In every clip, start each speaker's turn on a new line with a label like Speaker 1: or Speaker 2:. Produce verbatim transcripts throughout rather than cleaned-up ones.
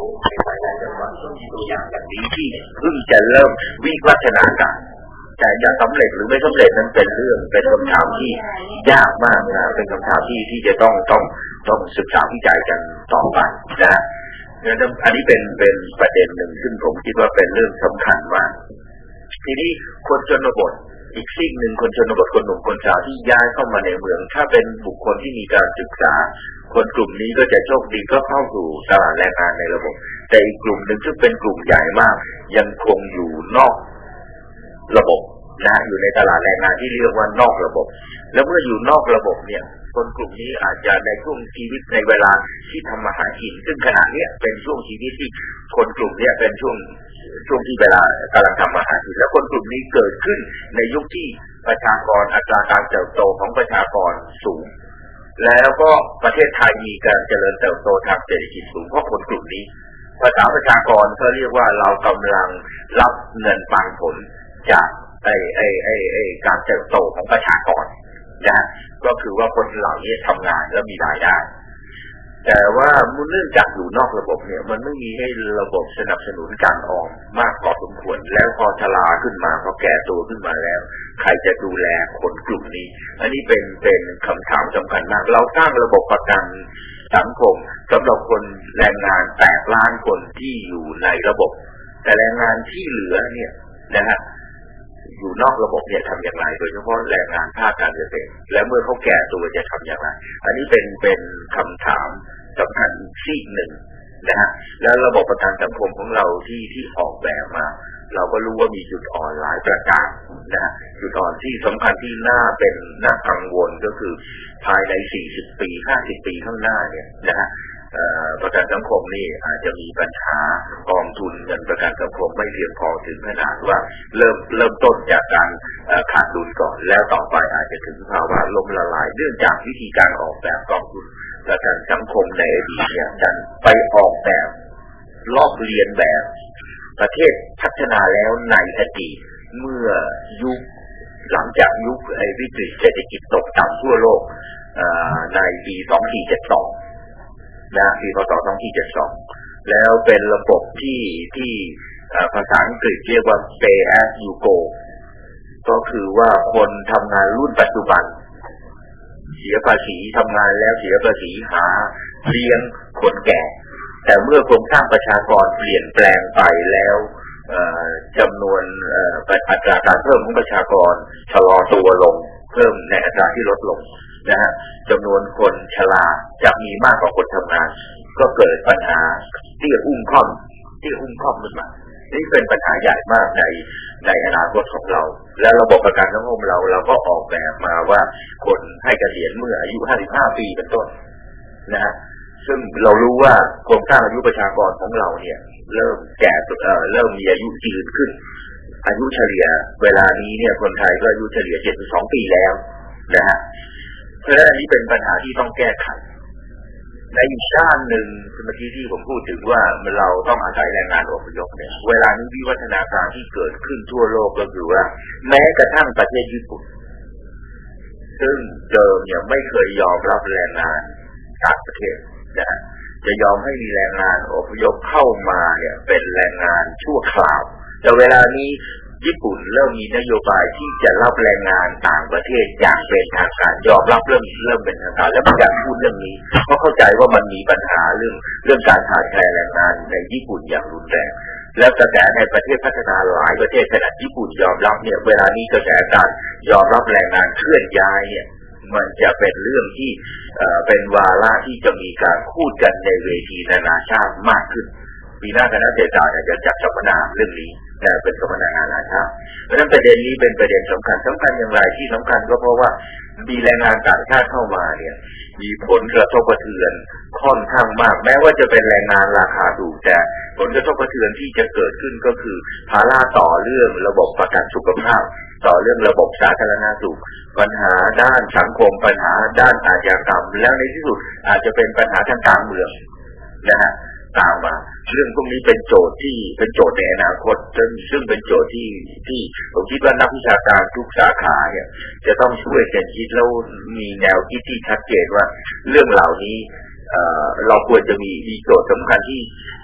Speaker 1: ในหลายจังหวัดก็มีตัวอย่างอย่างนี้ที่เพิ่งจะเริ่มวิวัฒนาการแต่จะสำเร็จหรือไม่สำเร็จนั้นเป็นเรื่องเป็นคำถามที่ยากมากนะเป็นคำถามที่ที่จะต้องต้องต้องศึกษาวิจัยกันต่อไปนะอันนี้เป็นเป็นประเด็นหนึ่งซึ่งผมคิดว่าเป็นเรื่องสำคัญมากทีนี้คนชนบทอีกสิ่งหนึ่งคนชนบทคนหนุ่มคนสาวที่ย้ายเข้ามาในเมืองถ้าเป็นบุคคลที่มีการศึกษาคนกลุ่มนี้ก็จะโชคดีก็เข้าสู่ตลาดแรงงานในระบบแต่อีกกลุ่มหนึ่งซึ่งเป็นกลุ่มใหญ่มากยังคงอยู่นอกระบบนะอยู่ในตลาดแรงงานที่เรียกว่านอกระบบแล้วเมื่ออยู่นอกระบบเนี่ยคนกลุ่มนี้อาจจะในช่วงชีวิตในเวลาที่ทำมาหากินซึ่งขณะนี้เป็นช่วงชีวิตที่คนกลุ่มนี้เป็นช่วงช่วงที่เวลากำลังทำมาหากินแล้วคนกลุ่มนี้เกิดขึ้นในยุคที่ประชากรอัตราการเติบโตของประชากรสูงแล้วก็ประเทศไทยมีการเจริญเติบโตทางเศรษฐกิจสูงเพราะคนกลุ่มนี้ภาษาประชากรเขาเรียกว่าเรากำลังรับเงินปันผลจากไอ้ไอ้ไอ้ไอ้การเติบโตของประชากรนะก็คือว่าคนเหล่านี้ทำงานแล้วมีรายได้แต่ว่าเนื่องจากอยู่นอกระบบเนี่ยมันไม่มีให้ระบบสนับสนุนการออมมากพอสมควรแล้วพอชราขึ้นมาพอแก่ตัวขึ้นมาแล้วใครจะดูแลคนกลุ่มนี้อันนี้เป็นเป็นคำถามสำคัญมากเราสร้างระบบประกันสังคมสำหรับคนแรงงานแปดล้านคนที่อยู่ในระบบแต่แรงงานที่เหลือเนี่ยนะฮะอยู่นอกระบบเนี่ยทำอย่างไรโดยเฉพาะแรงงานภาคการเกษตรและเมื่อเขาแก่ตัวจะทำอย่างไรอันนี้เป็นเป็นคำถามสำคัญอีกซีกหนึ่งนะฮะแล้วระบบประกันสังคมของเราที่ที่ออกแบบมาเราก็รู้ว่ามีจุดอ่อนหลายประการนะฮะจุดอ่อนที่สำคัญที่น่าเป็นน่ากังวลก็คือภายในสี่สิบปีห้าสิบปีข้างหน้าเนี่ยนะฮะประกันสังคมนี่อาจจะมีปัญหากองทุนเงินประกันสังคมไม่เพียงพอถึงขนาดว่าเริ่มเริ่มต้นจากการขาดดุลก่อนแล้วต่อไปอาจจะถึงภาวะล้มละลายเนื่องจากวิธีการออกแบบกองทุนประกันสังคมในอดีตเนี่ยดันไปออกแบบลอกเลียนแบบประเทศพัฒนาแล้วในอดีตเมื่อยุคหลังจากยุคไอ้วิกฤตเศรษฐกิจตกต่ำทั่วโลกในปีสองพันสี่ร้อยเจ็ดสิบสองนะปีพ.ศ. สองพันสี่ร้อยเจ็ดสิบสองแล้วเป็นระบบที่ที่ภาษาอังกฤษเรียกว่า pay as you go ก็คือว่าคนทำงานรุ่นปัจจุบันเสียภาษีทำงานแล้วเสียภาษีหาเลี้ยงคนแก่แต่เมื่อโครงสร้างประชากรเปลี่ยนแปลงไปแล้วจำนวนอัตราการเพิ่มของประชากรชะลอตัวลงเพิ่มในอัตราที่ลดลงนะฮะจำนวนคนชราจะมีมากกว่าคนทำงานก็เกิดปัญหาที่อุ้มค่อมที่อุ้มค่อมขึ้นมานี่เป็นปัญหาใหญ่มากในในอนาคตของเราและระบบประกันสังคมเราเราก็ออกแบบมาว่าคนให้เกษียณเมื่ออายุห้าสิบห้าปีเป็นต้นนะฮะซึ่งเรารู้ว่าโครงสร้างอายุประชากรของเราเนี่ยเริ่มแก่เอ่อเริ่มมีอายุยืนขึ้นอายุเฉลี่ยเวลานี้เนี่ยคนไทยก็อายุเฉลี่ยเจ็ดสิบสองปีแล้วนะฮะเพราะฉะนั้นอันนี้เป็นปัญหาที่ต้องแก้ไขในอีกด้านหนึ่งเมื่อกี้ที่ผมพูดถึงว่าเราต้องอาศัยแรงงานอพยพเนี่ยเวลานี้วิวัฒนาการที่เกิดขึ้นทั่วโลกก็คือว่าแม้กระทั่งประเทศญี่ปุ่นซึ่งเดิมเนี่ยไม่เคยยอมรับแรงงานต่างประเทศนะจะยอมให้มีแรงงานอพยพเข้ามาเนี่ยเป็นแรงงานชั่วคราวแต่เวลานี้ญี่ปุ่นเริ่มมีนโยบายที่จะรับแรงงานต่างประเทศอย่างเป็นทางการยอมรับเริ่มเริ่มเป็นทางการและไม่อยากพูดเรื่องนี้เพราะเข้าใจว่ามันมีปัญหาเรื่องเรื่องการขาดแคลนแรงงานในญี่ปุ่นอย่างรุนแรงและกระแสในประเทศพัฒนาหลายประเทศขนาดญี่ปุ่นยอมรับเนี่ยเวลานี้กระแสการยอมรับแรงงานเคลื่อนย้ายเนี่ยมันจะเป็นเรื่องที่เอ่อเป็นวาระที่จะมีการพูดกันในเวทีนานาชาติมากขึ้นปีหน้าคณะเศรษฐศาสตร์จะจัดสัมมนาเรื่องนี้นะเป็นสัมมนานานาชาติเพราะฉะนั้นประเด็นนี้เป็นประเด็นสำคัญสำคัญอย่างไรที่สำคัญก็เพราะว่ามีแรงงานต่างชาติเข้ามาเนี่ยมีผลกระทบกระเทือนค่อนข้างมากแม้ว่าจะเป็นแรงงานราคาถูกแต่ผลกระทบกระเทือนที่จะเกิดขึ้นก็คือภาระต่อเรื่องระบบประกันสุขภาพต่อเรื่องระบบสาธารณสุขปัญหาด้านสังคมปัญหาด้านอาชญากรรมแล้วในที่สุดอาจจะเป็นปัญหาทางการเมืองนะฮะตามมาเรื่องพวกนี้เป็นโจทย์ที่เป็นโจทย์ในอนาคตซึ่งซึ่งเป็นโจทย์ที่ที่ผมคิดว่านักวิชาการทุกสาขาเนี่ยจะต้องช่วยกันคิดแล้วมีแนวคิดที่ชัดเจนว่าเรื่องเหล่านี้เอ่อเราควรจะมีมีโจทย์สำคัญที่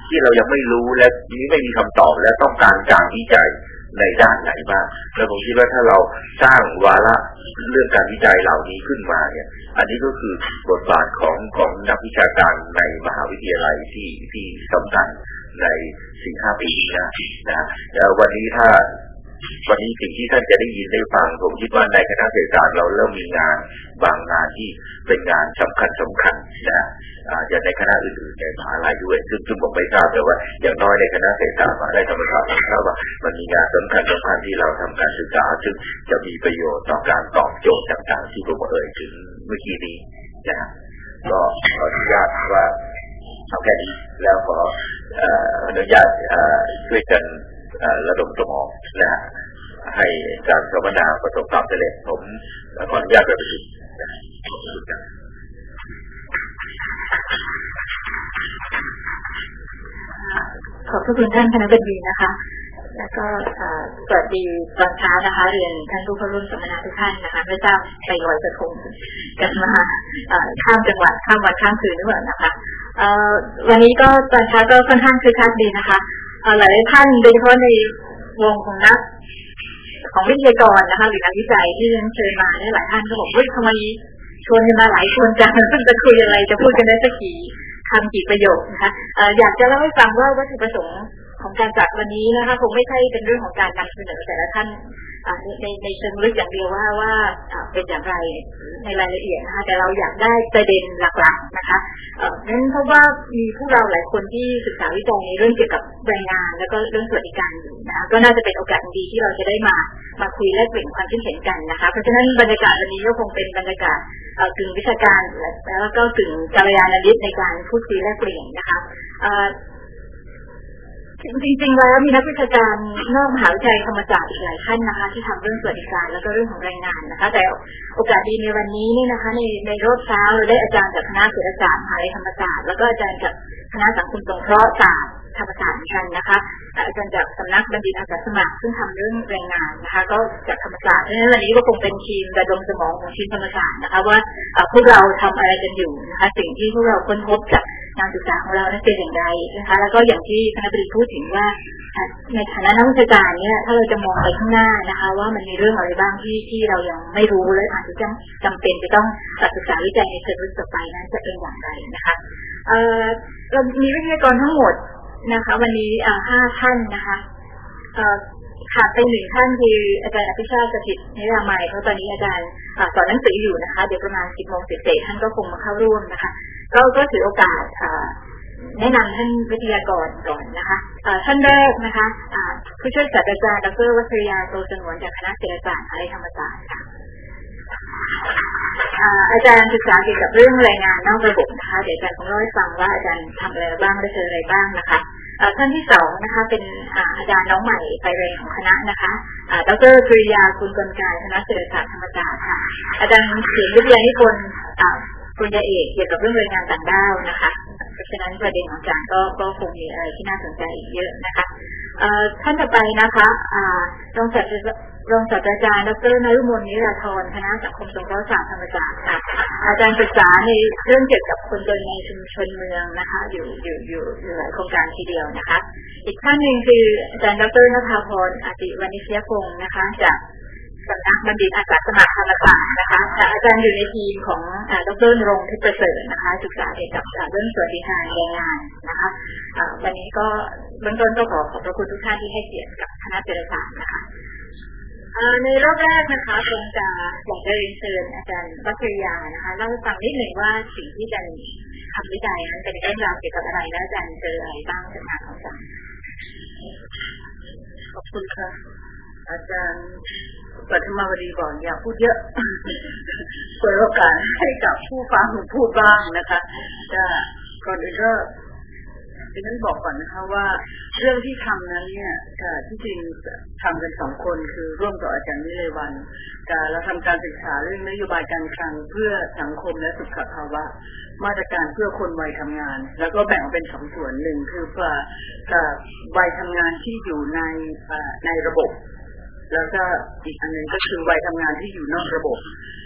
Speaker 1: ที่เรายังไม่รู้และนี้ไม่มีคำตอบและต้องการการวิจัยในด้านไหนบ้างแล้วผมคิดว่าถ้าเราสร้างวาระเรื่องการวิจัยเหล่านี้ขึ้นมาเนี่ยอันนี้ก็คือบทบาทของของนักวิชาการในมหาวิทยาลัยที่ที่สำคัญในสี่ห้าปีนะนะแล้ววันนี้ถ้าวันนี้สิ่งที่ท่านจะได้ยินได้ฟังผมคิดว่าในคณะเศรษฐศาสตร์เราเริ่มมีงานบางงานที่เป็นงานสำคัญสำคัญนะอย่างในคณะอื่นๆในมหาลัยด้วยซึ่งซึ่งผมไม่ทราบแต่ว่าอย่างน้อยในคณะเศรษฐศาสตร์มหาวิทยาลัยธรรมศาสตร์ผมทราบว่ามันมีงานสำคัญสำคัญที่เราทำการศึกษาซึ่งจะมีประโยชน์ต่อการตอบโจทย์ต่างๆที่ผมเอ่ยถึงเมื่อกี้นี้นะก็ขออนุญาตว่าเอาแค่นี้แล้วขออนุญาตช่วยกันระดมสมองนะให้การสัมมนาประสบความสำเร็จผมขออนุญาตไปประชุม
Speaker 2: ขอบคุณท่านคณบดีนะคะแล้วก็สวัสดีตอนเช้านะคะเรียนท่านผู้เข้าร่วมสัมมนาทุกท่านนะคะไม่ทราบไปลอยกระทงกันมาข้ามจังหวัดข้ามวันข้ามคืนหรือเปล่านะคะวันนี้ก็ตอนเช้าก็ค่อนข้างคึกคักดีนะคะหลายท่านโดยเฉพาะในวงของนักของวิทยากรนะคะหรือนักวิจัยที่เชิญมาเนี่ยหลายท่านก็บอกว่าทำไมชวนกันมาหลายคนจังจะคุยอะไรจะพูดกันได้สักกี่คำกี่ประโยคนะคะอยากจะเล่าให้ฟังว่าวัตถุประสงค์ของการจัดวันนี้นะคะคงไม่ใช่เป็นเรื่องของการนำเสนอแต่ละท่านในในเชิงลึกอย่างเดียวว่าว่าเป็นอย่างไรในรายละเอียดนะคะแต่เราอยากได้ประเด็นหลักๆนะคะนั้นเพราะว่ามีพวกเราหลายคนที่ศึกษาวิจัยในเรื่องเกี่ยวกับแรงงานแล้วก็เรื่องสวัสดิการอยู่นะคะก็น่าจะเป็นโอกาสดีที่เราจะได้มามาคุยแลกเปลี่ยนความคิดเห็นกันนะคะเพราะฉะนั้นบรรยากาศวันนี้ก็คงเป็นบรรยากาศกึ่งวิชาการแล้วก็กึ่งกัลยาณมิตรในการพูดคุยแลกเปลี่ยนนะคะจริงๆแล้วมีนักวิชาการนอกมหาวิทยาลัยธรรมศาสตร์อีกหลายท่านนะคะที่ทำเรื่องสวัสดิการแล้วก็เรื่องของแรงงานนะคะแต่โอกาสดีในวันนี้นี่นะคะในในรอบเช้าเราได้อาจารย์จากคณะเศรษฐศาสตร์มหาวิทยาลัยธรรมศาสตร์แล้วก็อาจารย์จากคณะสังคมสงเคราะห์ศาสตร์ธรรมศาสตร์เหมือนกันนะคะอาจารย์จากสำนักบัณฑิตอาสาสมัครซึ่งทำเรื่องแรงงานนะคะก็จากธรรมศาสตร์เพราะฉะนั้นวันนี้ก็คงเป็นทีมระดมสมองของทีมธรรมศาสตร์นะคะว่าพวกเราทำอะไรกันอยู่นะคะสิ่งที่พวกเราค้นพบจากงานศึกษาของเรานั้นเป็นอย่างไรนะคะแล้วก็อย่างที่คณบดีพูดถึงว่าในฐานะนักวิชาการเนี่ยถ้าเราจะมองไปข้างหน้านะคะว่ามันมีเรื่องอะไรบ้างที่ที่เรายังไม่รู้และอาจจะจำเป็นจะต้องศึกษาวิจัยในเชิงลึกต่อไปนั้นจะเป็นอย่างไรนะคะเรามีวิทยากรทั้งหมดนะคะวันนี้ห้าท่านนะคะขาดไปหนึ่งท่านคืออาจารย์อภิชาติสถิตนิรามัยเพราะตอนนี้อาจารย์สอนหนังสืออยู่นะคะเดี๋ยวประมาณสิบโมงเศษท่านก็คงมาเข้าร่วมนะคะก็ก็ถือโอกาสแนะนำท่านวิทยากรก่อนนะคะท่านแรกนะคะผู้ช่วยศาสตราจารย์ดร.วัชรยาโตสงวนจากคณะเศรษฐศาสตร์มหาวิทยาลัยธรรมศาสตร์ค่ะอาจารย์ศึกษาเกี่ยวกับเรื่องแรงงานนอกระบบนะคะเดี๋ยวอาจารย์คงเล่าให้ฟังว่าอาจารย์ทำอะไรบ้างได้เจออะไรบ้างนะคะท่านที่สองนะคะเป็นอาจารย์น้องใหม่ไปเรียนของคณะนะคะดร.กฤษยาคุณกลไกคณะเศรษฐศาสตร์ธรรมศาสตร์ค่ะอาจารย์เขียนวิทยานิพนธ์ปริญญาเอกเกี่ยวกับเรื่องแรงงานต่างด้าวนะคะเพราะฉะนั้นประเด็นของอาจารย์ก็ก็คงมีอะไรที่น่าสนใจอีกเยอะนะคะท่านต่อไปนะคะรองศาสตราจารย์รองศาสตราจารย์ดร.นฤมลนิราธรคณะสังคมสงเคราะห์ศาสตร์ธรรมศาสตร์ค่ะอาจารย์ศึกษาในเรื่องเกี่ยวกับคนจนในชุมชนเมืองนะคะอยู่อยู่อยู่อยู่หลายโครงการทีเดียวนะคะอีกท่านหนึ่งคืออาจารย์ดร.ณภาพรอติวณิชยพงศ์นะคะจากสำนักบัณฑิตอาสาสมัครธรรมศาสตร์นะคะอาจารย์อยู่ในทีมของดร.นรงค์ทิพย์ประเสริฐนะคะศึกษาเกี่ยวกับเรื่องสวัสดิการแรงงานนะคะวันนี้ก็เบื้องต้นก็ขอขอบพระคุณทุกท่านที่ให้เกียรติกับคณะเศรษฐศาสตร์นะคะในรอบแรกนะคะคงจะอยากจะเรียนเชิญอาจารย์วัชรยานะคะเล่าให้ฟังนิดหนึ่งว่าสิ่งที่อาจารย์ทำวิจัยนั้นเป็นเรื่องราวเกี่ยวกับอะไรและอาจารย์เจออะไรบ้างจากงานของอาจารย์
Speaker 3: ขอบคุณค่ะอาจารย์ปฐมวดีบอกอย่าพูดเยอะเปิดโอกาสให้กับผู้ฟังพูดบ้างนะคะจะก่อนอื่นก็ดิฉันบอกก่อนนะคะว่าเรื่องที่ทำนั้นเนี่ยที่จริงทำกันสองคนคือร่วมกับอาจารย์วิไลวรรณเราทำการศึกษาเรื่องนโยบายการคลังเพื่อสังคมและสุขภาวะมาตรการเพื่อคนวัยทำงานแล้วก็แบ่งเป็นสองส่วนหนึ่งคือว่าวัยทำงานที่อยู่ในในระบบแล้วก็อีกอันหนึ่งก็คือวัยทำงานที่อยู่นอกระบบจ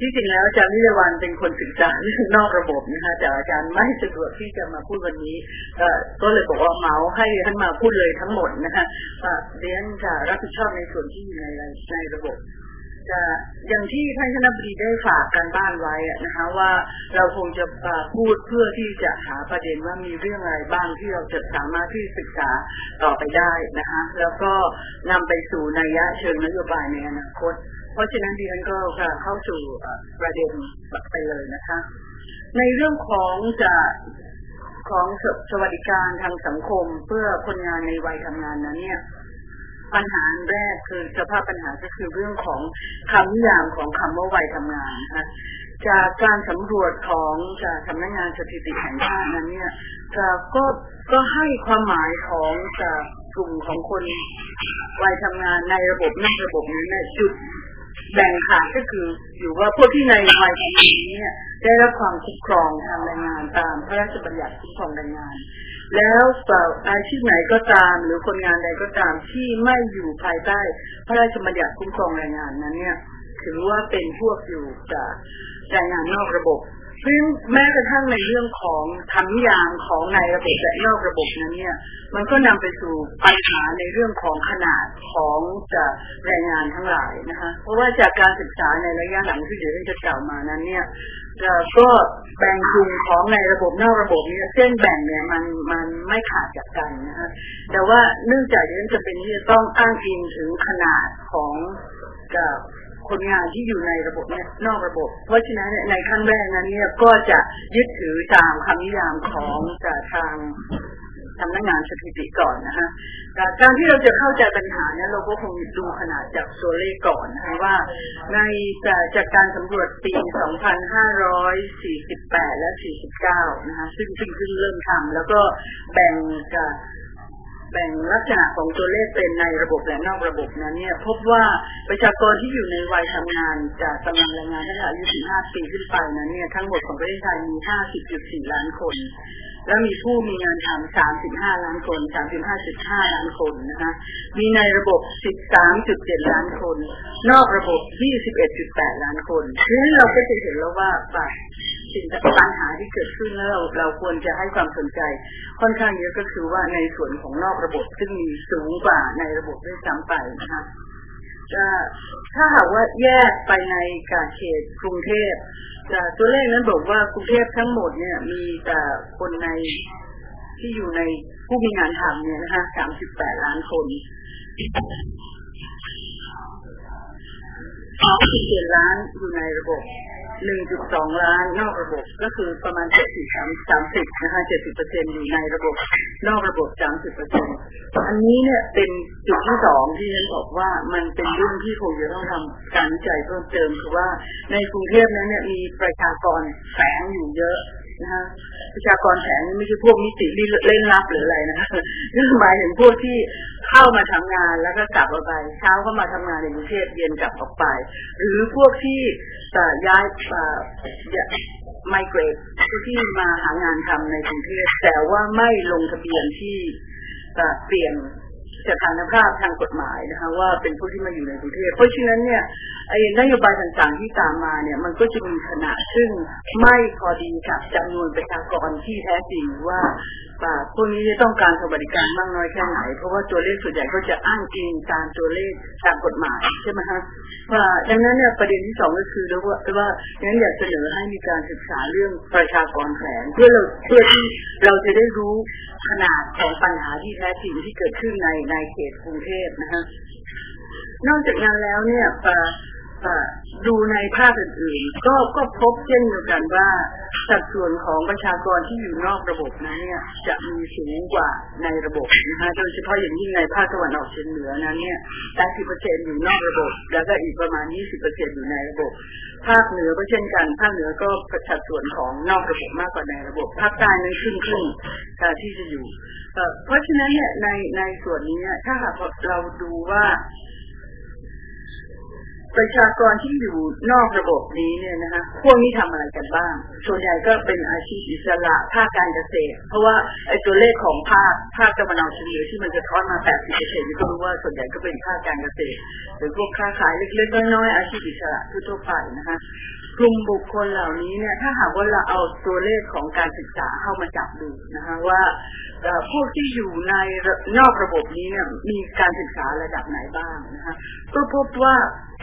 Speaker 3: ที่จริงแล้วอาจารย์วิไลวรรณเป็นคนศึกษาเรื่องนอกระบบนะคะแต่อาจารย์ไม่สะดวกที่จะมาพูดวันนี้ก็เลยบอกว่าเมาให้ท่านมาพูดเลยทั้งหมดนะคะเรียนจะรับผิดชอบในส่วนที่อยู่ในในระบบจะอย่างที่ท่านคณบดีได้ฝากการบ้านไว้นะคะว่าเราคงจะพูดเพื่อที่จะหาประเด็นว่ามีเรื่องอะไรบ้างที่เราจะสามารถที่ศึกษาต่อไปได้นะคะแล้วก็นำไปสู่นัยยะเชิงนโยบายในอนาคตเพราะฉะนั้นดิฉันก็เข้าสู่ประเด็นไปเลยนะคะในเรื่องของจะของสวัสดิการทางสังคมเพื่อคนงานในวัยทำงานนั้นเนี่ยปัญหาแรกคือสภาพปัญหาก็คือเรื่องของคำนิยามของคำว่าวัยทำงานนะคะจากการสำรวจของจากสำนักงานสถิติแห่งชาตินั้นเนี่ยก็ก็ให้ความหมายของจากกลุ่มของคนวัยทำงานในระบบนอกระบบนี้เนี่ยจุดแบ่งขาดก็คืออยู่ว่าพวกที่ในวัยทำงานนี้เนี่ยได้รับความคุ้มครองทางแรงงานตามพระราชบัญญัติคุ้มครองแรงงานแล้วอาชีพไหนก็ตามหรือคนงานใดก็ตามที่ไม่อยู่ภายใต้พระราชบัญญัติคุ้มครองแรงงานนั้นเนี่ยถือว่าเป็นพวกอยู่กับแรงงานนอกระบบซึ่งแม้กระทั่งในเรื่องของคำนิยามของในระบบและนอกระบบนั้นเนี่ยมันก็นำไปสู่ปัญหาในเรื่องของขนาดของจะแรงงานทั้งหลายนะคะเพราะว่าจากการศึกษาในระยะหลังที่เดี๋ยวจะกล่าวมานั้นเนี่ยก็แบ่งกลุ่มของในระบบนอกระบบเนี่ยเส้นแบ่งเนี่ยมันมันไม่ขาดจากกันนะคะแต่ว่าเนื่องจากเรื่องจะเป็นที่จะต้องอ้างอิงถึงขนาดของกับคนงานที่อยู่ในระบบเนี่ยนอกระบบเพราะฉะนั้นในขั้นแรกนั้นเนี่ยก็จะยึดถือตามคำนิยามของจากทางสำนักงานสถิติก่อนนะคะการที่เราจะเข้าใจปัญหาเนี่ยเราก็คงดูขนาดจากตัวเลขก่อนนะคะว่าในจากการสำรวจปี สองพันห้าร้อยสี่สิบแปด และ สี่สิบเก้า นะคะซึ่งซึ่งซึ่งเริ่มทำแล้วก็แบ่งจากแบ่งลักษณะของตัวเลขเป็นในระบบและนอกระบบนั้นเนี่ยพบว่าประชากรที่อยู่ในวัยทำงานจากกำลังแรงงานตั้งแต่อายุสิบห้าปีขึ้นไปนั้นเนี่ยทั้งหมดของประเทศไทยมี ห้าสิบจุดสี่ ล้านคนและมีผู้มีงานทำ สามสิบห้า ล้านคน สามสิบห้าจุดห้า ล้านคนนะคะมีในระบบ สิบสามจุดเจ็ด ล้านคนนอกระบบ ยี่สิบเอ็ดจุดแปด ล้านคนซึ่งเราก็จะเห็นแล้วว่าสิ่งปัญหาที่เกิดขึ้นแล้วเราเราควรจะให้ความสนใจค่อนข้างเยอะก็คือว่าในส่วนของนอกระบบซึ่งมีสูงกว่าในระบบด้วยซ้ำไปนะคะถ้าหากว่าแยกไปในการเขตกรุงเทพตัวเลขนั้นบอกว่ากรุงเทพทั้งหมดเนี่ยมีแต่คนในที่อยู่ในผู้มีงานทำเนี่ยนะคะสามสิบแปดล้านคนสองจุดเจ็ดล้านอยู่ในระบบ หนึ่งจุดสอง ล้านนอกระบบก็คือประมาณเจ็ดสิบ สามสิบนะคะ เจ็ดสิบเปอร์เซ็นต์ อยู่ในระบบนอกระบบ สามสิบเปอร์เซ็นต์ อันนี้เนี่ยเป็นจุดที่สองที่ฉันบอกว่ามันเป็นเรื่องที่คงจะต้องทำการวิจัยเพิ่มเติมคือว่าในกรุงเทพนั้นเนี่ยมีประชากรแฝงอยู่เยอะนะคะประชากรแฝงไม่ใช่พวกมิติเล่นลับหรืออะไรนะคะนี่หมายถึงพวกที่เข้ามาทำงานแล้วก็กลับออกไปเช้าเข้ามาทำงานในกรุงเทพเย็นกลับออกไปหรือพวกที่ย้ายไมเกรตที่มาหางานทำในกรุงเทพแต่ว่าไม่ลงทะเบียนที่เปลี่ยนสถานภาพทางกฎหมายนะคะว่าเป็นผู้ที่มาอยู่ในกรุงเทพเพราะฉะนั้นเนี่ยไอ้นโยบายต่างๆที่ตามมาเนี่ยมันก็จะมีขนาดซึ่งไม่พอดีกับจำนวนประชากรที่แท้จริงว่าพวกนี้จะต้องการสวัสดิการมากน้อยแค่ไหนเพราะว่าตัวเลขส่วนใหญ่ก็จะอ้างอิงตามตัวเลขตามกฎหมายใช่ไหมคะว่าดังนั้นเนี่ยประเด็นที่สองก็คือว่าว่างั้นอยากเสนอให้มีการศึกษาเรื่องประชากรแฝงเพื่อเราเพื่อที่เราจะได้รู้ขนาดของปัญหาที่แท้จริงที่เกิดขึ้นในในเขตกรุงเทพนะคะนอกจากนั้นแล้วเนี่ยดูในภาคอื่นๆก็ก็พบเช่นเดียวกันว่าสัดส่วนของประชากรที่อยู่นอกระบบนั้นเนี่ยจะมีสูงกว่าในระบบนะคะโดยเฉพาะอย่างยิ่งในภาคตะวันออกเฉียงเหนือนั้นเนี่ย แปดสิบเปอร์เซ็นต์ อยู่นอกระบบแล้วก็อีกประมาณ ยี่สิบเปอร์เซ็นต์ อยู่ในระบบภาคเหนือก็เช่นกันภาคเหนือก็สัดส่วนของนอกระบบมากกว่าในระบบภาคใต้นั้นครึ่งๆที่จะอยู่เพราะฉะนั้นเนี่ยในในส่วนนี้ถ้าหากเราดูว่าประชากรที่อยู่นอกระบบนี้เนี่ยนะคะพวกนี้ทำอะไรกันบ้างส่วนใหญ่ก็เป็นอาชีพอิสระภาคการเกษตรเพราะว่าไอ้ตัวเลขของภาคภาคตะวันออกเฉียงเหนือที่มันจะท้อนมา แปดสิบเปอร์เซ็นต์ นี่ก็รู้ว่าส่วนใหญ่ก็เป็นภาคการเกษตรหรือพวกค้าขายเล็กๆน้อยๆอาชีพอิสระทั่วไปนะคะกลุ่มบุคคลเหล่านี้เนี่ยถ้าหากว่าเราเอาตัวเลขของการศึกษาเข้ามาจับดูนะคะว่าพวกที่อยู่ในนอกระบบนี้เนี่ยมีการศึกษาระดับไหนบ้างนะคะก็พบว่า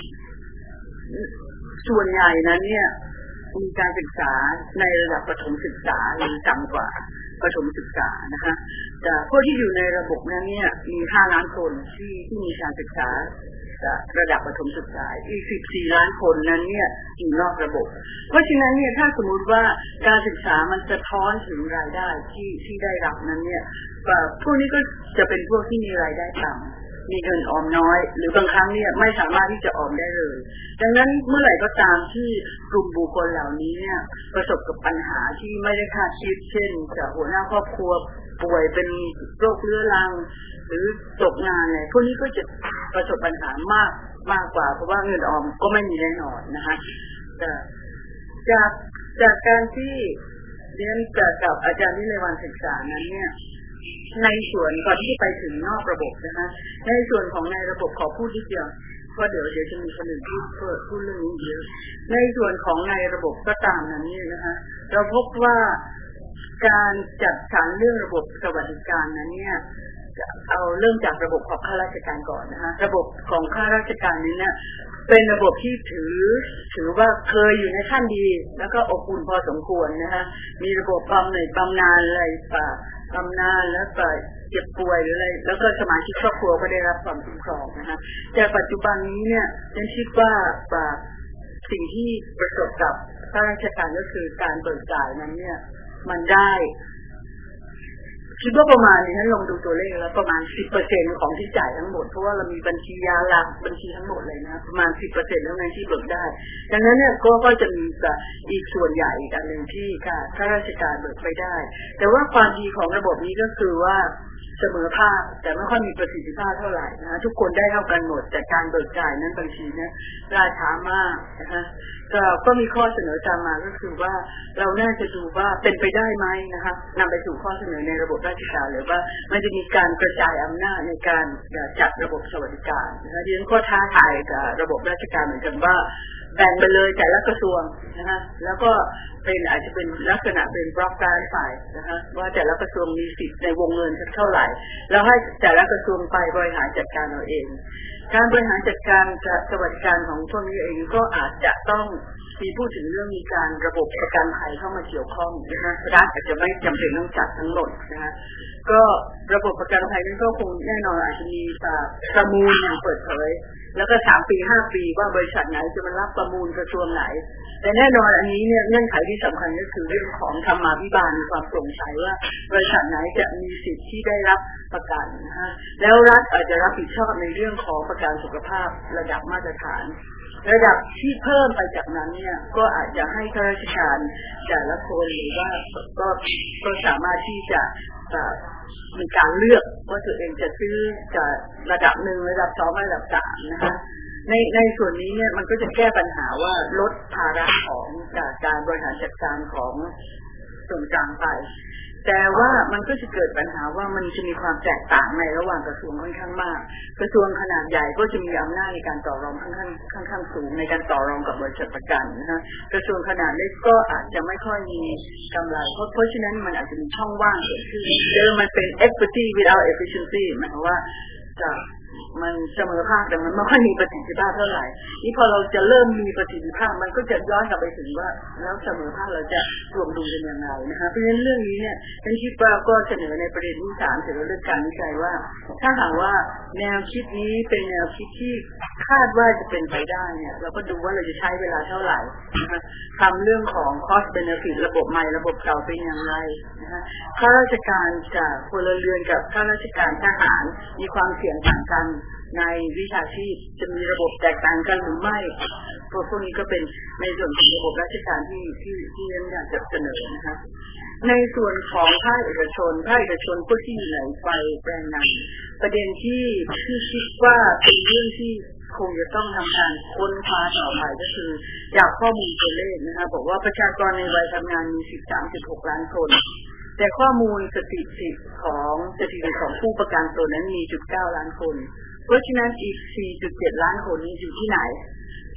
Speaker 3: ส่วนใหญ่นั้นเนี่ยมีการศึกษาในระดับประถมศึกษาหรือต่ำกว่าประถมศึกษานะคะแต่พวกที่อยู่ในระบบนั้นเนี่ยมีห้าล้านคนที่ที่มีการศึกษาระดับประถมศึกษาอีกสิบสี่ล้านคนนั้นเนี่ยอยู่นอกระบบเพราะฉะนั้นเนี่ยถ้าสมมุติว่าการศึกษามันสะท้อนถึงรายได้ที่ที่ได้รับนั้นเนี่ยพวกนี้ก็จะเป็นพวกที่มีรายได้ต่ำมีเงินออมน้อยหรือบางครั้งเนี่ยไม่สามารถที่จะออมได้เลยดังนั้นเมื่อไหร่ก็ตามที่กลุ่มบุคคลเหล่านี้เนี่ยประสบกับปัญหาที่ไม่ได้คาดคิดเช่นจากหัวหน้าครอบครัวป่วยเป็นโรคเรื้อรังหรือตกงานเนี่ยพวกนี้ก็จะประสบปัญหามากมากกว่าเพราะว่าเงินออมก็ไม่มีแน่นอนนะคะแต่จากจากการที่เรียนกับอาจารย์วิไลวรรณศึกษานั้นเนี่ยในส่วนก่อนที่ไปถึงนอกระบบนะคะในส่วนของในระบบขอพูดนิดเดียวเพราะเดี๋ยวเดี๋ยวจะมีคนอื่นพูดพูดเรื่องนี้เยอะในส่วนของในระบบก็ตามนั้นนี่นะคะเราพบว่าการจัดสรรเรื่องระบบสวัสดิการนั้นเนี่ยเอาเริ่มจากระบบของข้าราชการก่อนนะคะระบบของข้าราชการนี้เนี่ยเป็นระบบที่ถือถือว่าเคยอยู่ในขั้นดีแล้วก็อบอุ่นพอสมควรนะคะมีระบบบำเหน็จบำนาญอะไรป่ะบำนาญแล้วก็เจ็บป่วยหรืออะไรแล้วก็สมาชิกครอบครัวก็ได้รับความคุ้มครองนะคะแต่ปัจจุบันนี้เนี่ยฉันคิดว่าสิ่งที่ประสบกับข้าราชการก็คือการเบิกจ่ายนั้นเนี่ยมันได้คิดว่าประมาณนี้ฉันลองดูตัวเลขแล้วประมาณ สิบเปอร์เซ็นต์ ของที่จ่ายทั้งหมดเพราะว่าเรามีบัญชียาหลักบัญชีทั้งหมดเลยนะประมาณ สิบเปอร์เซ็นต์ เท่านั้นที่เบิกได้ดังนั้นเนี่ยก็ก็จะมีอีกส่วนใหญ่อันนึงที่ข้าราชการเบิกไม่ได้แต่ว่าความดีของระบบนี้ก็คือว่าเสมอภาคแต่ไม่ค่อยมีประสิทธิภาพเท่าไหร่นะทุกคนได้เท่ากันหมดแต่การเบิกจ่ายนั้นบางทีเนี่ยล่าช้ามากนะคะก็ก็มีข้อเสนอตามมาก็คือว่าเราน่าจะดูว่าเป็นไปได้ไหมนะคะนำไปสู่ข้อเสนอในระบบราชการหรือว่ามันจะมีการกระจายอำนาจในการจัดระบบสวัสดิการนะคะดิฉันก็ท้าทายกับระบบราชการเหมือนกันว่าแบ่งไปเลยแต่ละกระทรวงนะคะแล้วก็เป็นอาจจะเป็นลักษณะเป็นบล็อกการฝ่ายนะคะว่าแต่ละกระทรวงมีสิทธิ์ในวงเงินเท่าไหร่แล้วให้แต่ละกระทรวงไปบริหารจัดการเอาเองการบริหารจัดการสวัสดิการของพวกนี้เองก็อาจจะต้องมีพูดถึงเรื่องมีการระบบประกันภัยเข้ามาเกี่ยวข้องนะคะรัฐอาจจะไม่จำเป็นต้องจัดทั้งหมดนะคะก็ระบบประกันภัยนี้ก็คงแน่นอนอาจจะมีประมูลอย่างเปิดเผยแล้วก็สามปีห้าปีว่าบริษัทไหนจะมารับประมูลกระทรวงไหนแต่แน่นอนอันนี้เนี่ยเงื่อนไขที่สำคัญก็คือเรื่องของธรรมาภิบาลมีความโปร่งใสว่าบริษัทไหนจะมีสิทธิ์ที่ได้รับประกันนะฮะแล้วรัฐอาจจะรับผิดชอบในเรื่องของประกันสุขภาพระดับมาตรฐานระดับที่เพิ่มไปจากนั้นเนี่ยก็อาจจะให้ข้าราชการแต่ละคนหรือว่าก็ก็สามารถที่จะมีการเลือกว่าตัวเองจะซื้อจากระดับหนึ่งระดับสองระดับสามนะคะในในส่วนนี้เนี่ยมันก็จะแก้ปัญหาว่าลดภาระของจากการบริหารจัดการของส่วนกลางไปแต่ว่ามันก็จะเกิดปัญหาว่ามันจะมีความแตกต่างในระหว่างกระทรวงค่อนข้างมากกระทรวงขนาดใหญ่ก็จะมีอำนาจในการต่อรองค่อนข้างค่อนข้างสูงในการต่อรองกับบริษัทประกันนะฮะกระทรวงขนาดเล็กก็อาจจะไม่ค่อยมีกำไรเพราะเพราะฉะนั้นมันอาจจะมีช่องว่างเกิดขึ้นเดิมมันเป็น equity without efficiency หมายความว่าจะมันเสมอภาคแต่มันไม่ค่อยมีประสิทธิภาพเท่าไหร่นี่พอเราจะเริ่มมีประสิทธิภาพมันก็จะย้อนกลับไปถึงว่าแล้วเสมอภาคเราจะรวมดูกันยังไงนะคะเพราะฉะนั้นเรื่องนี้เนี่ยฉันคิดว่าก็เสนอในประเด็นที่สามเกี่ยวกับเรื่องการวิจัยว่าถ้าหากว่าแนวคิดนี้เป็นแนวคิดที่คาดว่าจะเป็นไปได้เนี่ยเราก็ดูว่าเราจะใช้เวลาเท่าไหร่นะคะทำเรื่องของ cost benefit ระบบใหม่ระบบเก่าเป็นอย่างไรนะคะข้าราชการจากพลเรือนกับข้าราชการทหารมีความเสี่ยงต่างกันในวิชาชีพจะมีระบบแตกต่างกันหรือไม่พวกนี้ก็เป็นในส่วนของระบบราชการที่ที่ที่ฉันอยากจะเสนอนะคะในส่วนของภาคเอกชนภาคเอกชนพวกที่อยู่ในไฟแรงงานประเด็นที่ที่คิดว่าเป็นเรื่องที่คงจะต้องทำการค้นคว้าต่อไปก็คือจากข้อมูลตัวเลขนะคะบอกว่าประชากรในวัยทำงานมี สิบสามจุดหก ล้านคนแต่ข้อมูลสถิติของสถิติของผู้ประกันตนนั้นมี จุดเก้า ล้านคนเพราะฉะนั้นอีก สี่จุดเจ็ด ล้านคนนี้อยู่ที่ไหน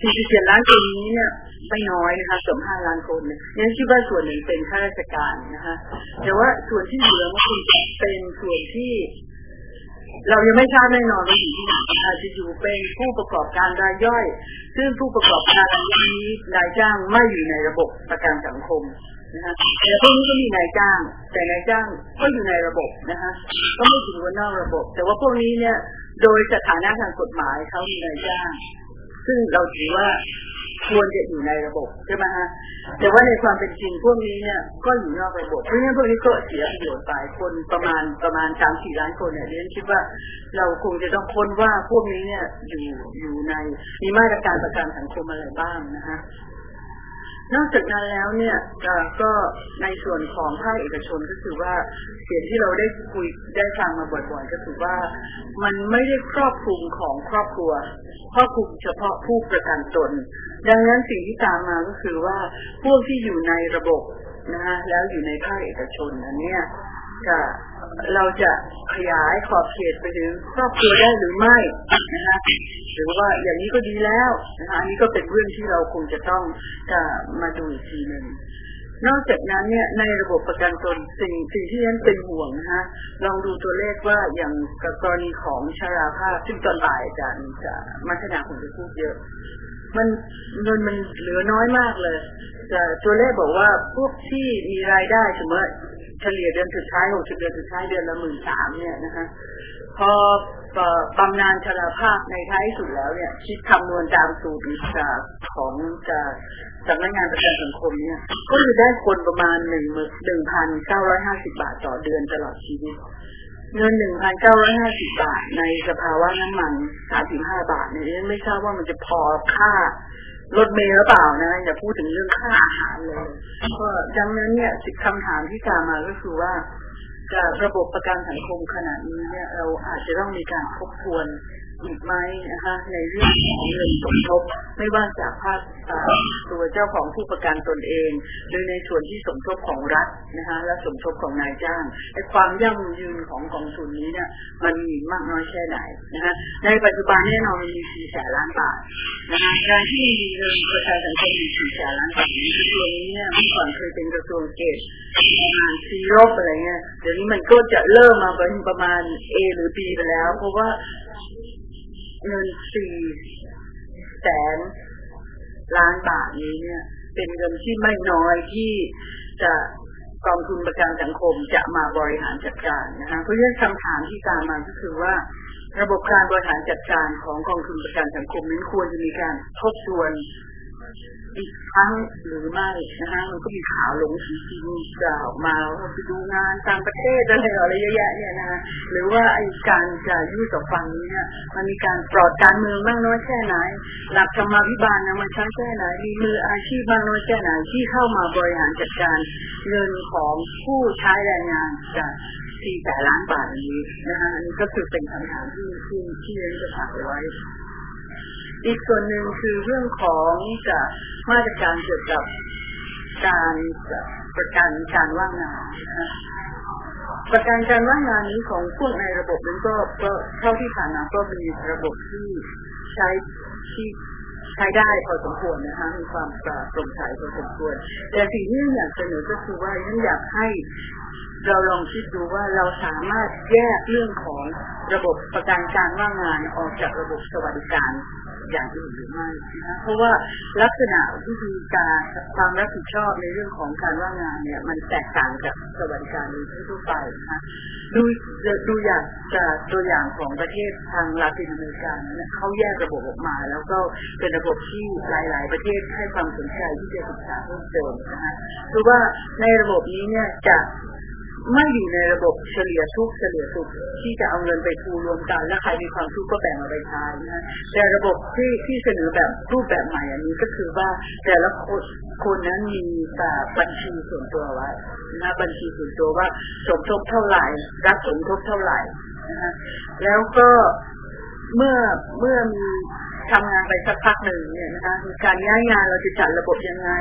Speaker 3: สี่สิบเจ็ดล้านคนนี้เนี่ยไม่น้อยนะคะเกือบห้าล้านคนเนี่ยยังคิดว่าส่วนหนึ่งเป็นข้าราชการนะคะแต่ว่าส่วนที่เหลือมันเป็นส่วนที่เรายังไม่ทราบแน่นอนว่าอยู่ที่ไหนอาจจะอยู่เป็นผู้ประกอบการรายย่อยซึ่งผู้ประกอบการรายย่อยนี้นายจ้างไม่อยู่ในระบบประกันสังคมนะคะแต่พวกนี้ก็มีนายจ้างแต่นายจ้างก็อยู่ในระบบนะคะก็ไม่ถึงว่านอกระบบแต่ว่าพวกนี้เนี่ยโดยสถานะทางกฎหมายเขามีนายจ้างซึ่งเราถือว่าควรจะอยู่ในระบบใช่ไหมฮะแต่ว่าในความเป็นจริงพวกนี้เนี่ยก็อยู่นอกระบบเพราะฉะนั้นพวกนี้ก็เสียประโยชน์ไปคนประมาณประมาณสามสี่ล้านคนเนี่ยฉันคิดว่าเราคงจะต้องค้นว่าพวกนี้เนี่ยอยู่อยู่ในมีมาตรการประกันสังคมอะไรบ้างนะฮะนอกจากนั้นแล้วเนี่ยก็ในส่วนของภาคเอกชนก็คือว่าเสียงที่เราได้คุยได้ฟังมาบ่อยๆก็คือว่ามันไม่ได้ครอบคลุมของครอบครัวครอบคลุมเฉพาะผู้ประกันตนดังนั้นสิ่งที่ตามมาก็คือว่าพวกที่อยู่ในระบบนะฮะแล้วอยู่ในภาคเอกชนนั้นเนี่ยจะเราจะขยายขอบเขตไปถึงครอบครัวได้หรือไม่นะคะหรือว่าอย่างนี้ก็ดีแล้วนะคะอันนี้ก็เป็นเรื่องที่เราคงจะต้องจะมาดูอีกทีหนึ่งนอกจากนั้นเนี่ยในระบบประกันตนสิ่งสิ่งที่ฉันเป็นห่วงนะคะลองดูตัวเลขว่าอย่างกรณีของชราภาพซึ่งตอนบ่ายอาจารย์จะมัธนาคงจะพูดเยอะมันเงินมันเหลือน้อยมากเลยแต่ตัวเลขบอกว่าพวกที่มีรายได้สมมติเฉลี่ยเดือนสุดท้ายหกสิบเดือนสุดท้ายเดือนละหมื่นสามเนี่ยนะคะพอบำนาญชราภาพในท้ายสุดแล้วเนี่ยคิดคำนวณตามสูตรจากของจากสำนักงานประกันสังคมเนี่ยก็จะได้คนประมาณหนึ่งหนึ่งพันเก้าร้อยห้าสิบบาทต่อเดือนตลอดชีวิตเงินหนึ่งพันเก้าร้อยห้าสิบบาทในสภาวะน้ำมันสามสิบห้าบาทเนี่ยไม่ทราบว่ามันจะพอค่ารถเมล์หรือเปล่านะอย่าพูดถึงเรื่องค่าอาหารเลยก็ดังนั้นเนี่ยคำถามที่ตามมาก็คือว่าจากระบบประกันสังคมขนาดนี้เนี่ยเราอาจจะต้องมีการทบทวนอีกไหมนะคะในเรื่องของเงินสมทบไม่ว่าจากภาคตัวเจ้าของผู้ประกันตนเองหรือในส่วนที่สมทบของรัฐนะคะและสมทบของนายจ้างไอ้ความยั่งยืนของกองทุนนี้เนี่ยมันมีมากน้อยแค่ไหนนะคะในปัจจุบันแน่นอนมันมีสี่แสนล้านบาทนะคะการที่มีเงินประกันสังคมมีสี่แสนล้านบาทในกระทรวงนี้เนี่ยเมื่อก่อนเคยเป็นกระทรวงเกษตรประมาณซีโร่อะไรเงี้ยเดี๋ยวนี้มันก็จะเริ่มมาเป็นประมาณ A หรือ B ไปแล้วเพราะว่าเงินสี่แสนล้านบาทนี้เนี่ยเป็นเงินที่ไม่น้อยที่จะกองทุนประกันสังคมจะมาบริหารจัดการนะคะเพราะฉะนั้นคำถามที่ตามมาก็คือว่าระบบการบริหารจัดการของกองทุนประกันสังคมนั้นควรจะมีการทบทวนอีกครั้งหรือไม่นะคะมันก็มีข่าวลงสีจริงจะออกมาว่าไปดูงานต่างประเทศอะไรอะไรเยอะแยะเนี่ยนะคะหรือว่าไอ้การจะยื่นต่อฟังนี้เนี่ยมันมีการปลอดการเมืองบ้างน้อยแค่ไหนหลักธรรมาภิบาลนะมันชัดแค่ไหนมีมืออาชีพบ้างน้อยแค่ไหนที่เข้ามาบริหารจัดการเงินของผู้ใช้แรงงานจากสี่แสนล้านบาทนี้นะคะอันนี้ก็คือเป็นคำถามที่ที่ที่เรียนจะฝากไว้อีกส่วนหนึ่งคือเรื่องของจะมาตรการเกี่ยวกับการประกันการว่างงานประกันการว่างงานนี้ของพวกในระบบนั้นก็ก็เท่าที่ผ่านมาก็มีระบบที่ใช้ที่ใช้ได้พอสมควรนะคะมีความโปร่งใสพอสมควรแต่สิ่งที่อยากเสนอก็คือว่าฉันอยากให้เราลองคิดดูว่าเราสามารถแยกเรื่องของระบบประกันการว่างงานออกจากระบบสวัสดิการอย่างอื่นหรือไม่นะเพราะว่าลักษณะวิธีการความรับผิดชอบในเรื่องของการว่างงานเนี่ยมันแตกต่างจากสวัสดิการทั่วไปนะคะดูดูอย่างจากตัวอย่างของประเทศทางลาตินอเมริกาเนี่ยเขาแยกระบบออกมาแล้วก็เป็นระบบที่หลายๆประเทศให้ความสนใจที่จะศึกษาเพิ่มเติมนะคะคือว่าในระบบนี้เนี่ยจะไม่อยู่ในระบบเฉลี่ยทุกเฉลี่ยสุขที่จะเอาเงินไปทูรวมกันแล้วใครมีความทุกข์ก็แบ่งเอาไปใช้นะแต่ระบบที่ที่เสนอแบบรูปแบบใหม่อันนี้ก็คือว่าแต่ละคนคนนั้นมีแบบบัญชีส่วนตัวไว้นะบัญชีส่วนตัวว่าสมทบเท่าไหร่รับสมทบเท่าไหร่นะแล้วก็เมื่อเมื่อมีทำงานไปสักพักหนึ่งเนี่ยนะคะมีการย้ายงานเราจะจัดระบบยังไง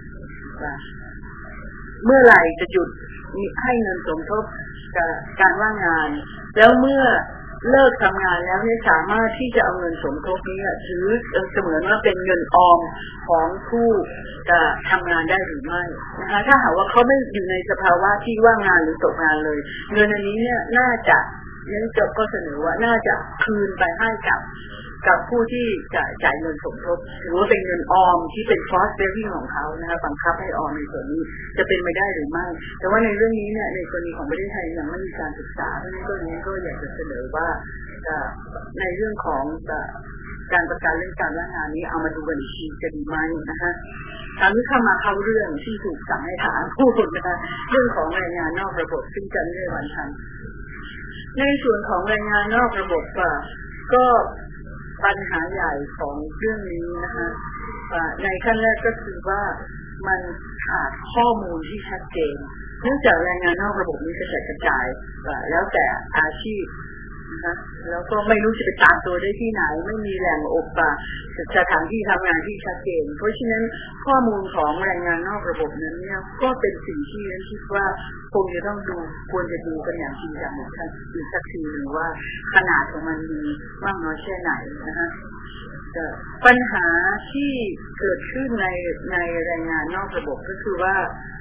Speaker 3: เมื่อไหร่จะหยุดมีให้เงินสมทบกับการว่างงานแล้วเมื่อเลิกทำงานแล้วเนี่ยสามารถที่จะเอาเงินสมทบนี้ถือเสมือนว่าเป็นเงินออมของผู้จะทำงานได้หรือไม่นะคะถ้าหากว่าเขาไม่อยู่ในสภาวะที่ว่างงานหรือตกงานเลยเงินอันนี้เนี่ยน่าจะยังจบก็เสนอว่าน่าจะคืนไปให้กับกับผู้ที่จะจ่ายเงินสมทบหรือว่าเป็นเงินออมที่เป็น forced saving ของเขานะคะบังคับให้ออมในส่วนนี้จะเป็นไปได้หรือไม่แต่ว่าในเรื่องนี้เนี่ยในกรณีของประเทศไทยยังไม่มีการศึกษาเพราะฉะนั้นก็นี้ก็อยากจะเสนอว่าในเรื่องของการประกันเรื่องการว่างงานนี้เอามาดูกันอีกทีจะดีไหมนะคะตอนนี้เข้ามาเข้าเรื่องที่ถูกสั่งให้ถามพูดนะคะเรื่องของแรงงานนอกระบบซึ่งจะได้วันทันในส่วนของแรงงานนอกระบบก็ปัญหาใหญ่ของเรื่องนี้นะคะในขั้นแรกก็คือว่ามันขาดข้อมูลที่ชัดเจนเนื่องจากแรงงานนอกระบบนี้กระจายกระจายแล้วแต่อาชีพนะคะแล้วก็ไม่รู้จะไปตามตัวได้ที่ไหนไม่มีแหล่งอบรมสถานที่ทำงานที่ชัดเจนเพราะฉะนั้นข้อมูลของแรงงานนอกระบบนั้นเนี่ยก็เป็นสิ่งที่ฉันคิดว่าคงจะต้องดูควรจะดูกันอย่างจริงจังอีกสักทีหนึ่งว่าขนาดของมันมีมากน้อยแค่ไหนนะคะปัญหาที่เกิดขึ้นในในแรงงานนอกระบบก็คือว่า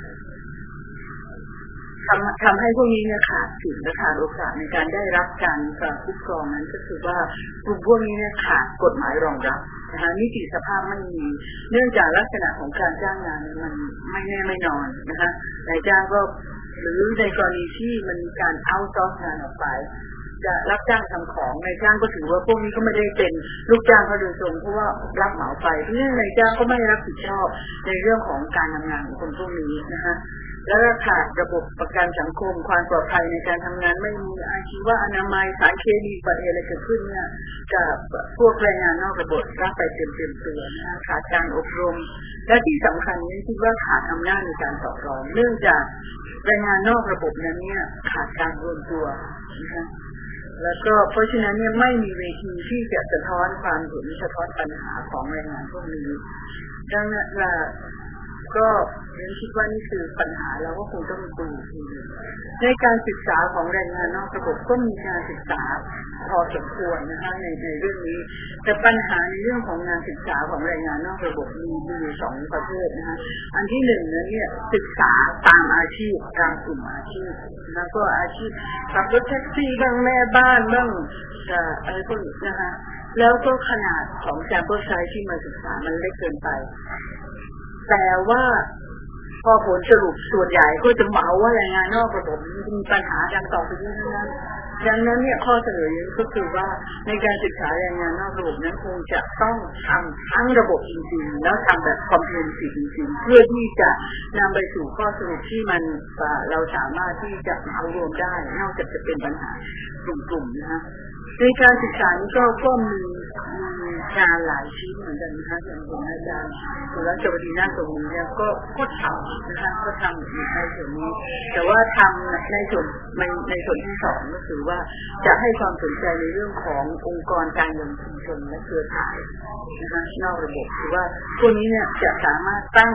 Speaker 3: ทำทำให้พวกนี้เนี่ยขาดสิทธิ์และขาดโอกาสในการได้รับการคุ้มครองนั้นก็คือว่ากลุ่มพวกนี้เนี่ยขาดกฎหมายรองรับนะคะนิติสภาพไม่มีเนื่องจากลักษณะของการจ้างงานมันไม่แน่ไม่นอนนะคะนายจ้างก็หรือในกรณีที่มันมีการเอาท์ซอร์สงานออกไปจะรับจ้างทำของนายจ้างก็ถือว่าพวกนี้ก็ไม่ได้เป็นลูกจ้างเขาโดยตรงเพราะว่ารับเหมาไปเพราะฉะนั้นนายจ้างก็ไม่รับผิดชอบในเรื่องของการทำงานของคนพวกนี้นะคะแล้วก็ขาดระบบประกันสังคมความปลอดภัยในการทำงานไม่มีอาชีวะอนามัยสารเคมีปฏิอะไรเกิดขึ้นเนี่ยกับพวกแรงงานนอกระบบรับไปเต็มเต็มตัวนะขาดการอบรมและที่สำคัญนี่คิดว่าขาดอำนาจในการต่อรองเนื่องจากแรงงานนอกระบบนั้นเนี่ยขาดการรวมตัวนะคะแล้วก็เพราะฉะนั้นเนี่ยไม่มีเวทีที่จะสะท้อนความเห็นสะท้อนปัญหาของแรงงานพวกนี้ดังนั้นก็เรียนคิดว่านี่คือปัญหาเราก็คงต้องดูทีในการศึกษาของแรงงานนอกระบบก็มีการศึกษาพอสมควรนะคะในในเรื่องนี้แต่ปัญหาในเรื่องของงานศึกษาของแรงงานนอกระบบมีมีสองประเภทนะคะอันที่หนึ่งนั้นเนี่ยศึกษาตามอาชีพตามกลุ่มอาชีพแล้วก็อาชีพขับรถแท็กซี่บ้างแม่บ้านบ้างอะไรพวกนี้นะคะแล้วก็ขนาดของแซมเปิลไซส์ที่มาศึกษามันเล็กเกินไปแต่ว่าพอผลสรุปส่วนใหญ่ก็จะเหมาว่าแรงงานนอกระบบมีปัญหาดังต่อไปนี้นั้นดังนั้นเนี่ยข้อเสนอก็คือว่าในการศึกษาแรงงานนอกระบบนั้นคงจะต้องทำทั้งระบบจริงๆแล้วทำแบบคอมเพลนซีฟจริงๆเพื่อที่จะนำไปสู่ข้อสรุปที่มันเราสามารถที่จะเอารวมได้นอกจากจะเป็นปัญหากลุ่มๆนะคะในการศึกษานี้ก็ก็มีงานหลายชิ้นเหมือนกันนะคะอย่างของอาจารย์สุรจบดีนาสมุนเนี่ยก็ก็ทำนะคะก็ทำในส่วนนี้แต่ว่าทำในส่วนในในส่วนที่สองก็คือว่าจะให้ความสนใจในเรื่องขององค์กรการเงินชุมชนและเครือข่ายนะคะนอกระบบคือว่าพวกนี้เนี่ยจะสามารถตั้ง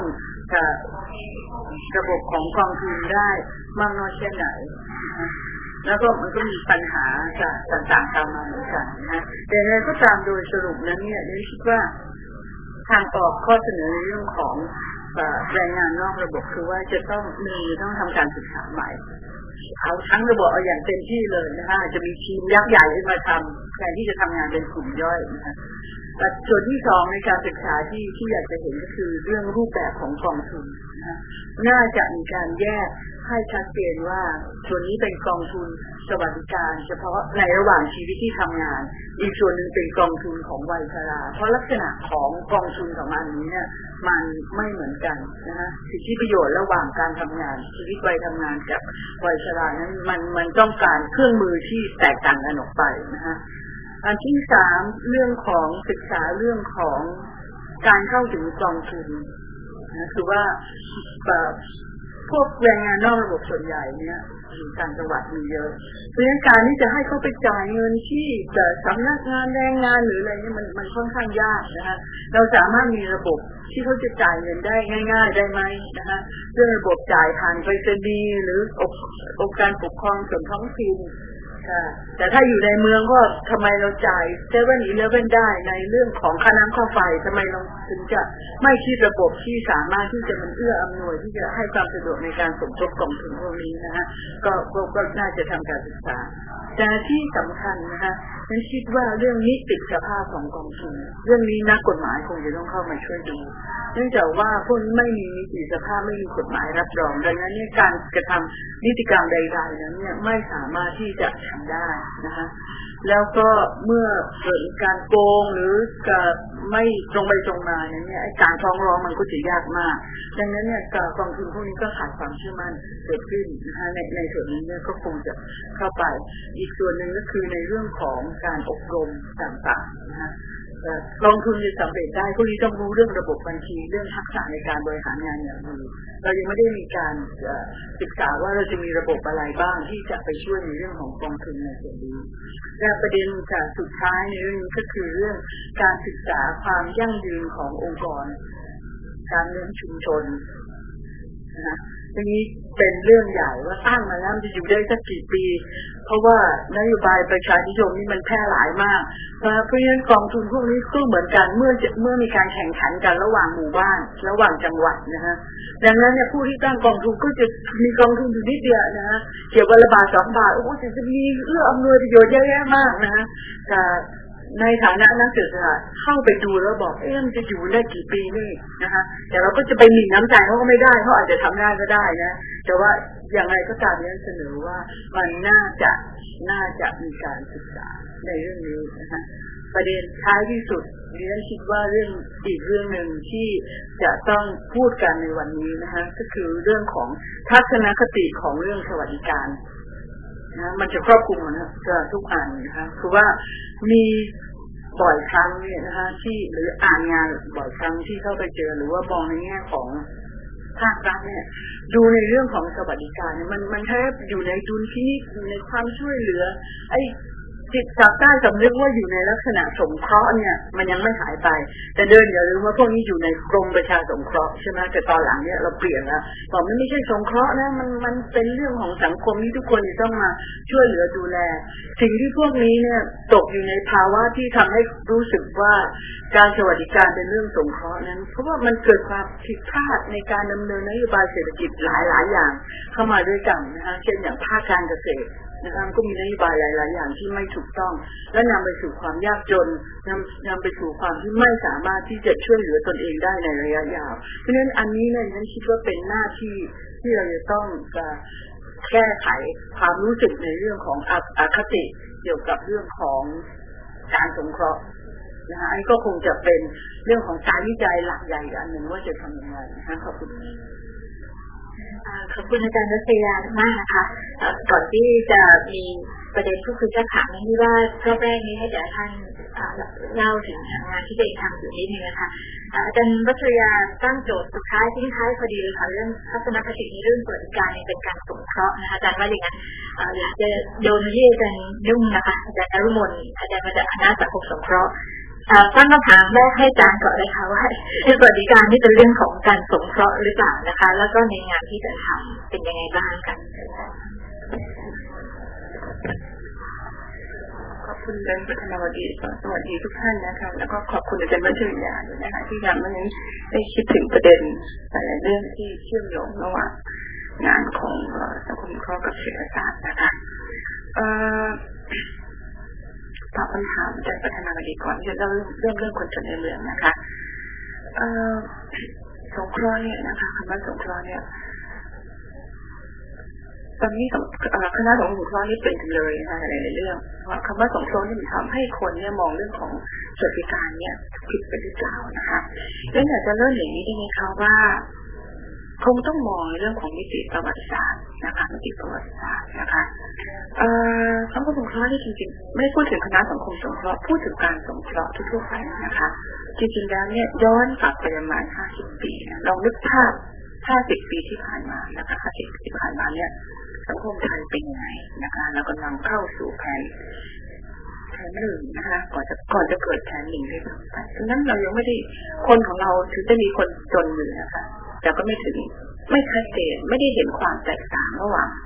Speaker 3: ระบบของกองทุนได้มากน้อยแค่ไหนแล้วก็มันก็มีปัญหาต่างๆตามมาเหมือนกันนะแต่ในก็ตามโดยสรุปนั้นเนี่ยดิฉันคิดว่าทางออกข้อเสนอในเรื่องของแรงงานนอกระบบคือว่าจะต้องมีต้องทำการศึกษาใหม่เอาทั้งระบบเอาอย่างเต็มที่เลยนะคะจะมีทีมยักษ์ใหญ่ขึ้นมาทำแทนที่จะทำงานเป็นกลุ่มย่อยนะคะส่วนที่สองในการศึกษาที่ที่อยากจะเห็นก็คือเรื่องรูปแบบของกองทุนนะน่าจะมีการแยกให้ชัดเจนว่าส่วนนี้เป็นกองทุนสวัสดิการเฉพาะในระหว่างชีวิตที่ทำงานอีกส่วนหนึ่งเป็นกองทุนของวัยชราเพราะลักษณะของกองทุนของอันนี้เนี่ยมันไม่เหมือนกันนะคะสิทธิประโยชน์ระหว่างการทำงานชีวิตวัยทำงานกับวัยชรานั้นมันมันต้องการเครื่องมือที่แตกต่างกันออกไปนะคะอันที่สามเรื่องของศึกษาเรื่องของการเข้าถึงกองทุนนะคือว่าพวกแรงงานนอกระบบส่วนใหญ่เนี่ยอยู่ต่างจังหวัดมีเยอะเพราะฉะนั้นการที่จะให้เขาไปจ่ายเงินที่สำนักงานแรงงานหรืออะไรเนี่ยมันมันค่อนข้างยากนะคะเราสามารถมีระบบที่เขาจะจ่ายเงินได้ง่ายๆได้ไหมนะคะเรื่องระบบจ่ายผ่านไปรษณีย์หรือองค์การปกครองส่วนท้องถิ่นค่ะแต่ถ้าอยู่ในเมืองก็ทำไมเราจ่ายเซเว่นอีเลฟเว่นได้ในเรื่องของค่าน้ำค่าไฟทำไมเราถึงจะไม่คิดระบบที่สามารถที่จะมันเอื้ออำนวยที่จะให้ความสะดวกในการสมทบกองทุนพวกนี้นะฮะก็ก็น่าจะทำการศึกษาแต่ที่สำคัญนะคะฉันคิดว่าเรื่องนิติสภาพของกองทุนเรื่องนี้นักกฎหมายคงจะต้องเข้ามาช่วยดูเนื่องจากว่าพวกนี้ไม่มีนิติสภาพไม่มีกฎหมายรับรองดังนั้นเนี่ยการกระทำนิติกรรมใดๆนั้นเนี่ยไม่สามารถที่จะทำได้นะคะแล้วก็เมื่อเกิดการโกงหรือการไม่ตรงไปตรงมาเนี่ยการฟ้องร้องมันก็จะยากมากดังนั้นเนี่ยกองทุนพวกนี้ก็ขาดความเชื่อมั่นเกิดขึ้นนะคะในในส่วนนี้เนี่ยก็คงจะเข้าไปอีกส่วนหนึ่งก็คือในเรื่องของการอบรมต่างๆนะคะกองทุนจะสำเร็จได้พวกนี้ต้องรู้เรื่องระบบบัญชีเรื่องทักษะในการบริหารงานอย่างดีเรายังไม่ได้มีการศึกษาว่าเราจะมีระบบอะไรบ้างที่จะไปช่วยในเรื่องของกองทุนในส่วนนี้และประเด็นจากสุดท้ายในเรื่องนี้ก็คือเรื่องการศึกษาความยั่งยืนขององค์กรการเงินชุมชนนะทีนี้เป็นเรื่องใหญ่ว่าตั้งมาแล้วจะอยู่ได้สักกี่ปีเพราะว่านโยบายประชานิยมนี่มันแพร่หลายมากเพราะฉะนั้นกองทุนพวกนี้ก็เหมือนกันเมื่อเมื่อมีการแข่งขันกันระหว่างหมู่บ้านระหว่างจังหวัดนะฮะดังนั้นเนี่ยผู้ที่ตั้งกองทุนก็จะมีกองทุนอยู่นิดเดียวนะฮะเกี่ยวกับระบาดสองบาทโอ้โหจะมีเอื้ออำนวยประโยชน์เยอะแยะมากนะฮะแต่ในฐานะนักศึกษาเข้าไปดูแล้วบอกเอ๊ะมันจะอยู่ได้กี่ปีนี่นะคะแต่เราก็จะไปหมิ่นน้ำใจเขาก็ไม่ได้เขาอาจจะทำได้ก็ได้นะแต่ว่าอย่างไรก็ตามนี้เสนอว่ามันน่าจะน่าจะมีการศึกษาในเรื่องนี้นะคะประเด็นท้ายที่สุดดิฉันคิดว่าเรื่องอีกเรื่องหนึ่งที่จะต้องพูดกันในวันนี้นะคะก็คือเรื่องของทัศนคติของเรื่องสวัสดิการนะมันจะครอบคลุมนะทุกอันนะคะคือว่ามีบ่อยครั้งเนี่ยนะคะที่หรืออ่านงานบ่อยครั้งที่เข้าไปเจอหรือว่ามองในแง่ของภาครัฐเนี่ยดูในเรื่องของสวัสดิการเนี่ยมันมันแทบอยู่ในดุลพินิจอยู่ในความช่วยเหลือไอ้จิตสำใต้สำนึกว่าอยู่ในลักษณะสงเคราะห์เนี่ยมันยังไม่หายไปแต่เดินอย่าลืมว่าพวกนี้อยู่ในกรมประชาสงเคราะห์ใช่ไหมแต่ตอนหลังเนี่ยเราเปลี่ยนแล้วบอกมันไม่ใช่สงเคราะห์นะมันมันเป็นเรื่องของสังคมที่ทุกคนจะต้องมาช่วยเหลือดูแลสิ่งที่พวกนี้เนี่ยตกอยู่ในภาวะที่ทำให้รู้สึกว่าการสวัสดิการเป็นเรื่องสงเคราะห์นั้นเพราะว่ามันเกิดความผิดพลาดในการดำเนินนโยบายเศรษฐกิจหลายๆอย่างเข้ามาด้วยกันนะคะเช่นอย่างภาคการเกษตรนะคะก็มีนโยบายหลายๆอย่างที่ไม่ถูกต้องและนำไปสู่ความยากจนนำนำไปสู่ความที่ไม่สามารถที่จะช่วยเหลือตนเองได้ในระยะยาวเพราะฉะนั้นอันนี้เนี่ยฉันคิดว่าเป็นหน้าที่ที่เราจะต้องจะแก้ไขความรู้สึกในเรื่องของอคติเกี่ยวกับเรื่องของการสงเคราะห์นะคะอันนี้ก็คงจะเป็นเรื่องของการวิจัยหลักใหญ่อันหนึ่งว่าจะทำยังไงนะคะขอบคุณ
Speaker 2: ขอบคุณอาจารย์รัตยามากนะคะก่อนที่จะมีประเด็นก็คือจะถามที่ว่ารอบแรกนี้ให้เดี๋ยวท่านเล่าถึงงานที่ตัวเองทำอยู่นิดนึงนะคะอาจารย์รัตยาตั้งโจทย์สุดท้ายทิ้งท้ายพอดีเลยค่ะเรื่องทัศนคติในเรื่องสวัสดิการเป็นการสงเคราะห์นะคะอาจารย์ว่าอย่างนั้นอยากจะโยนมาที่อาจารย์นุ่มนะคะอาจารย์อรุมนอาจารย์มาจากคณะสังคมสงเคราะห์ตั้งคำถามแรกให้อาจารย์ก่อนเลยค่ะว่าสวัสดิการนี่เป็นเรื่องของการสงเคราะห์หรือเปล่านะคะแล้วก็ในงานที่จะทำเป็นยังไงบ้างกัน
Speaker 3: ขอบคุณอาจารย์พัฒนาวดีสวัสดีทุกท่านนะคะแล้วก็ขอบคุณอาจารย์วัชริยาด้วยนะคะที่ทำให้ได้คิดถึงประเด็นหลายเรื่องที่เชื่อมโยงระหว่างงานของสังคมสงเคราะห์กับเศรษฐศาสตร์นะคะตอบคำถามอาจารย์พัฒนาวดีก่อนที่จะเริ่มเรื่องเรื่องคนจนในเมืองนะคะสงเคราะห์เนี่ยนะคะคำว่าสงเคราะห์เนี่ยตอนนี้คณะสงฆ์สงเคราะห์นี่เป็นกันเลยนะคะหลายๆเรื่องว่าคำว่าสงเคราะห์นี่มันทำให้คนเนี่ยมองเรื่องของสวัสดิการเนี่ยผิดไปหรือเปล่านะคะแล้วอยากจะเริ่มอย่างนี้ได้ไหมคะว่าคงต้องมองเรื่องของมิติประวัติศาสตร์นะคะมิติประวัติศาสตร์นะคะสังคมสงเคราะห์นี่จริงๆไม่พูดถึงคณะสังคมสงเคราะห์พูดถึงการสงเคราะห์ทั่วๆไปนะคะจริงๆแล้วเนี่ยย้อนกลับไปประมาณห้าสิบปีลองนึกภาพห้าสิบปีที่ผ่านมานะคะห้าสิบปีที่ผ่านมาเนี่ยสังคมไทยเป็นยังไงนะคะเรากำลังเข้าสู่แผนแผนหนึ่งนะคะก่อนจะก่อนจะเกิดแผนหนึ่งได้ทั้งไปดังนั้นเรายังไม่ได้คนของเราถึงจะมีคนจนอยู่นะคะแต่ก็ไม่ถึงไม่ชัดเจนไม่ได้เห็นความแตกต่างระหว่าง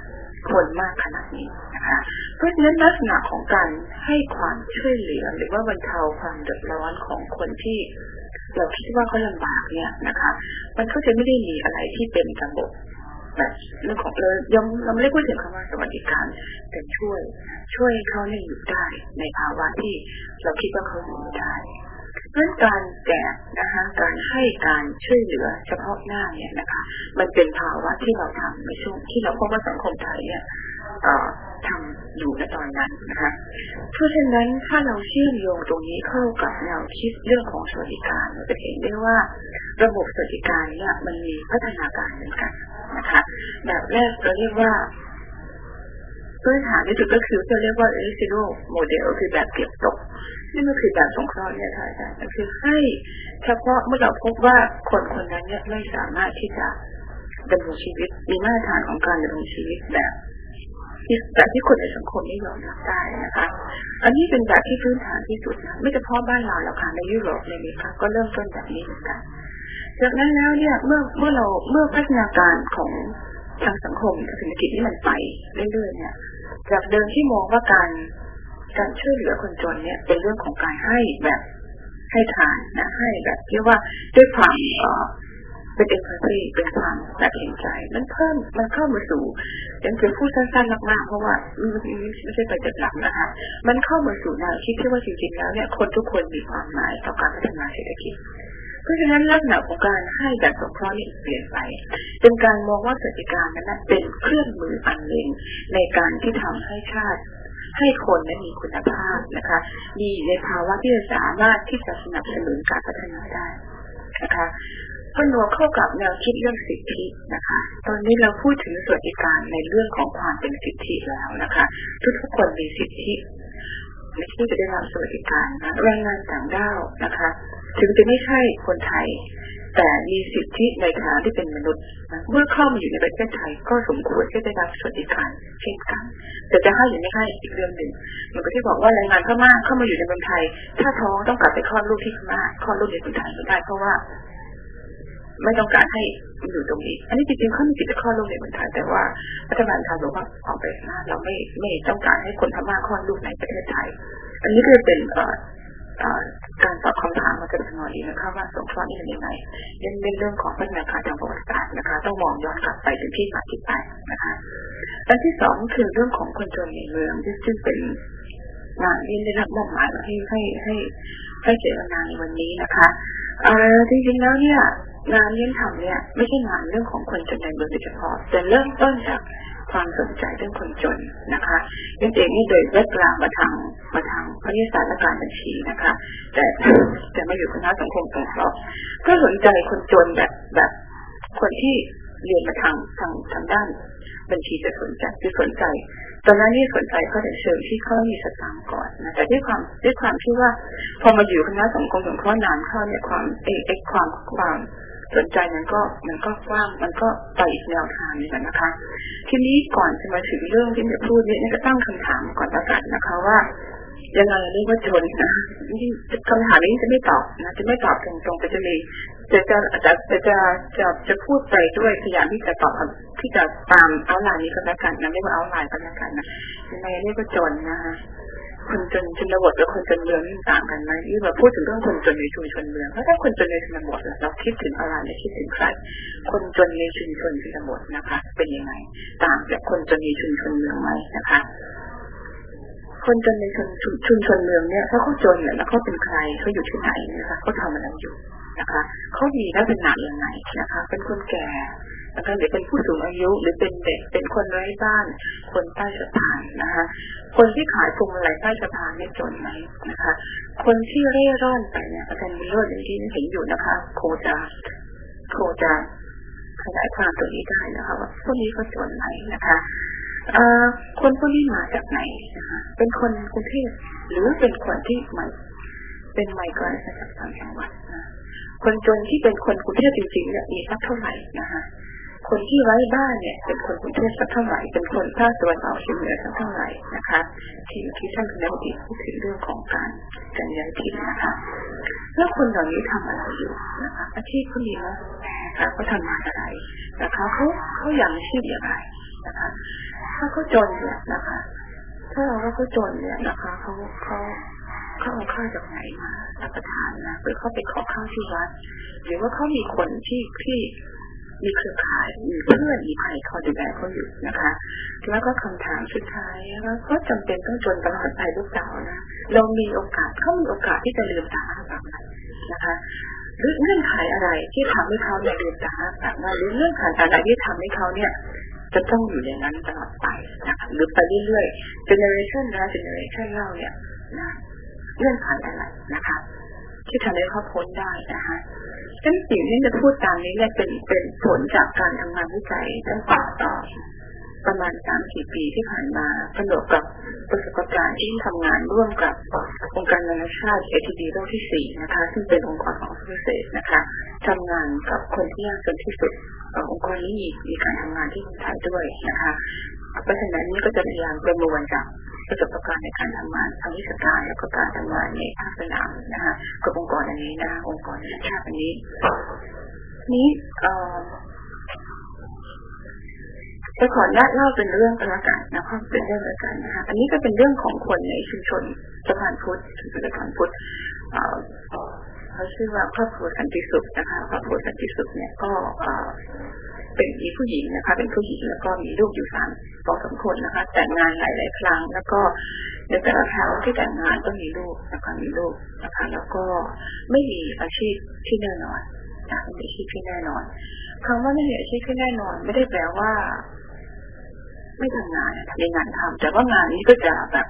Speaker 3: คนมากขนาดนี้นะคะเพราะฉะนั้นลักษณะของการให้ความช่วยเหลือหรือว่าบรรเทาความเดือดร้อนของคนที่เราคิดว่าเขาลำบากเนี่ยนะคะมันก็จะไม่ได้มีอะไรที่เป็นระบบแบบเรื่องของเรายังเราไม่ได้พูดถึงคำว่าสวัสดิการแต่ช่วยช่วยเขาให้อยู่ได้ในภาวะที่เราคิดว่าเขาอยู่ได้เพราะการแจกนะคะการให้การช่วยเหลือเฉพาะหน้าเนี่ยนะคะมันเป็นภาวะที่เราทำในช่วงที่เราพบว่าสังคมไทยเนี่ยทำอยู่ในตอนนั้นนะคะเพราะฉะนั้นถ้าเราเชื่อมโยงตรงนี้เข้ากับแนวคิดเรื่องของสวัสดิการเราจะเห็นได้ว่าระบบสวัสดิการเนี่ยมันมีพัฒนาการเหมือนกันนะคะแบบแรกเราเรียกว่าพื้นฐานที่สุดก็คือเราเรียกว่า residual model คือแบบเก็บตกนี่ก็คือแบบสงเคราะห์เนี่ยค่ะอาจารย์ก็คือให้เฉพาะเมื่อเราพบว่าคนคนนั้นเนี่ยไม่สามารถที่จะดำรงชีวิตมีมาตรฐานของการดำรงชีวิตแบบที่แบบที่คนในสังคมไม่ยอมรับได้นะคะอันนี้เป็นแบบที่พื้นฐานที่สุดนะไม่เฉพาะบ้านเราหรอกค่ะในยุโรปในอเมริกาก็เริ่มต้นแบบนี้เหมือนกันจากนั้นแล้วเนี่ยเมื่อเมื่อเราเมื่อพัฒนาการของทางสังคมทางเศรษฐกิจที่มันไปเรื่อยๆเนี่ยจากเดิมที่มองว่าการการช่วยเหลือคนจนเนี่ยเป็นเรื่องของการให้แบบให้ทานนะให้แบบเรียกว่าด้วยความเอ่อเป็นเอมพัตตีเป็นความแบบเห็นใจมันเพิ่มมันเข้ามาสู่ยังจะพูดสั้นๆมากๆเพราะว่าไม่ใช่ไปจัดหลักนะคะมันเข้ามาสู่แนวคิดที่ว่าจริงๆแล้วเนี่ยคนทุกคนมีความหมายต่อการพัฒนาเศรษฐกิจเพราะฉะนั้นลักษณะของการให้แบบสงเคราะห์นี่เปลี่ยนไปเป็นการมองว่าสวัสดิการนั้นเป็นเครื่องมืออันหนึ่งในการที่ทำให้ชาติให้คนนั้นมีคุณภาพนะคะมีในภาวะที่จะสามารถที่จะสนับสนุนการพัฒนาได้นะคะผนวกเข้ากับแนวคิดเรื่องสิทธินะคะตอนนี้เราพูดถึงสวัสดิการในเรื่องของความเป็นสิทธิแล้วนะคะทุกๆคนมีสิทธิที่จะได้รับสวัสดิการนะแรงงานต่างด้าวนะคะถึงจะไม่ใช่คนไทยแต่มีสิทธิในฐานะที่เป็นมนุษย์นะเมื่อเข้ามาอยู่ในประเทศไทยก็สมควรที่จะได้รับสวัสดิการเช่นกันแต่จะให้หรือไม่ให้อีกเรื่องหนึ่งเหมือนกับที่บอกว่าแรงงานพม่าเข้ามาอยู่ในเมืองไทยถ้าท้องต้องกลับไปคลอดลูกที่พม่าคลอดลูกในเมืองไทยไม่ได้เพราะว่าไม่ต้องการให้อยู่ตรงนี้อันนี้จริงๆเขามีสิทธิ์จะคลอดลูกในเมืองไทยแต่ว่ารัฐบาลไทยบอกว่าออกไปนะเราไม่ไม่ต้องการให้คนพม่าคลอดลูกในประเทศไทยอันนี้ก็เป็นเอ่อการตอบคำถามมาจากทางนี้นะคะว่าสงเคราะห์นี่เป็นยังไงเรื่องเรื่องของพัฒนาการทางประวัติศาสตร์นะคะต้องมองย้อนกลับไปถึงที่มาที่ไปนะคะอันที่สองคือเรื่องของคนจนในเมืองซึ่งเป็นงานที่ได้รับมอบหมายให้ให้ให้ให้เจรนาในวันนี้นะคะเอ่อจริงๆแล้วเนี่ยงานที่ทำเนี่ยไม่ใช่งานเรื่องของคนจนในเมืองโดยเฉพาะแต่เริ่มต้นจากความสนใจเรื่องคนจนนะคะยังเองนี่โดยแบ็คกราวด์มาทางมาทางคณิตศาสตร์และการบัญชีนะคะแต่แต่มาอยู่คณะสังคมสงเคราะห์ก็สนใจคนจนแบบแบบคนที่เรียนมาทางทางทางด้านบัญชีจะสนใจจะสนใจตอนนั้นนี่สนใจเขาแต่เชิงที่เขามีสตางค์ก่อนนะแต่ด้วยความด้วยความที่ว่าพอมาอยู่คณะสังคมสงเคราะห์นานเข้าเนี่ยความเอเอ็กความความสนใจนั้นก็มันก็กว้างมันก็ไปอีกแนวทางนึงนะคะทีนี้ก่อนจะมาถึงเรื่องที่จะพูดเนี่ยจะตั้งคำถามก่อนประกาศนะคะว่ายังไงเรียกว่าจนนะคำถามนี้จะไม่ตอบนะจะไม่ตอบตรงๆแต่จะมีจะจะจะจะจะจะพูดไปด้วยพยายามที่จะตอบที่จะตามเอาไลน์นี้ก็แล้วกันนะไม่ว่าเอาไลน์ก็แล้วกันนะยังไงเรียกว่าจนนะคะคนจนชนบทกับคนจนเมืองนี่ต่างกันไหมที่เราพูดถึงเรื่องคนจนในชุมชนเมืองเพราะถ้าคนจนในชนบทเราคิดถึงอะไรเราคิดถึงใครคนจนในชุมชนชนบทนะคะเป็นยังไงต่างจากคนจนในชุมชนเมืองไหมนะคะคนจนในชุมชุมชนเมืองเนี่ยถ้าเขาจนเนี่ยแล้วเขาเป็นใครเขาอยู่ที่ไหนนะคะเขาทำอะไรอยู่นะคะเขามีลักษณะยังไงนะคะเป็นคนแก่นะคะหรือเป็นผู้สูงอายุหรือเป็นเด็กเป็นคนไร้บ้านคนใต้สะพานนะคะคนที่ขายพวงมาลัยใต้สะพานเนี่ยจนไหมนะคะคนที่เร่ร่อนไปเนี่ยอาจารย์วิโรจน์อย่างที่เห็นอยู่นะคะโคจะโคจะขยายความตัวนี้ได้นะคะว่าพวกนี้เขาจนไหมนะคะเอ่อคนพวกนี้มาจากไหนนะคะเป็นคนกรุงเทพหรือเป็นคนที่ใหม่เป็นไมเกรนจากต่างจังหวัดนะคนจนที่เป็นคนกรุงเทพจริงๆเนี่ยมีสักเท่าไหร่นะคะคนที่ไร้บ้านเนี่ยเป็นคนกรุงเทพสักเท่าไหร่เป็นคนภาคตะวันออกเฉียงเหนือสักเท่าไหร่นะคะที่ที่ท่านคณบดีพูดถึงเรื่องของการการย้ายถิ่นนะคะแล้วคนเหล่านี้ทำอะไรอยู่นะคะอาชีพเขาดีนะเขาทำงานอะไรนะคะเขาเขาอย่างอาชีพอย่างไรนะคะถ้าเขาจนเนี่ยนะคะถ้าเราว่าเขาจนเนี่ยนะคะเขาเขาเขาเอาข้าวจากไหนมารับประทานนะหรือเขาไปขอข้าวที่วัดหรือว่าเขามีคนที่ที่มีเครือข่ายมีเพื่อนมีใครเขาดูแลเขาอยู่นะคะแล้วก็คำถามสุดท้ายแล้วก็จำเป็นต้องจนตลอดไปหรือเปล่านะเรามีโอกาสเขามีโอกาสที่จะลืมตาอ้าปากนะคะหรือเงื่อนไขอะไรที่ทำให้เขาเนี่ยลืมตาอ้าปากหรือเงื่อนไขอะไรที่ทำให้เขาเนี่ยจะต้องอยู่อย่างนั้นตลอดไปนะคะหรือไปเรื่อยๆ generation นะ generation เล่าเนี่ยนะเงื่อนไขอะไรนะคะที่ทำให้เขาพ้นได้นะคะฉะนั้นสิ่งที่จะพูดตามนี้เนี่ยเป็นเป็นผลจากการทำงานวิจัยตั้งแต่ต่อประมาณสามสี่ปีที่ผ่านมาผนวกกับประสบการณ์ที่ทำงานร่วมกับองค์การนานาชาติ เอ ที ดี โลกที่สี่นะคะซึ่งเป็นองค์กรของพิเศษนะคะทำงานกับคนที่ยากจนที่สุดองค์กรนี้มีมีการทำงานที่เมืองไทยด้วยนะคะเพราะฉะนั้นนี่ก็จะพยายามประมวลจากประสบการณ์ในการทำงานทางวิชาการแล้วก็การทำงานในภาคสนามนะคะกับองค์กรอันนี้นะคะองค์กรนานาชาติอันนี้นี้จะขอเล่าเป็นเรื่องกันละกันนะคะเป็นเรื่องละกันนะคะอันนี้ก็เป็นเรื่องของคนในชุมชนสะพานพุทธสะพานพุทธเขาชื่อว่าครอบครัวสันติสุขนะคะครอบครัวสันติสุขเนี่ยก็เป็นมีผู้หญิงนะคะเป็นผู้หญิงแล้วก็มีลูกอยู่สามสองสามคนนะคะแต่งงานหลายหลายครั้งแล้วก็ในแต่ละครั้งที่แต่งงานก็มีลูกนะคะมีลูกนะคะแล้วก็ไม่มีอาชีพที่แน่นอนนะไม่มีอาชีพที่แน่นอนคำว่าไม่มีอาชีพที่แน่นอนไม่ได้แปลว่าไม่ทำงานในงานทำแต่ว่างานนี้ก็จะแบบ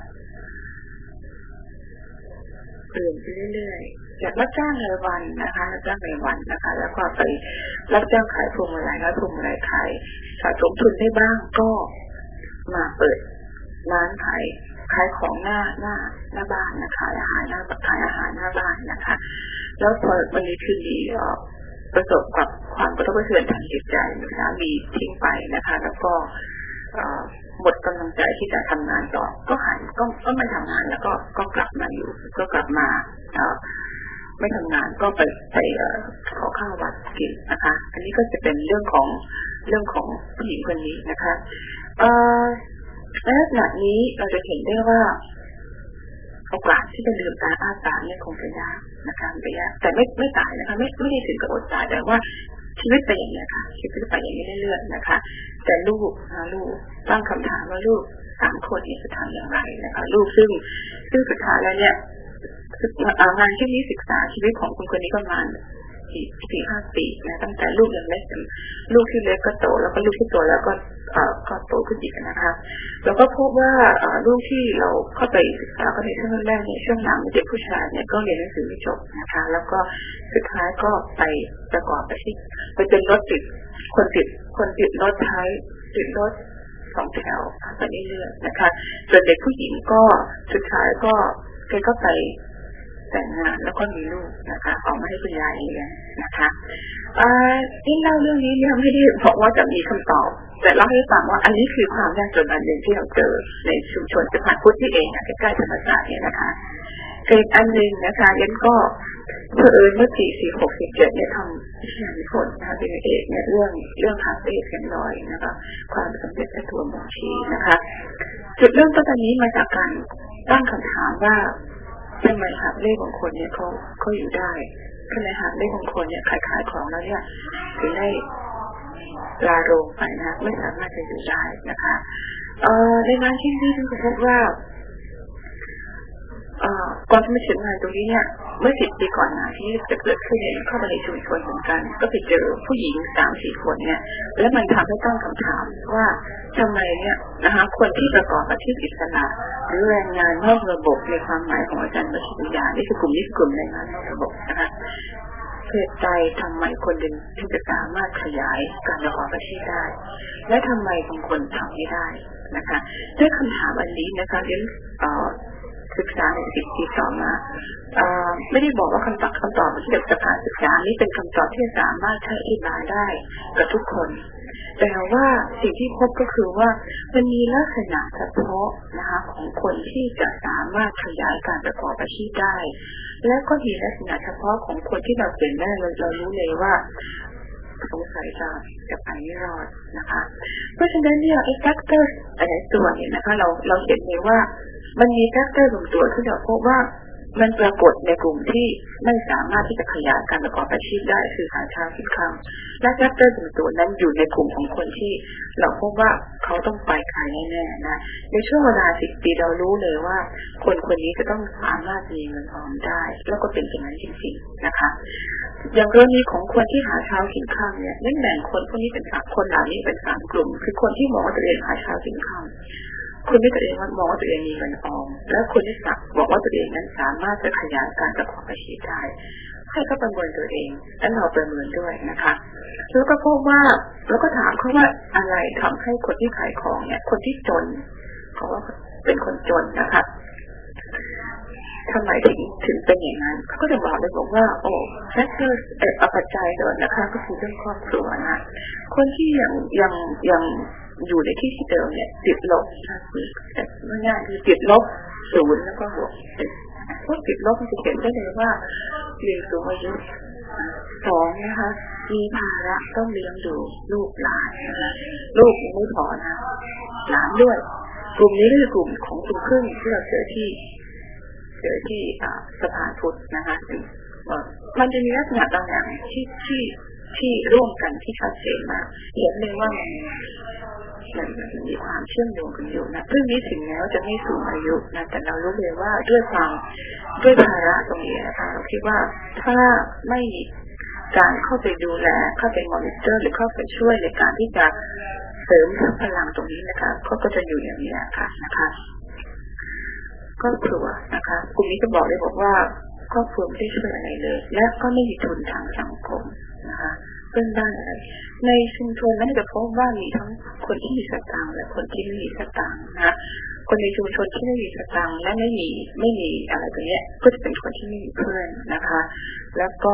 Speaker 3: เปลี่ยนไปเรื่อยๆจากรับจ้างรายวันนะคะรับจ้างรายวันนะคะแล้วก็ไปรับจ้างขายพวงมาลัยแล้วพวงมาลัยขายสะสมทุนได้บ้างก็มาเปิดร้านขายขายของหน้าหน้าหน้าบ้านนะคะอาหารหน้าขายอาหารหน้าบ้านนะคะแล้วพอวันนี้คือมีประสบกับความกระทบกระเทือนทางจิตใจนะคะมีทิ้งไปนะคะแล้วก็หมดกำลังใจที่จะทำงานต่อก็หันก็ก็ไม่ทำงานแล้วก็ก็กลับมาอยู่ก็กลับมาไม่ทำงานก็ไปไปขอข้าววัดกินนะคะอันนี้ก็จะเป็นเรื่องของเรื่องของผู้หญิงคนนี้นะคะในลักษณะนี้เราจะเห็นได้ว่าโอกาสที่จะลืมตาอ้าปากเนี่ยคงจะยากนะคะไม่ยากแต่ไม่ไม่ตายนะคะไม่ไม่ได้ถึงกับอดตายแต่ว่าชีวิตไปอย่างนี้ค่ะชีวิตไปอย่างนี้เรื่อยๆนะคะแต่ลูกนะลูกตั้งคำถามว่าลูกสามคนนี้จะทำอย่างไรนะคะลูกซึ่งซึ่งสุดท้ายแล้วเนี่ยงานที่นี้ศึกษาชีวิตของคุณคนนี้ประมาณสี่สี่ห้าปีนะตั้งแต่ลูกยังเล็กลูกที่เล็กก็โตแล้วก็ลูกที่โตแล้วก็ก็โตขึ้นอีกนะคะแล้วก็พบว่าลูกที่เราเข้าไปศึกษาก็ในช่วงแรกในช่วงหลังเด็กผู้ชายเนี่ยก็เรียนหนังสือไม่จบนะคะแล้วก็สุดท้ายก็ไปประกอบอาชีพไปเป็นรถติดคนติดคนติดรถท้ายติดรถสองแถวไปเรื่อยๆนะคะส่วนเด็กผู้หญิงก็สุดท้ายก็แกก็ไปแต่งงานแล้วก็มีลูกนะคะออกมาให้คุณยายเลี้ยงนะคะที่เล่าเรื่องนี้เนี่ยไม่ได้บอกว่าจะมีคำตอบแต่เล่าให้ฟังว่าอันนี้คือความยากจนอันหนึ่งที่เราเจอในชุมชนสะพานพุทธที่เองใกล้ๆธรรมศาสตร์เนี่ยนะคะเกิดอันหนึ่งนะคะยันก็เพื่อเอิญเมื่อปีสี่หกสิบเจ็ดเนี่ยทำวิชานิพนธ์นะคะเป็นเอกเนี่ยเรื่องเรื่องคาเฟ่เสียงลอยนะคะความสำเร็จและตัวบ่งชี้นะคะจุดเริ่มต้นตอนนี้มาจากการตั้งคำถามว่าทำไมหาเลขของคนเนี่ยเขาเขาอยู่ได้ทำไมหาเลขของคนเนี่ยขายขายของแล้วเนี่ยถึงได้ลาโรงไปนะไม่สามารถจะอยู่ได้นะคะเอ่อในงานที่นี่ท่านพบว่าเอ่อก่อนที่มาถึงงานตรงนี้เนี่ยเมื่อสิบปีก่อนนะที่จะเกิดขึ้นเนี่ยเข้ามาในชุมชนเหมือนกันก็ไปเจอผู้หญิงสามสี่คนเนี่ยแล้วมันทำให้ตั้งคำถามว่าทำไมเนี่ยนะคะคนที่ประกอบอาชีพอิสระหรือแรงงานนอกระบบในความหมายของอาจารย์วชิรยานี่คือกลุ่มนี้กลุ่มแรงงานนอกระบบนะคะเหตุใจทำไมคนหนึ่งถึงจะสามารถขยายการประกอบอาชีพได้และทำไมบางคนทำไม่ได้นะคะด้วยคำถามอันนี้นะคะเรียนศึกษาในสิบปีต่อมาไม่ได้บอกว่าคำตอบคำตอบที่เด็กจะผ่านศึกษานี้เป็นคำตอบที่สามารถใช้อิบาได้กับทุกคนแต่ว่าสิ่งที่พบก็คือว่ามันมีลักษณะเฉพาะนะคะของคนที่จะสามารถขยายการประกอบอาชีพได้และก็มีลักษณะเฉพาะของคนที่เราเป็นแม่เราเรารู้เลยว่าสงสัยจะจะไปไม่รอดนะคะเพราะฉะนั้นเนี่ยไอ้แฟกเตอร์อะไรตัวเนี่ยนะคะเราเราเห็นเลยว่ามันมีแฟกเตอร์บางตัวที่เราพบว่ามันปรากฏในกลุ่มที่ไม่สามารถที่จะขยายการประกอบอาชีพได้คือหาเช้ากินค่ำและแฟกเตอร์บางตัวนั้นอยู่ในกลุ่มของคนที่เราพบว่าเขาต้องไปไกลแน่ๆนะในช่วงเวลาสิบปีเรารู้เลยว่าคนคนนี้จะต้องสามารถมีเงินออมได้แล้วก็เป็นอย่างนั้นจริงๆนะคะอย่างกรณีของคนที่หาเช้ากินค่ำเนี่ยนั่นแบ่งคนพวกนี้เป็นสามคนเหล่านี้เป็นสามกลุ่มคือคนที่มองว่าตัวเองหาเช้ากินค่ำคนที่ตัวเองว่ามองว่าตัวเองมีเงินออมและคนที่สักบอกว่าตัวเองนั้นสามารถจะขยายการประกอบอาชีพได้ให้เขาประเมินตัวเองและเราประเมินด้วยนะคะแล้วก็พบว่าแล้วก็ถามเขาว่าอะไรทำให้คนที่ขายของเนี่ยคนที่จนเขาว่าเป็นคนจนนะคะทำไมถึงถึงเป็นอย่างนั้นเขาก็จะบอกเลยบอกว่าโอ้แฟกเตอร์เอ่อปัจจัยเลยนะคะก็คือเรื่องครอบครัวนะคนที่ยังยังยังอยู่ในที่ที่เดิมเนี่ยติดลบนะแต่ไม่ง่ายคือติดลบศูนย์แล้วก็บวกพวกติดลบมันจะเห็นได้เลยว่าเรียนสูงอายุสองนะคะมีภาระต้องเลี้ยงดูลูกหลานนะคะลูกยังไม่พอนะหลานด้วยกลุ่มนี้ก็คือกลุ่มของกลุ่มครึ่งที่เราเจอที่เจอที่สะพานพุทธนะคะมันจะมีลักษณะบางอย่างที่ที่ที่ร่วมกันที่ชัดเจนมากเห็นเลยว่ามันมันมีความเชื่อมโยงกันอยู่นะเรื่องนี้ถึงแม้ว่าจะไม่สูงอายุนะแต่เรารู้เลยว่าด้วยความด้วยภาระตรงนี้นะคะเราคิดว่าถ้าไม่การเข้าไปดูแลเข้าไปมอนิเตอร์หรือเข้าไปช่วยในการที่จะเสริมพลังตรงนี้นะคะเขาก็จะอยู่อย่างนี้ค่ะนะคะครอบครัวนะคะกลุ่มนี้จะบอกเลยบอกว่าครอบครัวไม่ได้ช่วยอะไรเลยและก็ไม่มีทุนทางสังคมนะคะเพื่อนบ้านอะไรในชุมชนนั้นจะพบว่ามีทั้งคนที่มีสตางค์และคนที่ไม่มีสตางค์นะคนในชุมชนที่ไม่มีสตางค์และไม่มีไม่มีอะไรตรงนี้ก็จะเป็นคนที่ไม่มีเพื่อนนะคะแล้วก็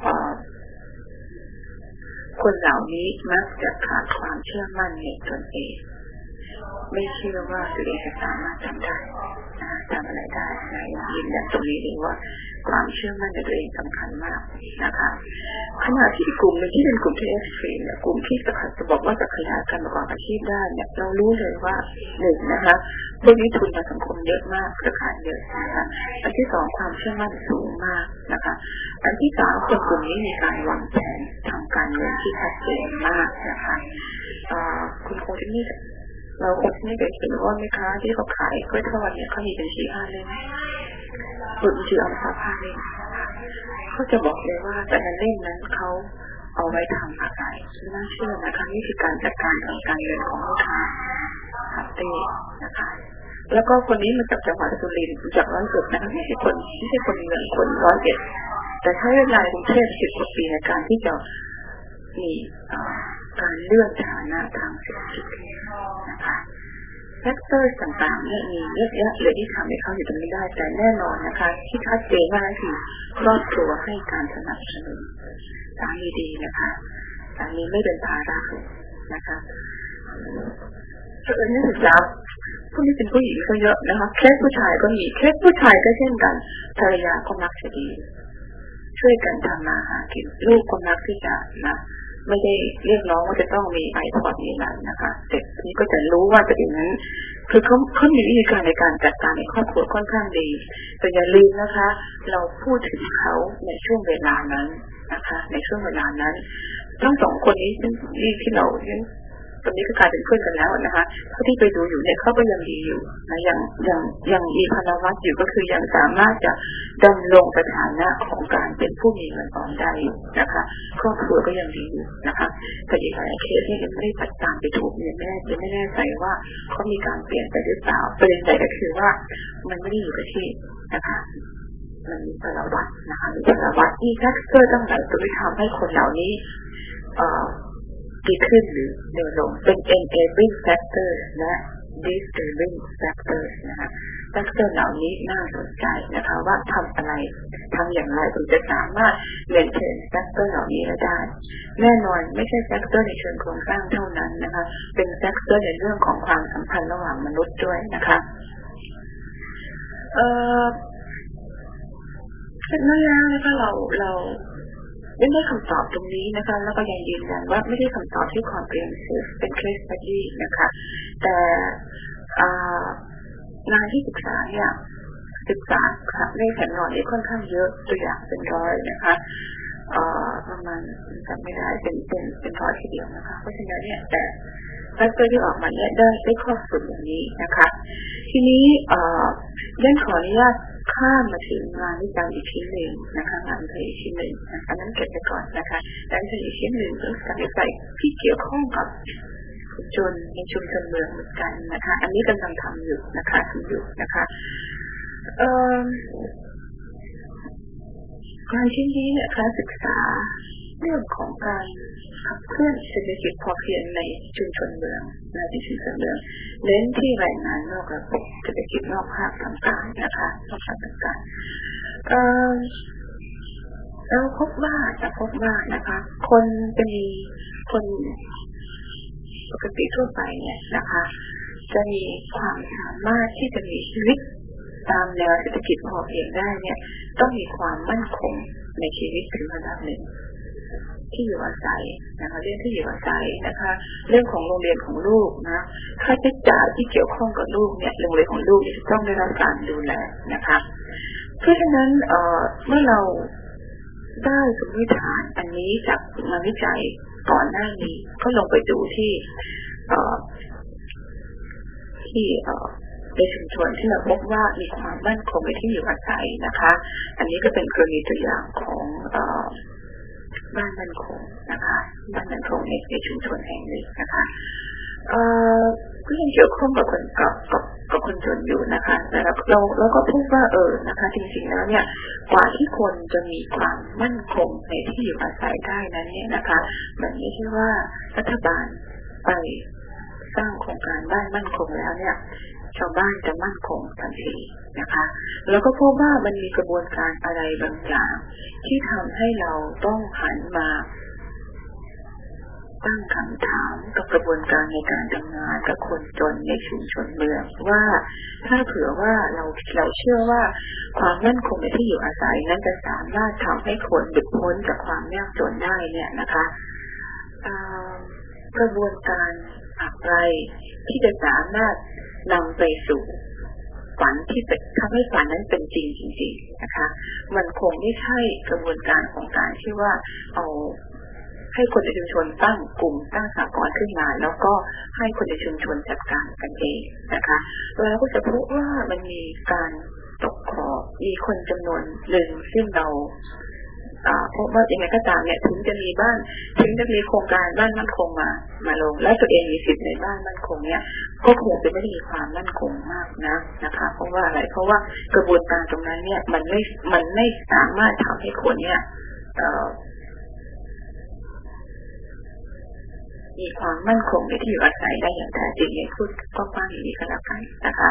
Speaker 3: คนเหล่านี้มักจะขาดความเชื่อมั่นในตนเองไม่เชื่อว่าตัวเองจะสามารถทำได้ทำอะไรได้นะยืนยันตรงนี้เลยว่าความเชื่อมั่นในตัวเองสำคัญมากนะคะขณะที่กลุ่มที่เป็นกลุ่มที่เอ็กซ์ตรีมเนี่ยกลุ่มที่จะบอกว่าจะขยายการประกอบอาชีพได้เนี่ยเรารู้เลยว่าหนึ่งนะคะพวกนี้ทุนทางสังคมเยอะมากเครือข่ายเยอะนะคะอันที่สองความเชื่อมั่นสูงมากนะคะอันที่สามคนกลุ่มนี้มีการวางแผนทางการเงินที่ชัดเจนมากนะคะคุณคงจะนี่เราคงไม่เคยเห็นว่าแม่ค้าที่เขาขายกล้วยทอดเนี่ยเขามีบัญชีห้าเล่มเปิดบัญชีออมทรัพย์ห้าเล่มเขาจะบอกเลยว่าแต่ละเล่มนั้นเขาเอาไว้ทำอะไรน่าเชื่อนะคะนี่คือการจัดการทางการเงินของลูกค้าฮัตตี้นะคะแล้วก็คนนี้มาจากจังหวัดสุรินทร์จากร้อยเอ็ดนะคะไม่ใช่คนไม่ใช่คนเมืองคนร้อยเอ็ดแต่ใช้เวลากรุงเทพสิบกว่าปีในการที่จะมีการเลื่อนฐานะทางเศรษฐกิจนะคะแฟกเตอร์ต่างๆเนี่ยมีเยอะแยะเลยที่ทำให้เขาอยู่ตรงนี้ได้แต่แน่นอนนะคะที่ชัดเจนมากคือครอบครัวให้การสนับสนุนสามีดีนะคะสามีไม่เป็นภาระนะคะเออนักศึกษาพวกนี้เป็นผู้หญิงก็เยอะนะคะเคสผู้ชายก็มีเคสผู้ชายก็เช่นกันภรรยาก็มักจะดีช่วยกันทำมาหากินลูกก็มักที่จะนะไม่ได้เรียกร้องว่าจะต้องมีไอพอดนี้นั้นนะคะแต่นี้ก็จะรู้ว่าตัวเองนั้นคือเขาเขามีวิธีการในการจัดการในครอบครัวค่อนข้างดีแต่อย่าลืมนะคะเราพูดถึงเขาในช่วงเวลานั้นนะคะในช่วงเวลานั้นทั้งสองคนนี้ที่ที่เราตอนนี้ก็กลายเป็นเพื่อนกันแล้วนะคะเท่าที่ไปดูอยู่เนี่ยเขาก็ยังดีอยู่นะยังยังยังมีพลวัตอยู่ก็คือยังสามารถจะดำรงสถานะของการเป็นผู้มีเงินออมได้อยู่นะคะครอบครัวก็ยังดีอยู่นะคะแต่อีกหลายเคสที่ยังไม่ได้จัดการไปถูกเนี่ยไม่แน่จะไม่แน่ใจว่าเขามีการเปลี่ยนไปหรือเปล่าประเด็นใหญ่ก็คือว่ามันไม่ได้อยู่กับที่นะคะมันมีพลวัตนะคะมีพลวัตที่แฟกเตอร์ตั้งแต่ตัวที่ทำให้คนเหล่านี้เอ่อดีขึ้นหรือเดินลงเป็น enabling factors และ disabling factors นะคะแฟกเตอร์เหล่านี้น่าสนใจนะคะว่าทำอะไรทำอย่างไรถึงจะสามารถ maintain แฟกเตอร์เหล่านี้ได้แน่นอนไม่ใช่แฟกเตอร์ในเชิงโครงสร้างเท่านั้นนะคะเป็นแฟกเตอร์ในเรื่องของความสัมพันธ์ระหว่างมนุษย์ด้วยนะคะเอ่อเสร็จแล้วนะคะเราเราไม่ได้คำตอบตรงนี้นะคะแล้วก็ยังยืนยันว่าไม่ได้คำตอบที่ comprehensive เป็น case study นะคะแต่งานที่ศึกษาเนี่ยศึกษาในแผ่นหน่อยนี่ค่อนข้างเยอะตัวอย่างเป็นร้อยนะคะประมาณจำไม่ได้เป็นเป็นเป็นร้อยทีเดียวนะคะเพราะฉะนั้นเนี่ยแต่ฟัสเตอร์ที่ออกมาเนี่ยได้ได้ข้อสรุปอย่างนี้นะคะทีนี้ยันขออนุญาตข้ามมาถึงงานวิจัยอีกชิ้นหนึ่งนะคะงานวิจัยอีกชิ้นหนึ่งอันนั้นเก็บไปก่อนนะคะงานวิจัยอีกชิ้นหนึ่งก็การวิจัยที่เกี่ยวข้องกับจนในชุมชนเมืองเหมือนกันนะคะอันนี้กำลังทำอยู่นะคะทำอยู่นะคะเอ่องานชิ้นนี้เนี่ยค่ะศึกษาเรื่องของการขับเคลื่อนเศรษฐกิจพอเพียงในชุมชนเมืองในชุมชนเมืองเน้นที่แรงงานนอกระบบเศรษฐกิจนอกภาคต่างๆนะคะนอกภาคต่างๆเอ่อเราพบว่าจะพบว่านะคะคนจะมีคนปกติทั่วไปเนี่ยนะคะจะมีความสามารถที่จะมีชีวิตตามแนวเศรษฐกิจพอเพียงได้เนี่ยต้องมีความมั่นคงในชีวิตถึงระดับหนึ่งที่อยู่อาศัยนะคะเรื่องที่อยู่อาศัยนะคะเรื่องของโรงเรียนของลูกนะค่าใช้จ่ายที่เกี่ยวข้องกับลูกเนี่ยโรงเรียนของลูกจะต้องได้รับการดูแลนะคะเพราะฉะนั้นเอ่อเมื่อเราได้สมมติฐานอันนี้จากงานวิจัยก่อนหน้านี้ก็ลงไปดูที่เอ่อที่เอ่อในชุมชนที่เราพบว่ามีความมั่นคงในที่อยู่อาศัยนะคะอันนี้ก็เป็นกรณีตัวอย่างของเอ่อบ้านมั่นคงนะคะบ้านมั่นคงในในชุมชนแห่งหนึ่งนะคะเอ่อก็ยังเกี่ยวข้องกับคนกับกับกับคนจนอยู่นะคะแต่เราเราเราก็พบว่าเออนะคะจริงๆแล้วเนี่ยกว่าที่คนจะมีความมั่นคงในที่อยู่อาศัยได้นั้นเนี่ยนะคะมันไม่ใช่ว่ารัฐบาลไปสร้างโครงการบ้านมั่นคงแล้วเนี่ยชาวบ้านจะมั่นคงทันทีนะคะแล้วก็พบว่ามันมีกระบวนการอะไรบางอย่างที่ทำให้เราต้องหันมาตั้งคำถามกับกระบวนการในการทำงานกับคนจนในชุมชนเมืองว่าถ้าเผื่อว่าเราเราเชื่อว่าความมั่นคงในที่อยู่อาศัยนั้นจะสามารถทำให้คนหลุดพ้นจากความยากจนได้เนี่ยนะคะกระบวนการอะไรที่จะสามารถนำไปสู่ฝันที่เป็นทำให้ฝันนั้นเป็นจริงจริงๆนะคะมันคงไม่ใช่กระบวนการของการที่ว่าเอาให้คนในชุมชนตั้งกลุ่มตั้งสหกรณ์ขึ้นมาแล้วก็ให้คนในชุมชนจัดการกันเองนะคะแล้วก็จะพบว่ามันมีการตกขอบมีคนจำนวนหนึ่งซึ่งเราเพราะว่าอย่างไรก็ตามเนี่ยถึงจะมีบ้านถึงจะมีโครงการบ้านมั่นคงมามาลงและตัวเองมีสิทธิ์ในบ้านมั่นคงเนี่ยก็คงจะไม่ได้มีความมั่นคงมากนะนะคะเพราะว่าอะไรเพราะว่ากระบวนการตรงนั้นเนี่ยมันไม่มันไม่สามารถทำให้คนเนี่ยมีความมั่นคงในที่อยู่อาศัยได้อย่างแท้จริงพูดกว้างๆอย่างนี้ก็แล้วกันนะคะ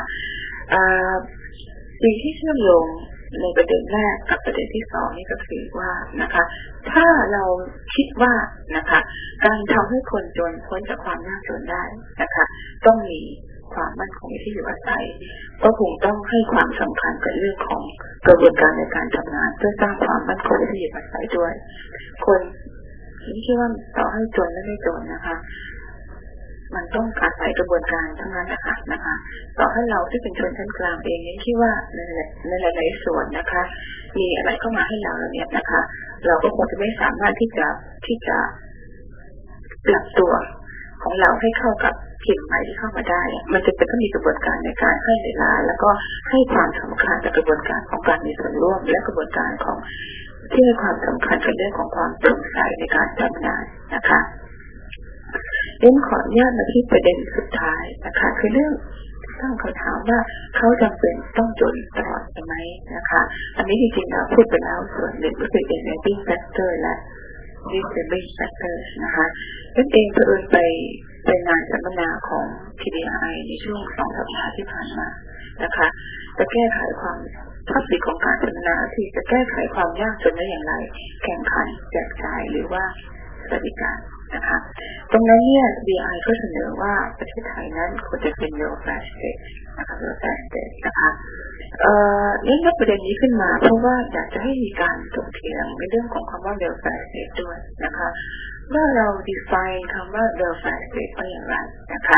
Speaker 3: สิ่งที่เชื่อมโยงในประเด็นแรกกับประเด็นที่สองนี่ก็คือว่านะคะถ้าเราคิดว่านะคะการทำให้คนจนพ้นจากความยากจนได้นะคะต้องมีความมั่นคงที่อยู่อาศัยก็คงต้องให้ความสำคัญกับเรื่องของกระบวนการในการทำงานเพื่อสร้างความมั่นคงที่อยู่อาศัยด้วยคนที่คิดว่าต่อให้จนและไม่จนนะคะมันต้องอาศัยกระบวนการทั้งนั้นนะคะนะคะต่อให้เราที่เป็นชนชั้นกลางเองนี่คิดว่าในในหลายๆส่วนนะคะมีอะไรเข้ามาให้เราเนี่ยนะคะเราก็คงจะไม่สามารถที่จะที่จะปรับตัวของเราให้เข้ากับกลิ่นใหม่ที่เข้ามาได้มันจะเป็นต้องมีกระบวนการในการให้เวลาแล้วก็ให้ความสำคัญกับกระบวนการของการมีส่วนร่วมและกระบวนการของที่ให้ความสำคัญกับเรื่องของความโปร่งใสในการทำงานนะคะเรียนขออนุญาตมาที่ประเด็นสุดท้ายนะคะคือเรื่องตั้งคำถามว่าเขาจำเป็นต้องจนตลอดไหมนะคะอันนี้จริงๆแล้วพูดไปแล้วส่วนหนึ่งก็คือ enabling factor และ disabling factor นะคะนั่นเองเพิ่งไปไปงานสัมมนาของ ที ดี อาร์ ไอ ในช่วงสองสัปดาห์ที่ผ่านมานะคะจะแก้ไขความท็อปิกของการสัมมนาที่จะแก้ไขความยากจนได้อย่างไรแข่งขันแจกจ่ายหรือว่าสวัสดิการนะคะตรงนั้นเนี่ย ดี ไอ ก็เสนอว่าประเทศไทยนั้นควรจะเป็น welfare state นะคะ welfare state นะคะเอ่อเน้นประเด็นนี้ขึ้นมาเพราะว่าอยากจะให้มีการถกเถียงในเรื่องของคำว่า welfare state ด้วยนะคะเมื่อเรา define คำว่า welfare state ว่าอย่างไรนะคะ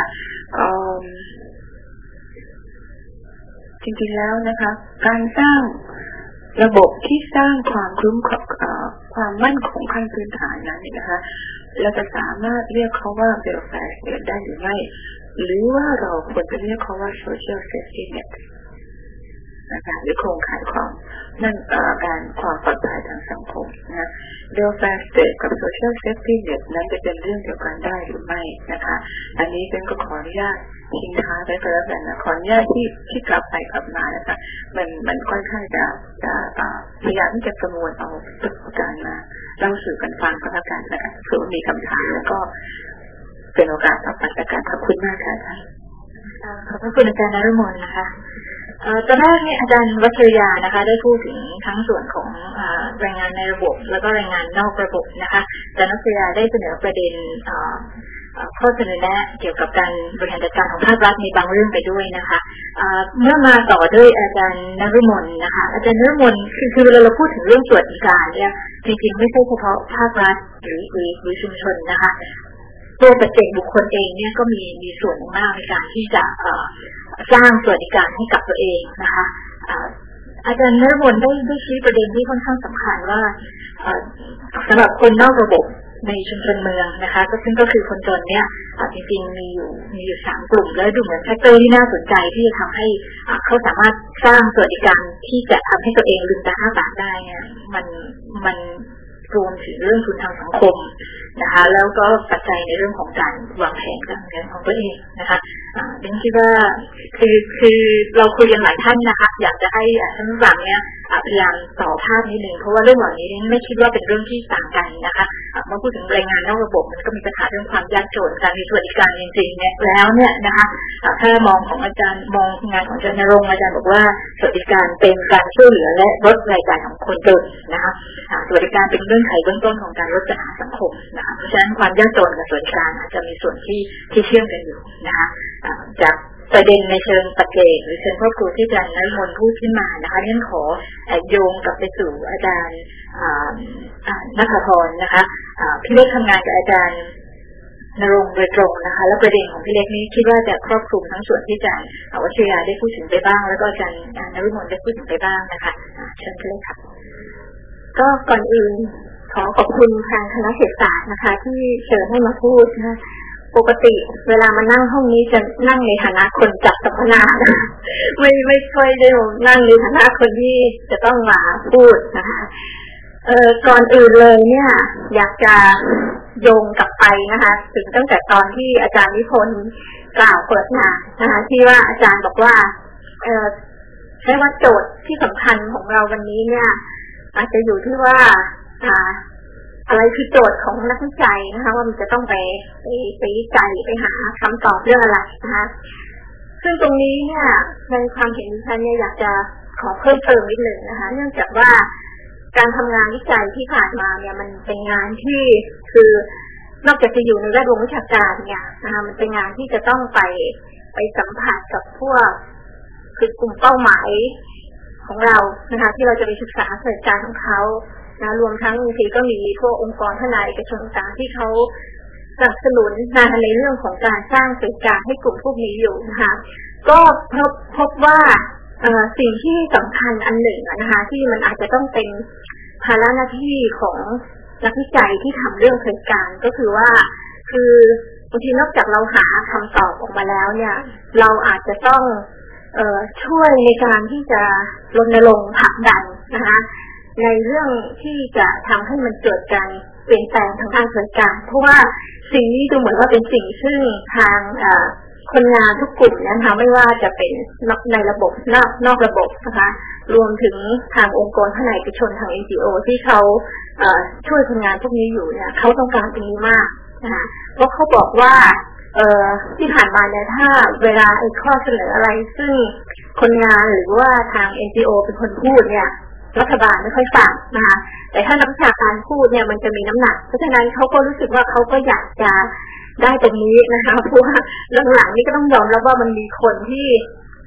Speaker 3: จริงๆแล้วนะคะการสร้างระบบที่สร้างความคุ้มความมั่นคงขั้นพื้นฐานนั้นนะคะเราจะสามารถเรียกเขาว่า welfare state ได้หรือไม่หรือว่าเราควรจะเรียกเขาว่า social safety net นะคะหรือโครงข่ายความนั่นการความปลอดภัยทางสังคมนะ welfare state กับ social safety net นั้นจะเป็นเรื่องเดียวกันได้หรือไม่นะคะอันนี้เป็นก็ขออนุญาตทิ้งท้ายไปก็แล้วกันนะขออนุญาตที่ที่กลับไปกลับมานะคะมันมันค่อนข้างจะจะพยายามที่จะประมวลเอาประสบการณ์มาเล่าสู่กันฟังก็แล้วกันนะคะเผื่อมีคำถามแล้วก็เป็นโอกาสต่อไปแล้วกันขอบคุณมากค่ะอาจารย์
Speaker 2: ขอบคุณอาจารย์นฤมลนะคะตอนแรกเนี่ยอาจารย์วัชรยานะคะได้พูดถึงทั้งส่วนของแรงงานในระบบแล้วก็แรงงานนอกระบบนะคะอาจารย์วัชรยาได้เสนอประเด็นข้อเสนอแนะเกี่ยวกับการบริหารจัดการของภาครัฐในบางเรื่องไปด้วยนะคะเมื่อมาต่อด้วยอาจารย์นฤมลนะคะอาจารย์นฤมลคือคือเวลาเราพูดถึงเรื่องสวัสดิการเนี่ยจริงๆไม่ใช่เฉพาะภาครัฐหรือหรือหรือชุมชนนะคะตัวปัจเจกบุคคลเองเนี่ยก็มีมีส่วนมากในการที่จะสร้างสวัสดิการให้กับตัวเองนะคะอาจารย์นฤมลได้ได้ชี้ประเด็นที่ค่อนข้างสำคัญว่าสำหรับคนนอกระบบในชุมชนเมืองนะคะก็ซึ่งก็คือคนจนเนี่ยจริงๆมีอยู่มีอยู่สามกลุ่มแล้วดูเหมือนแฟกเตอร์ที่น่าสนใจที่จะทำให้เขาสามารถสร้างสวัสดิการที่จะทำให้ตัวเองลืมตาอ้าปากได้เนี่ยมันมันรวมถึงเรื่องทุนทางสังคมนะคะแล้วก็ปัจจัยในเรื่องของการวางแผนการเงินของตัวเองนะคะดิฉันคิดว่าคือคือเราคุยกันหลายท่านนะคะอยากจะให้ท่านผู้ฟังเนี่ยพยายามต่อภาพนิดนึงเพราะว่าเรื่องเหล่านี้ไม่คิดว่าเป็นเรื่องที่ต่างกันนะคะเมื่อพูดถึงแรงงานนอกระบบมันก็มีปัญหาเรื่องความยากจนการมีสวัสดิการจริงๆเนี่ยแล้วเนี่ยนะคะถ้ามองของอาจารย์มองงานของอาจารย์ณรงค์อาจารย์บอกว่าสวัสดิการเป็นการช่วยเหลือและลดรายจ่ายของคนจนนะคะสวัสดิการเป็นเรื่องไขเบื้องต้นของการลดปัญหาสังคมนะคะเพราะฉะนั้นความยากจนกับสวัสดิการอาจจะมีส่วนที่ที่เชื่อมกันอยู่นะคะจากประเด็นในเชิงปัจเจกหรือเชิงครอบครัวที่อาจารย์นฤมลพูดขึ้นมานะคะเรียนขอโยงกลับไปสู่อาจารย์ณภพรนะคะพี่เล็กทำงานกับอาจารย์ณรงค์โดยตรงนะคะแล้วประเด็นของพี่เล็กนี้คิดว่าจะครอบคลุมทั้งส่วนที่อาจารย์วัชรยาได้พูดถึงไปบ้างแล้วก็อาจารย์นฤมลได้พูดถึงไปบ้างนะคะเชิญพี่เล็กค่ะ
Speaker 4: ก็ก่อนอื่นขอขอบคุณทางคณะเศรษฐศาสตร์นะคะที่เชิญให้มาพูดนะปกติเวลามานั่งห้องนี้จะนั่งในฐานะคนจัดสัมมนาไม่ไม่ค่อยได้นั่งในฐานะคนที่จะต้องมาพูดนะคะเอ่อก่อนอื่นเลยเนี่ยอยากจะโยงกลับไปนะคะถึงตั้งแต่ตอนที่อาจารย์นิพนธ์กล่าวเปิดงานนะคะที่ว่าอาจารย์บอกว่าเอ่อใช้ว่าโจทย์ที่สำคัญของเราวันนี้เนี่ยอาจจะอยู่ที่ว่าอ่าอะไรคือโจทย์ของนักวิจัยนะคะว่ามันจะต้องไปไปไปวิจัยไปหาคำตอบเรื่องอะไรนะคะซึ่งตรงนี้เนี่ยในความเห็นดิฉันเนี่ยอยากจะขอเพิ่มเติมนิดหนึ่งนะคะเนื่องจากว่าการทำงานวิจัยที่ผ่านมาเนี่ยมันเป็นงานที่คือนอกจากจะอยู่ในแวดวงวิชาการเนี่ยนะคะมันเป็นงานที่จะต้องไปไปสัมผัสกับพวกคือกลุ่มเป้าหมายของเรานะคะที่เราจะไปศึกษาสถานการณ์ของเขานะรวมทั้งบางทีก็มีพวกองค์กรทนายเอกชนต่างๆที่เขาสนับสนุนนะในเรื่องของการสร้างสถานการณ์ให้กลุ่มพวกนี้อยู่นะคะก็พบพบว่าสิ่งที่สำคัญอันหนึ่งนะคะที่มันอาจจะต้องเป็นภาระหน้าที่ของนักวิจัยที่ทำเรื่องสถานการณ์ก็คือว่าคือบางทีนอกจากเราหาคำตอบออกมาแล้วเนี่ยเราอาจจะต้องเอ่อช่วยในการที่จะรณรงค์ผลักดันนะคะในเรื่องที่จะทำให้มันเกิดการเปลี่ยนแปลงทางด้านสวัสดิการเพราะว่าสิ่งนี้ดูเหมือนว่าเป็นสิ่งซึ่งทางคนงานทุกกลุ่มนะคะไม่ว่าจะเป็นในระบบนอกนอกระบบนะคะรวมถึงทางองค์กรภายในเอกชนทาง เอ็น จี โอ ที่เขาช่วยคนงานพวกนี้อยู่เนี่ยเขาต้องการตรงนี้มากนะคะเพราะเขาบอกว่าเอ่อที่ผ่านมาเนี่ยถ้าเวลาไอ้ข้อเสนออะไรซึ่งคนงานหรือว่าทาง เอ็น จี โอ เป็นคนพูดเนี่ยรัฐบาลไม่ค่อยฟังนะคะแต่ถ้านักวิชาการพูดเนี่ยมันจะมีน้ำหนักเพราะฉะนั้นเขาก็รู้สึกว่าเขาก็อยากจะได้ตรงนี้นะคะเพราะว่าหลังๆนี้ก็ต้องยอมรับว่ามันมีคนที่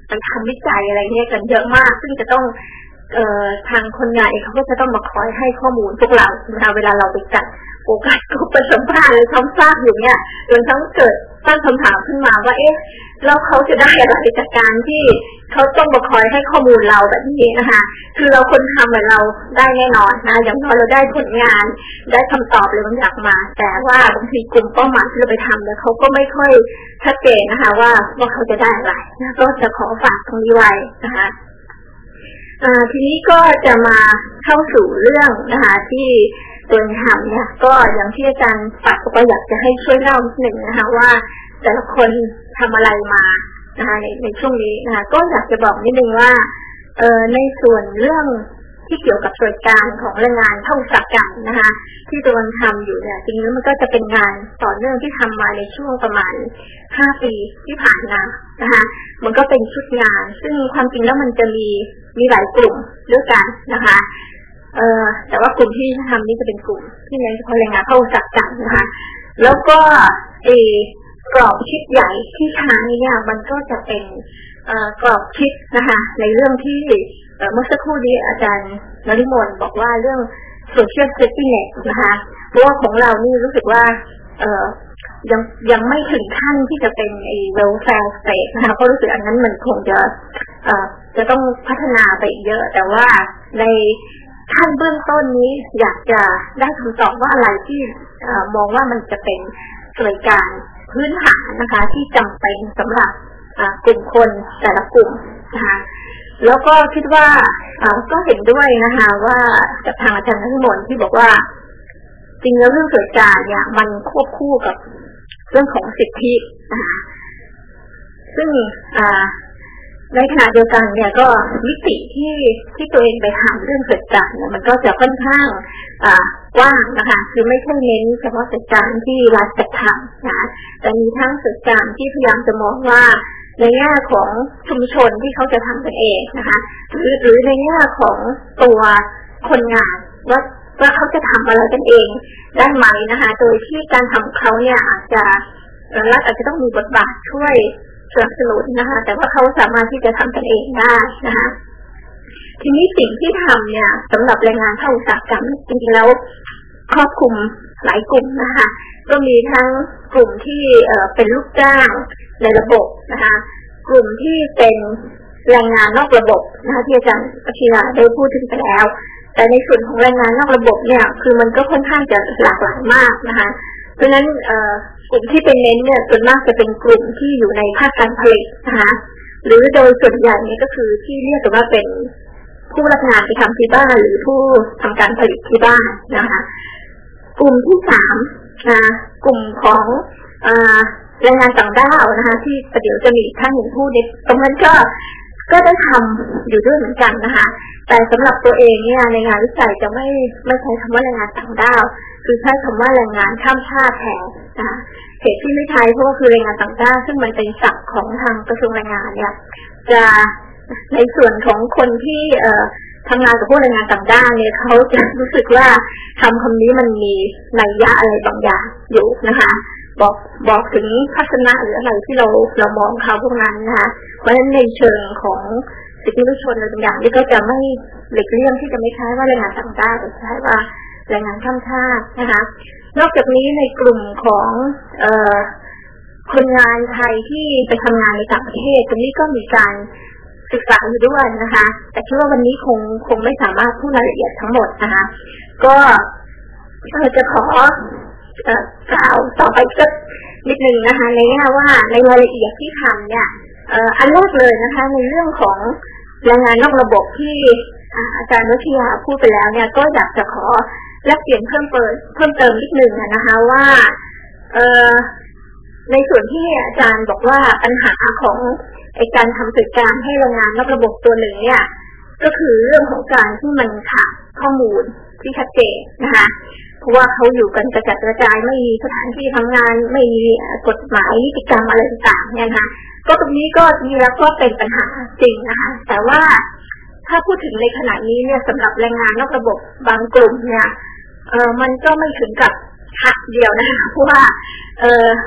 Speaker 4: ไปทำวิจัยอะไรเนี่ยกันเยอะมากซึ่งจะต้องเอ่อทางคนงานเองเขาก็จะต้องมาคอยให้ข้อมูลพวกเราเวลาเราไปจัดโอกาสก็ประสัมภาษณ์เลยซ้ำซากอยู่เนี่ยจนทั้งเกิดตั้งคำถามขึ้นมาว่าเอ๊ะแล้วเขาจะได้อะไรจากการที่เขาต้องมาคอยให้ข้อมูลเราแบบนี้นะคะคือเราคนทำแบบเราได้แน่นอนนะอย่างน้อยเราได้ผลงานได้คำตอบอะไรบางอย่างมาแต่ว่าบางทีกลุ่มเป้าหมายที่เราไปทำเนี่ยเขาก็ไม่ค่อยชัดเจนนะคะว่าว่าเขาจะได้อะไรนะก็จะขอฝากตรงนี้ไว้นะคะทีนี้ก็จะมาเข้าสู่เรื่องนะคะที่ตัวทำเนี่ยก็อย่างที่อาจารย์ฝากก็อยากจะให้ช่วยเล่านิดหนึ่งนะคะว่าแต่ละคนทำอะไรมานะคะในในช่วงนี้นะคะก็อยากจะบอกนิดนึงว่าเอ่อในส่วนเรื่องที่เกี่ยวกับส่วนการของแรงงานเข้าอุตสาหกรรมนะคะที่ตัวทำอยู่เนี่ยจริงๆแล้วมันก็จะเป็นงานต่อเนื่องที่ทำมาในช่วงประมาณห้าปีที่ผ่านมานะคะมันก็เป็นชุดงานซึ่งความจริงแล้วมันจะมีมีหลายกลุ่มด้วยกันนะคะเอ่อแต่ว่ากลุ่มที่ทำนี่จะเป็นกลุ่มที่เน้นเฉพาะแรงงานเข้าอุตสาหกรรมนะคะแล้วก็เอ กรอบคิดใหญ่ที่ใช้เนี่ยมันก็จะเป็นกรอบคิดนะคะในเรื่องที่เมื่อสักครู่นี้อาจารย์นฤมลบอกว่าเรื่อง social safety net นะคะเพราะว่าของเรานี่รู้สึกว่าเอ่อยังยังไม่ถึงขั้นที่จะเป็นไอ้ welfare state นะคะเพราะรู้สึกอันนั้นมันคงจะเอ่อจะต้องพัฒนาไปเยอะแต่ว่าในขั้นเบื้องต้นนี้อยากจะได้คำตอบว่าอะไรที่มองว่ามันจะเป็นสวัสดิการพื้นฐานนะคะที่จำเป็นสำหรับกลุ่มคนแต่ละกลุ่มนะคะแล้วก็คิดว่าก็เห็นด้วยนะคะว่าจากทางอาจารย์นฤมลที่บอกว่าจริงแล้วเรื่องสวัสดิการเนี่ยมันควบคู่กับเรื่องของสิทธินะคะซึ่งในขณะเดียวกันเนี่ยก็มิติที่ที่ตัวเองไปทำเรื่องสวัสดิการเนี่ยมันก็จะค่อนข้างกว้างนะคะคือไม่ใช่เน้นเฉพาะสวัสดิการที่รัฐจัดทำนะแต่มีทั้งสวัสดิการที่พยายามจะมองว่าในแง่ของชุมชนที่เขาจะทำกันเองนะคะหรือหรือในแง่ของตัวคนงานว่าว่าเขาจะทำอะไรกันเองได้ไหมนะคะโดยที่การทำเขาเนี่ยอาจจะรัฐอาจจะต้องมีบทบาทช่วยสนับสนุนนะคะแต่ว่าเขาสามารถที่จะทำกันเองได้นะคะทีนี้สิ่งที่ทำเนี่ยสำหรับแรงงานเข้าอุตสาหกรรมจริงๆแล้วครอบคลุมหลายกลุ่มนะคะก็มีทั้งกลุ่มที่เอ่อเป็นลูกจ้างในระบบนะคะกลุ่มที่เป็นแรงงานนอกระบบนะคะที่อาจารย์อภิราได้พูดถึงไปแล้วแต่ในส่วนของแรงงานนอกระบบเนี่ยคือมันก็ค่อนข้างจะหลากหลายมากนะคะเพราะฉะนั้นเอ่อกลุ่มที่เป็นเน้นเนี่ยส่วนมากจะเป็นกลุ่มที่อยู่ในภาคการผลิตนะคะหรือโดยส่วนใหญ่เนี่ยก็คือที่เรียกกันว่าเป็นผู้รับงานไปทำที่บ้านหรือผู้ทำการผลิตที่บ้านนะคะกลุ่มที่สามนะกลุ่มของแรงงานต่างด้าวนะคะที่ประเดี๋ยวจะมีท่านหนึ่งผู้ในตรงนั้นก็ก็ได้ทำอยู่ด้วยเหมือนกันนะคะแต่สำหรับตัวเองเนี่ยในงานวิจัยจะไม่ไม่ใช้คำว่าแรงงานต่างด้าวคือใช้คำว่าแรงงานข้ามชาติแทนนะคะเหตุที่ไม่ใช้เพราะว่าคือแรงงานต่างด้าวซึ่งมันเป็นศัพท์ของทางกระทรวงแรงงานเนี่ยจะในส่วนของคนที่เอ่อทำงานกับพวกแรงงานต่างด้าวเนี่ยเขาจะรู้สึกว่าคำคำนี้มันมีนัยยะอะไรบางอย่างอยู่นะคะบอกบอกถึงทัศนะหรืออะไรที่เราเรามองเขาพวกนั้นนะคะเพราะฉะนั้นในเชิงของสิทธิมนุษยชนอะไรบางอย่างนี่ก็จะไม่หลีกเลี่ยงที่จะไม่ใช้ว่าแรงงานต่างด้าวแต่ใช้ว่าแรงงานข้ามชาตินะคะนอกจากนี้ในกลุ่มของเอ่อคนงานไทยที่ไปทำงานในต่างประเทศตรงนี้ก็มีการศึกษาอยู่ด้วยนะคะแต่คิดว่าวันนี้คงคงไม่สามารถพูดรายละเอียดทั้งหมดนะคะก็จะขอกล่าวต่อไปสักนิดนึงนะคะในแง่ว่าในรายละเอียดที่ทำเนี่ยอันแรกเลยนะคะในเรื่องของแรงงานนอกระบบที่อาจารย์วิทยาพูดไปแล้วเนี่ยก็อยากจะขอแลกเปลี่ยนเพิ่มเติมเพิ่มเติมนิดนึงนะคะว่าในส่วนที่อาจารย์บอกว่าปัญหาของไอ้การทำกิจการให้แรงงานนอกระบบตัวหนึ่งเนี่ยก็คือเรื่องของการที่มันขาดข้อมูลที่ชัดเจนนะคะเพราะว่าเขาอยู่กันกระจัดกระจายไม่มีสถานที่ทำงานไม่มีกฎหมายนิติกรรมอะไรต่างๆเนี่ยนะคะก็ตรงนี้ก็มีแล้วก็เป็นปัญหาจริงนะคะแต่ว่าถ้าพูดถึงในขณะนี้เนี่ยสำหรับแรงงานนอกระบบบางกลุ่มเนี่ยเออมันก็ไม่ถึงกับหักเดียวนะคะเพราะว่าเออ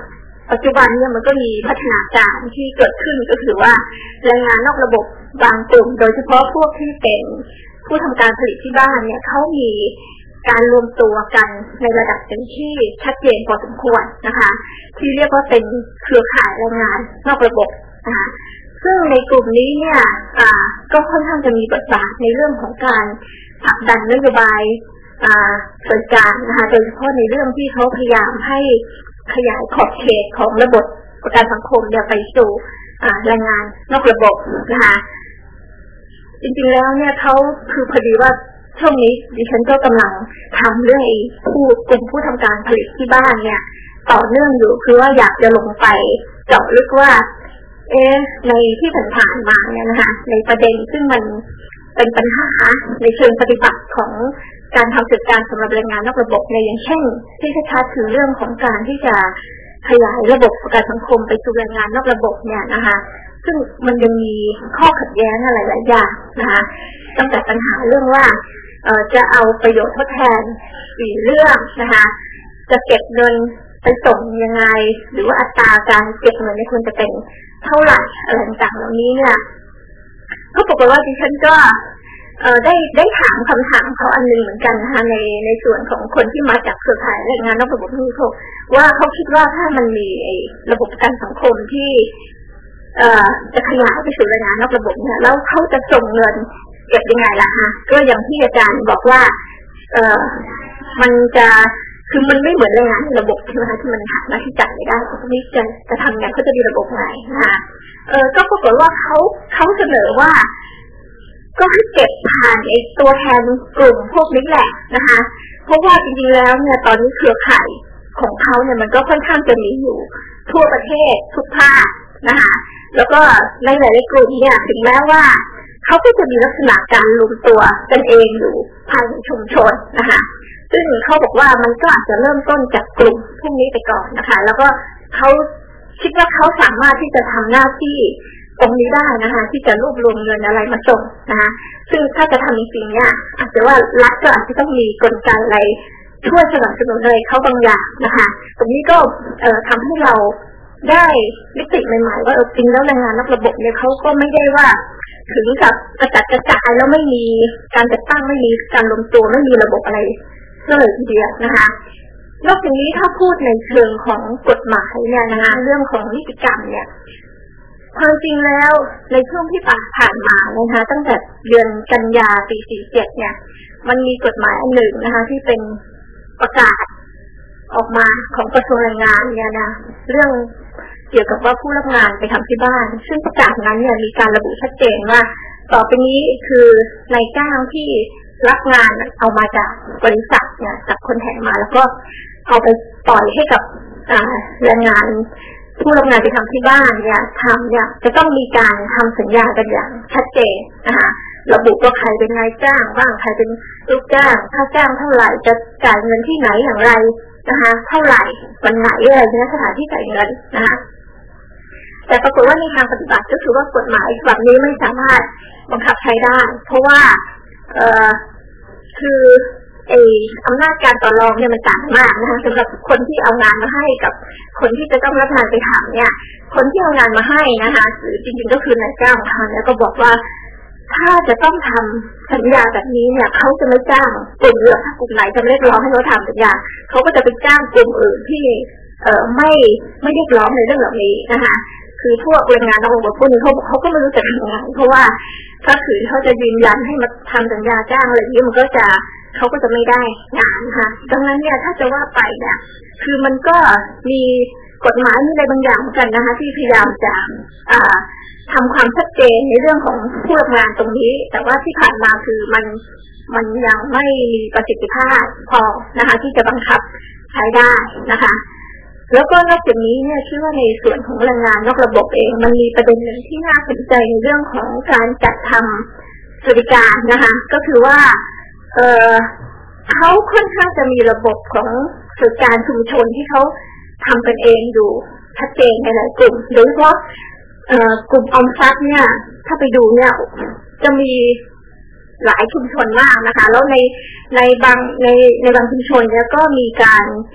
Speaker 4: ปัจจุบันเนี่ยมันก็มีพัฒนาการที่เกิดขึ้นก็คือว่าแรงงานนอกระบบบางกลุ่มโดยเฉพาะพวกที่เป็นผู้ทำการผลิตที่บ้านเนี่ยเขามีการรวมตัวกันในระดับหนึ่งที่ชัดเจนพอสมควรนะคะที่เรียกว่าเป็นเครือข่ายแรงงานนอกระบบนะคะซึ่งในกลุ่มนี้เนี่ยก็ค่อนข้างจะมีบทบาทในเรื่องของการผลักดันนโยบายส่วนกลางนะคะโดยเฉพาะในเรื่องที่เขาพยายามให้ขยายขอบเขตของระบบประกันสังคมเนี่ยไปสู่แรงงานนอกระบบนะคะจริงๆแล้วเนี่ยเขาคือพอดีว่าช่วงนี้ดิฉันก็กำลังทำเรื่องผู้กลุ่มผู้ทำการผลิตที่บ้านเนี่ยต่อเนื่องอยู่คือว่าอยากจะลงไปเจาะลึกว่าเอ๊ะในที่ผ่านๆมาเนี่ยนะคะในประเด็นซึ่งมันเป็นปัญหาในเชิงปฏิบัติของการทำกิจการสำหรับแรงงานนอกระบบในอย่างเช่นที่ชัดๆคือเรื่องของการที่จะขยายระบบประกันสังคมไปสู่แรงงานนอกระบบเนี่ยนะคะซึ่งมันยังมีข้อขัดแย้งอะไรหลายอย่างนะคะตั้งแต่ปัญหาเรื่องว่าเอ่อจะเอาประโยชน์ทดแทนสี่เรื่องนะคะจะเก็บเงินไปส่งยังไงหรือว่าอัตราการเก็บเงินในควรจะเป็นเท่าไหร่อะไรต่างๆเหล่านี้เนี่ยก็ปรากฏว่าดิฉันก็เอ่อได้ได้ถามคำถามเขาอันนึงเหมือนกันนะคะในในส่วนของคนที่มาจากเครือข่ายแรงงานนอกระบบนี่เขาว่าเขาคิดว่าถ้ามันมีระบบประกันสังคมที่เอ่อจะขยายไปสู่แรงงานนอกระบบเนี่ยแล้วเขาจะส่งเงินเก็บยังไงล่ะฮะก็อย่างที่อาจารย์บอกว่าเอ่อมันจะคือมันไม่เหมือนแรงงานในระบบใช่ไหมคะที่มันหาหน้าที่จ่ายไม่ได้เขาไม่จะจะทำไงเขาจะมีระบบไหนนะคะเออก็ปรากฏว่าเขาเขาเสนอว่าก็ให้เก็บผ่านไอ้ตัวแทนกลุ่มพวกนี้แหละนะคะเพราะว่าจริงๆแล้วเนี่ยตอนนี้เครือข่ายของเขาเนี่ยมันก็ค่อนข้างจะมีอยู่ทั่วประเทศทุกภาคนะคะแล้วก็ในหลายๆกลุ่มเนี่ยถึงแม้ว่าเขาก็จะมีลักษณะการรวมตัวกันเองอยู่ภายในชุมชนนะคะซึ่งเขาบอกว่ามันก็อาจจะเริ่มต้นจากกลุ่มพวกนี้ไปก่อนนะคะแล้วก็เขาคิดว่าเขาสามารถที่จะทำหน้าที่ตรงนี้ได้นะคะที่จะรวบรวมเงินอะไรมาส่งนะคะซึ่งถ้าจะทำจริงๆเนี่ยอาจจะว่ารัฐก็อาจจะต้องมีกลไกอะไรช่วยสนับสนุนเลยเขาบางอย่างนะคะตรงนี้ก็เอ่อทำให้เราได้มิติใหม่ๆว่าจริงแล้วแรงงานนอกระบบเนี่ยเขาก็ไม่ได้ว่าถึงกับกระจัดกระจายแล้วไม่มีการจัดตั้งไม่มีการรวมตัวไม่มีระบบอะไรเลยทีเดียวนะคะนอกจากนี้ถ้าพูดในเชิงของกฎหมายเนี่ยนะคะเรื่องของนิติกรรมเนี่ยความจริงแล้วในช่วงที่ผ่านมานะคะตั้งแต่เดือนกันยาปีสี่สิบเจ็ดเนี่ยมันมีกฎหมายอันหนึ่งนะคะที่เป็นประกาศออกมาของกระทรวงแรงงานเนี่ยนะเรื่องเกี่ยวกับว่าผู้รับงานไปทำที่บ้านซึ่งประกาศนั้นเนี่ยมีการระบุชัดเจนว่าต่อไปนี้คือนายจ้างที่รับงานเอามาจากบริษัทเนี่ยจากคนแทนมาแล้วก็เอาไปปล่อยให้กับแรงงานผู้รับงานไปทำที่บ้านเนี่ยทำเนี่ยจะต้องมีการทำสัญญากันอย่างชัดเจนนะคะระบุว่าใครเป็นนายจ้างบ้างใครเป็นลูกจ้างค่าจ้างเท่าไหร่จะจ่ายเงินที่ไหนอย่างไรนะคะเท่าไหร่วันไหนอะไรเนี่ยสถานที่จ่ายเงินนะคะแต่ปรากฏว่าในทางปฏิบัติก็คือว่ากฎหมายแบบนี้ไม่สามารถบังคับใช้ได้เพราะว่าเอ่อคือไอ้อำนาจการต่อรองเนี่ยมันต่างมากนะคะสำหรับคนที่เอางานมาให้กับคนที่จะต้องรับงานไปทำเนี่ยคนที่เอางานมาให้นะคะหรือจริงๆก็คือนายจ้างของเขาเนี่ยก็บอกว่าถ้าจะต้องทำสัญญาแบบนี้เนี่ยเขาจะไม่จ้างกลุ่มเดียวถ้ากลุ่มไหนจะไม่เรียกร้องให้เขาทำสัญญาเขาก็จะไปจ้างกลุ่มอื่นที่เอ่อไม่ไม่เรียกร้องในเรื่องเหล่านี้นะคะคือพวกแรงงานนอกระบบพวกนี้เขาเขาก็ไม่รู้จะทำยังไงเพราะว่าถ้าขืนเขาจะยืนยันให้มาทำสัญญาจ้างอะไรอย่างนี้มันก็จะเขาก็จะไม่ได้งานค่ะดังนั้นเนี่ยถ้าจะว่าไปเนี่ยคือมันก็มีกฎหมายมีอะไรบางอย่างเหมือนกันนะคะที่พยายามจะอ่าทำความชัดเจนในเรื่องของผู้รับงานตรงนี้แต่ว่าที่ผ่านมาคือมันมันยังไม่มีประสิทธิภาพพอนะคะที่จะบังคับใช้ได้นะคะแล้วก็นอกจากนี้เนี่ยคิดว่าในส่วนของแรงงานนอกระบบเองมันมีประเด็นหนึ่งที่น่าสนใจในเรื่องของการจัดทำสวัสดิการนะคะก็คือว่าเอ่อเขาค่อนข้างจะมีระบบของสวัสดิการชุมชนที่เขาทำกันเองอยู่ชัดเจนในหลายกลุ่มโดยเฉพาะเอ่อกลุ่มออมทรัพย์เนี่ยถ้าไปดูเนี่ยจะมีหลายชุมชนมากนะคะแล้วในในบางในในบางชุมชนเนี่ยก็มีการ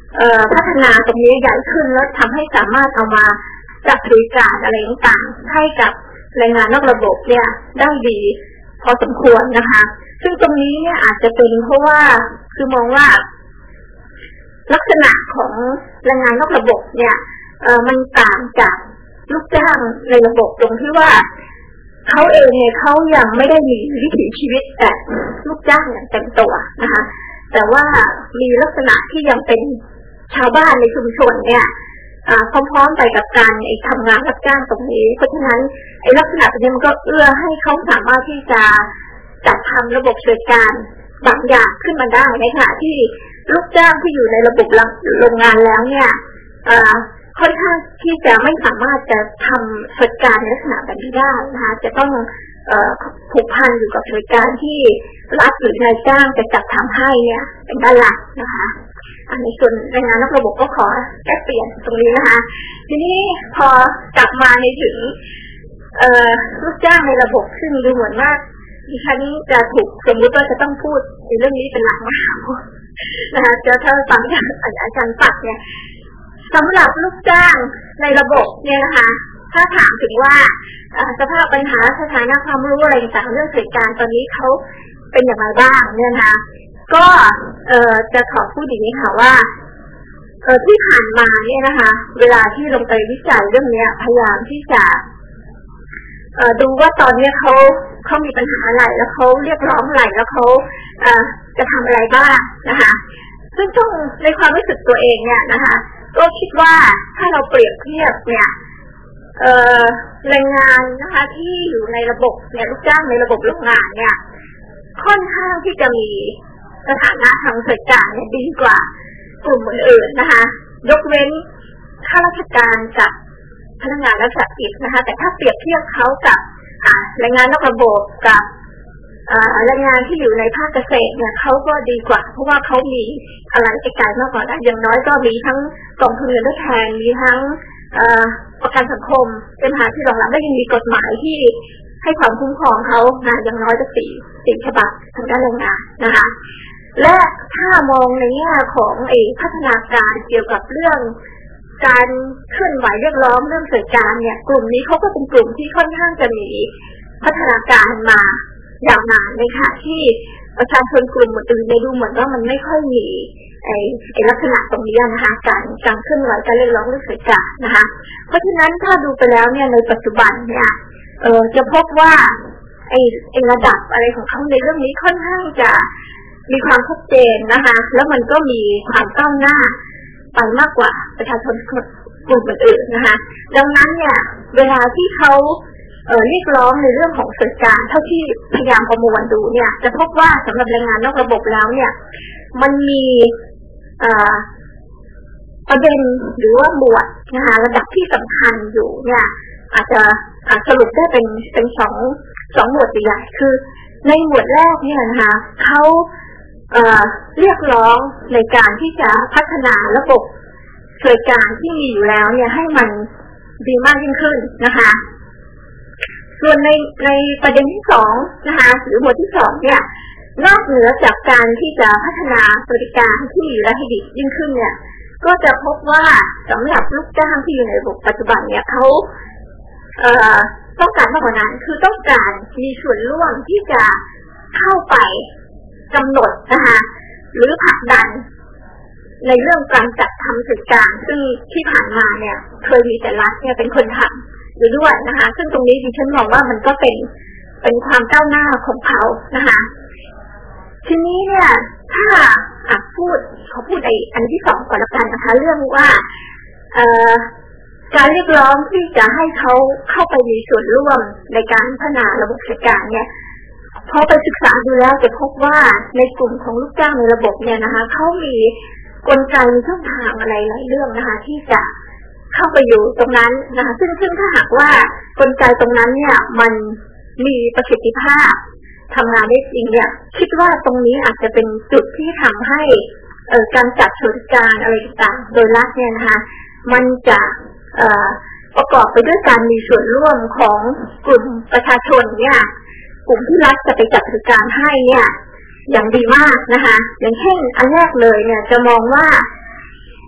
Speaker 4: พัฒนาตรงนี้ใหญ่ขึ้นแล้วทำให้สามารถเอามาจัดบริการอะไรต่างๆให้กับแรงงานนอกระบบเนี่ยได้ดีพอสมควรนะคะซึ่งตรงนี้เนี่ยอาจจะเป็นเพราะว่าคือมองว่าลักษณะของแรงงานนอกระบบเนี่ยเอ่อมันต่างจากลูกจ้างในระบบตรงที่ว่าเขาเองเนี่ยเขายังไม่ได้มีวิถีชีวิตแต่ลูกจ้างอย่างเต็มตัวนะคะแต่ว่ามีลักษณะที่ยังเป็นชาวบ้านในชุมชนเนี่ยพร้อมๆไปกับการไอ้ทำงานรับจ้างตรงนี้เพราะฉะนั้นไอ้ลักษณะแบบนี้มันก็เอื้อให้เขาสามารถที่จะจัดทำระบบบริการบางอย่างขึ้นมาได้ในขณะที่ลูกจ้างที่อยู่ในระบบโรงงานแล้วเนี่ยค่อนข้างที่จะไม่สามารถจะทำบริการในลักษณะแบบนี้ได้นะคะจะต้องผูกพันอยู่กับบริการที่รัฐหรือนายจ้างจะจัดทำให้เนี่ยเป็นด้านหลักนะคะอันนี้ส่วนแรงงานนอกระบบก็ขอแก้เปลี่ยนตรงนี้นะคะทีนี้พอกลับมาในถึงลูกจ้างในระบบซึ่งดูเหมือนว่าดิฉันจะถูกสมมติว่าจะต้องพูดในเรื่องนี้เป็นหลักมากนะคะจะถ้าฟังจากอาจารย์ปักเนี่ยสำหรับลูกจ้างในระบบเนี่ยนะคะถ้าถามถึงว่าสภาพปัญหาสถานะความรู้อะไรต่างๆเรื่องเหตุการณ์ตอนนี้เขาเป็นอย่างไรบ้างเนี่ยนะคะก็เอ่อจะขอพูดอย่างนี้ค่ะว่าเอ่อที่ผ่านมาเนี่ยนะคะเวลาที่ลงไปวิจัยเรื่องนี้พยายามที่จะเอ่อดูว่าตอนนี้เขาเขามีปัญหาอะไรแล้วเขาเรียกร้องอะไรแล้วเขาเอ่อจะทำอะไรบ้างนะคะซึ่งต้องในความรู้สึกตัวเองเนี่ยนะคะก็คิดว่าถ้าเราเปรียบเทียบเนี่ยเอ่อแรงงานนะคะที่อยู่ในระบบเนี่ยลูกจ้างในระบบโรงงานเนี่ยค่อนข้างที่จะมีสถานะทางเศรษฐกิจเนี่ยดีกว่ากลุ่มอื่นๆนะคะยกเว้นข้าราชการกับพนักงานรัฐวิสาหกิจนะคะแต่ถ้าเปรียบเทียบเขากับแรงงานนอกระบบกับแรงงานที่อยู่ในภาคเกษตรเนี่ยเขาก็ดีกว่าเพราะว่าเขามีอะไรไกลๆมากกว่านะอย่างน้อยก็มีทั้งกองทุนเงินทดแทนมีทั้งประกันสังคมเป็นหาที่รองรับได้ยังมีกฎหมายที่ให้ความคุ้มครองเขานะอย่างน้อยจะสี่สี่ฉบับทางด้านแรงงานนะคะและถ้ามองในแง่ของไอ้พัฒนาการเกี่ยวกับเรื่องการเคลื่อนไหวเรียกร้องเรื่องเศรษฐกิจเนี่ยกลุ่มนี้เขาก็เป็นกลุ่มที่ค่อนข้างจะมีพัฒนาการมายาวนานเลยค่ะที่ประชาชนกลุ่มอื่นๆดูเหมือนว่ามันไม่ค่อยมีไอ้ไอ้ลักษณะตรงนี้นะคะการการเคลื่อนไหวการเรียกร้องเรื่องเศรษฐกิจนะคะเพราะฉะนั้นถ้าดูไปแล้วเนี่ยในปัจจุบันเนี่ยเออจะพบว่าไอ้ไอ้ระดับอะไรของเขาในเรื่องนี้ค่อนข้างจะมีความชัดเจนนะคะแล้วมันก็มีความก้าวหน้าไปมากกว่าประชาชนกลุ่มอื่นๆนะคะดังนั้นเนี่ยเวลาที่เขาเอ่อเรียกร้องในเรื่องของเศรษฐกิจเท่าที่พยายามประมวลดูเนี่ยจะพบว่าสำหรับแรงงานนอกระบบแล้วเนี่ยมันมีเอ่อประเด็นหรือว่าหมวดนะคะระดับที่สำคัญอยู่เนี่ยอาจจะสรุปได้เป็นเป็นสองสองหมวดใหญ่คือในหมวดแรกเนี่ยนะคะเขาเอ่อเรียกร้องในการที่จะพัฒนาระบบบริการที่มีอยู่แล้วเนี่ยให้มันดีมากยิ่งขึ้นนะคะส่วนในในประเด็นที่สองนะคะหรือหมวดที่สองเนี่ยนอกเหนือจากการที่จะพัฒนาบริการที่มีอยู่แล้วให้ดียิ่งขึ้นเนี่ยก็จะพบว่าสำหรับลูกจ้างที่อยู่ในระบบปัจจุบันเนี่ยเขาเอ่อต้องการมากกว่านั้นคือต้องการมีส่วนร่วมที่จะเข้าไปกำหนดนะคะหรือผลักดันในเรื่องการจัดทำกิจการซึ่งที่ผ่านมาเนี่ยเคยมีแต่รัฐเนี่ยเป็นคนทำอยู่ด้วยนะคะซึ่งตรงนี้ดิฉันมองว่ามันก็เป็นเป็นความก้าวหน้าของเขานะคะทีนี้เนี่ยถ้าอ่ะพูดเขาพูดไอ้อันที่สองก่อนละกันนะคะเรื่องว่าเอ่อการเรียกร้องที่จะให้เขาเข้าไปมีส่วนร่วมในการพัฒนาระบบราชการเนี่ยพอไปศึกษาดูแล้วจะพบว่าในกลุ่มของลูกจ้างในระบบเนี่ยนะคะเขามีกลไกมีช่องทางอะไรหลายเรื่องนะคะที่จะเข้าไปอยู่ตรงนั้นนะคะซึ่งซึ่งถ้าหากว่ากลไกตรงนั้นเนี่ยมันมีประสิทธิภาพทำงานได้จริงเนี่ยคิดว่าตรงนี้อาจจะเป็นจุดที่ทำให้เอ่อการจัดบริการอะไรต่างๆโดยรัฐเนี่ยนะคะมันจะเอ่อประกอบไปด้วยการมีส่วนร่วมของกลุ่มประชาชนเนี่ยกลุ่มที่รัฐจะไปจัดบริการให้เนี่ยอย่างดีมากนะคะอย่างเช่นอันแรกเลยเนี่ยจะมองว่า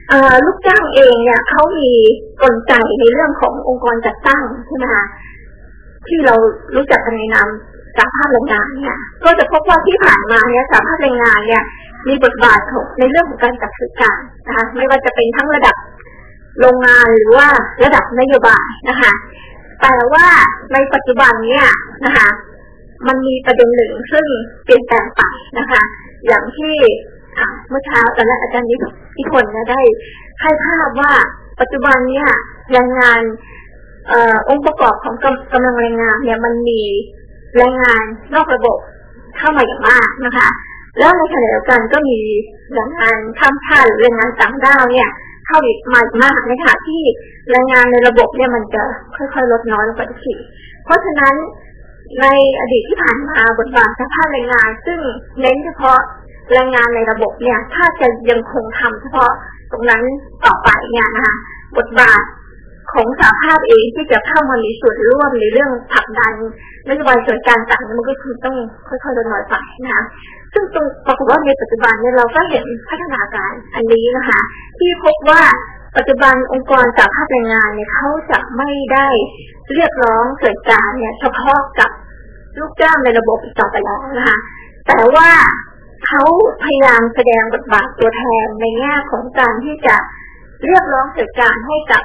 Speaker 4: ลูกจ้างเองเนี่ยเขามีกลไกในเรื่องขององค์กรจัดตั้งใช่ไหมคะที่เรารู้จักกันในนามสหภาพแรงงานเนี่ยก็จะพบว่าที่ผ่านมาเนี่ยสหภาพแรงงานเนี่ยมีบทบาทในเรื่องของการจัดซื้อการนะคะไม่ว่าจะเป็นทั้งระดับโรงงานหรือว่าระดับนโยบายนะคะแต่ว่าในปัจจุบันเนี่ยนะคะมันมีประเด็นหนึ่งซึ่งเปลี่ยนแปลงไปนะคะอย่างที่เมื่อเช้าตอนแรกอาจารย์นิพนธ์ได้ให้ภาพว่าปัจจุบันเนี่ยแรงงานเอ่อองค์ประกอบของกำลังแรงงานเนี่ยมันมีแรงงานนอกระบบเข้ามาอย่างมากนะคะแล้วในขณะเดียวกันก็มีแรงงานข้ามชาติหรือแรงงานต่างด้าวเนี่ยเข้าอีกมามากในขณะที่แรงงานในระบบเนี่ยมันจะค่อยๆลดน้อยลงไปทุกทีเพราะฉะนั้นในอดีตที่ผ่านมาบทบาทสภาพแรงงานซึ่งเน้นเฉพาะแรงงานในระบบเนี่ยถ้าจะยังคงทำเฉพาะตรงนั้นต่อไปเนี่ยนะคะบทบาทของสหภาพเองที่จะเข้ามามีส่วนร่วมในเรื่องผลักดันนโยบายส่วนกลางต่างๆมันก็คือต้องค่อยๆลดน้อยไปนะคะซึ่งตรงปรากฏว่าในปัจจุบันเนี่ยเราก็เห็นพัฒนาการอันนี้นะคะที่พบว่าปัจจุบันองค์กรสหภาพแรงงานเนี่ยเขาจะไม่ได้เรียกร้องส่วนกลางเนี่ยเฉพาะกับลูกจ้างในระบบอีกต่อไปแล้วนะคะแต่ว่าเขาพยายามแสดงบทบาทตัวแทนในแง่ของการที่จะเรียกร้องส่วนกลางให้กับ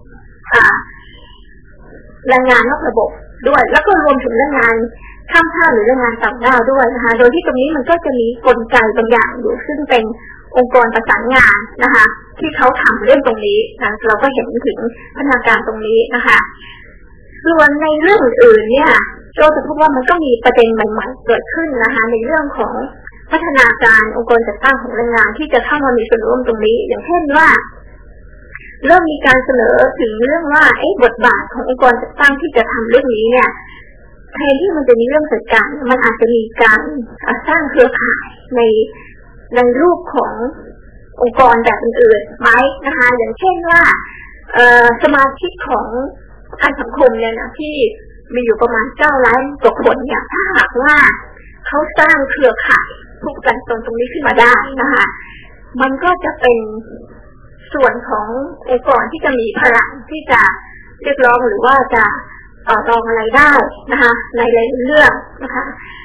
Speaker 4: แรงงานนอกระบบด้วยแล้วก็รวมถึงแรงงานข้ามชาติหรือแรงงานต่างด้าวด้วยนะคะโดยที่ตรงนี้มันก็จะมีกลไกบางอย่างอยู่ซึ่งเป็นองค์กรประสานงานนะคะที่เขาทำเรื่องตรงนี้นะเราก็เห็นถึงพัฒนาการตรงนี้นะคะส่วนในเรื่องอื่นเนี่ยเราจะพบว่ามันก็มีประเด็นใหม่ๆเกิดขึ้นนะคะในเรื่องของพัฒนาการองค์กรจัดตั้งของแรงงานที่จะเข้ามามีส่วนร่วมตรงนี้อย่างเช่นว่าเริ่มมีการเสนอถึงเรื่องว่าไอ้บทบาทขององค์กรจัดตั้งที่จะทำเรื่องนี้เนี่ยแทนที่มันจะมีเรื่องจัดการมันอาจจะมีการสร้างเครือข่ายในในรูปขององค์กรแบบอื่นๆไหมนะคะอย่างเช่นว่าสมาชิกของประกันสังคมเนี่ยนะที่มีอยู่ประมาณเก้าล้านกว่าคนเนี่ยถ้าหากว่าเขาสร้างเครือข่ายผู้ประกันตนตรงนี้ขึ้นมาได้นะคะมันก็จะเป็นส่วนขององค์กรที่จะมีพลังที่จะเรียกร้องหรือว่าจะต่อรองอะไรได้นะคะในหลายเรื่องนะคะ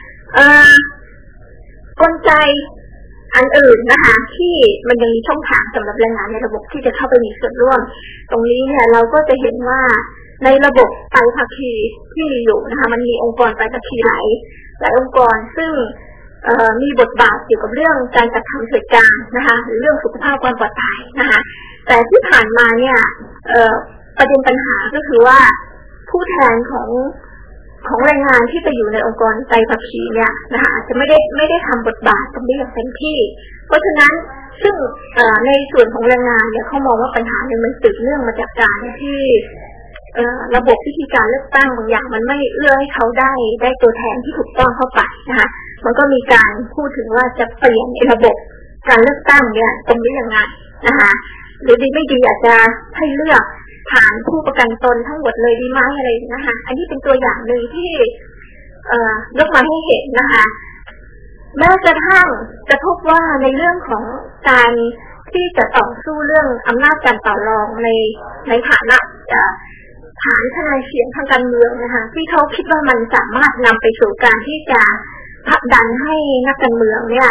Speaker 4: กลไกอันอื่นนะคะที่มันยังมีช่องทางสำหรับแรงงานในระบบที่จะเข้าไปมีส่วนร่วมตรงนี้เนี่ยเราก็จะเห็นว่าในระบบไตรภาคีที่มีอยู่นะคะมันมีองค์กรไตรภาคีหลายหลายองค์กรซึ่งมีบทบาทเกี่ยวกับเรื่องการจัดทำกิจการนะคะหรือเรื่องสุขภาพความปลอดภัยนะคะแต่ที่ผ่านมาเนี่ยประเด็นปัญหาก็คือว่าผู้แทนของของแรงงานที่ไปอยู่ในองค์กรไตรภาคีเนี่ยนะคะอาจจะไม่ได้ไม่ได้ทำบทบาทตรงนี้อย่างเต็มที่เพราะฉะนั้นซึ่งในส่วนของแรงงานเนี่ยเขามองว่าปัญหาเนี่ยมันสืบเนื่องมาจากการที่ระบบวิธีการเลือกตั้งบางอย่างมันไม่เอื้อให้เขาได้ได้ตัวแทนที่ถูกต้องเข้าไปนะคะมันก็มีการพูดถึงว่าจะเปลี่ยนระบบการเลือกตั้งเนี่ยตรงนี้ยังไงนะคะหรือดีไม่ดีอาจจะให้เลือกผ่านผู้ประกันตนทั้งหมดเลยดีไหมอะไรนะคะอันนี้เป็นตัวอย่างหนึ่งที่ยกมาให้เห็นนะคะแม้กระทั่งจะพบว่าในเรื่องของการที่จะต่อสู้เรื่องอำนาจการต่อรองในในฐานะฐานคะแนนเสียงทางการเมืองนะคะที่เขาคิดว่ามันสามารถนำไปสู่การที่จะผลักดันให้นักการเมืองเนี่ย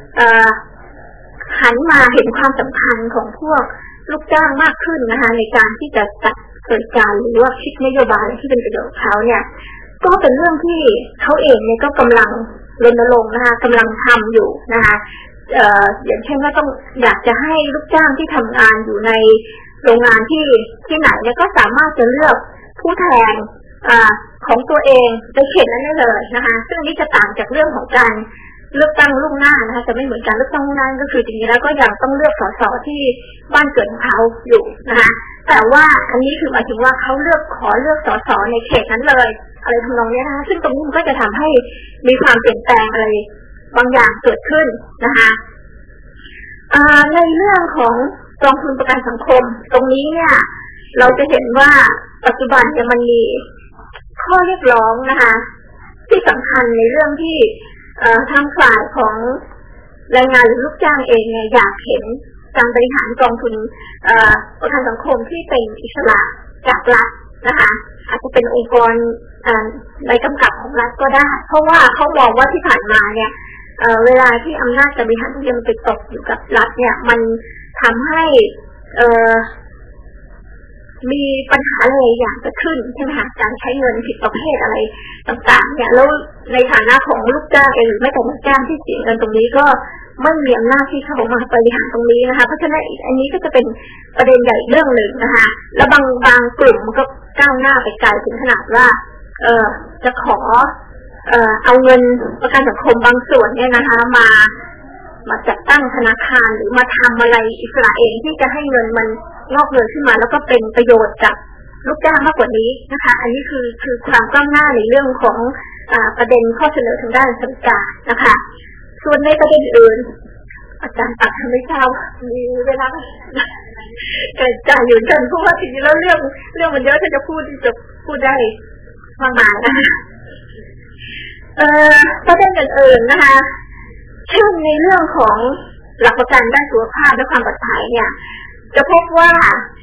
Speaker 4: หันมาเห็นความสำคัญของพวกลูกจ้างมากขึ้นนะคะในการที่จะจัดเกิดการหรือว่าคิดนโยบายที่เป็นประโยชน์เขาเนี่ยก็เป็นเรื่องที่เขาเองเนี่ยก็กำลังรณรงค์นะคะกำลังทำอยู่นะคะเอ่ออย่างเช่นว่าต้องอยากจะให้ลูกจ้างที่ทำงานอยู่ในโรงงานที่ที่ไหนเนี่ยก็สามารถจะเลือกผู้แทนอ่าของตัวเองในเขตนั้นได้เลยนะคะซึ่งนี้จะต่างจากเรื่องของการเลือกตั้งล่วงหน้านะคะจะไม่เหมือนการเลือกตั้งล่วงหน้าก็คือจริงๆแล้วก็ยังต้องเลือกสสที่บ้านเกิดของเขาอยู่นะคะแต่ว่าอันนี้คือหมายถึงว่าเขาเลือกขอเลือกสสในเขตนั้นเลยอะไรทำนองนี้นะคะซึ่งตรงนี้มันก็จะทำให้มีความเปลี่ยนแปลงอะไรบางอย่างเกิดขึ้นนะคะในเรื่องของกองทุนประกันสังคมตรงนี้เนี่ยเราจะเห็นว่าปัจจุบันเนี่ยมันมีข้อเรียกร้องนะคะที่สำคัญในเรื่องที่ทางฝ่ายของแรงงานหรือลูกจ้างเองเนี่ยอยากเห็นการบริหารกองทุนประกันสังคมที่เป็นอิสระจากรัฐนะคะอาจจะเป็นองค์กรในกำกับของรัฐก็ได้เพราะว่าเขามองว่าที่ผ่านมาเนี่ยเ, เวลาที่อำนาจการบริหารที่มันไปตกอยู่กับรัฐเนี่ยมันทำให้มีปัญหาอะไรอย่างจะขึ้นใช่ไหมคะการใช้เงินผิดประเภทอะไรต่างๆเนี่ยแล้วในฐานะของลูกจ้างเองหรือแม้แต่ลูกจ้างที่เสียเงินตรงนี้ก็ไม่มีอำนาจที่เขามาบริหารตรงนี้นะคะเพราะฉะนั้นอันนี้ก็จะเป็นประเด็นใหญ่เรื่องหนึ่งนะคะแล้วบางบางกลุ่มมันก็ก้าวหน้าไปไกลถึงขนาดว่าเออจะขอเอ่อเอาเงินประกันสังคมบางส่วนเนี่ยนะคะมามาจัดตั้งธนาคารหรือมาทำอะไรอิสระเองที่จะให้เงินมันงอกเงยขึ้นมาแล้วก็เป็นประโยชน์กับลูกจ้างมากกว่านี้นะคะอันนี้คือคือความก้าวหน้าในเรื่องของอ่าประเด็นข้อเสนอทางด้านสวัสดิการนะคะส่วนในประเด็นอื่นอาจารย์ตัดไม่ทราบมีเวลาเกิดใจอยู่กันเพราะว่าทีนี้แล้วเรื่องเรื่องมันเยอะถ้าจะพูดจะพูดได้มากมายนะคะเอ่อประเด็นอื่นๆนะคะเช่นในเรื่องของหลักประกันด้านสุขภาพและความปลอดภัยเนี่ยจะพบว่า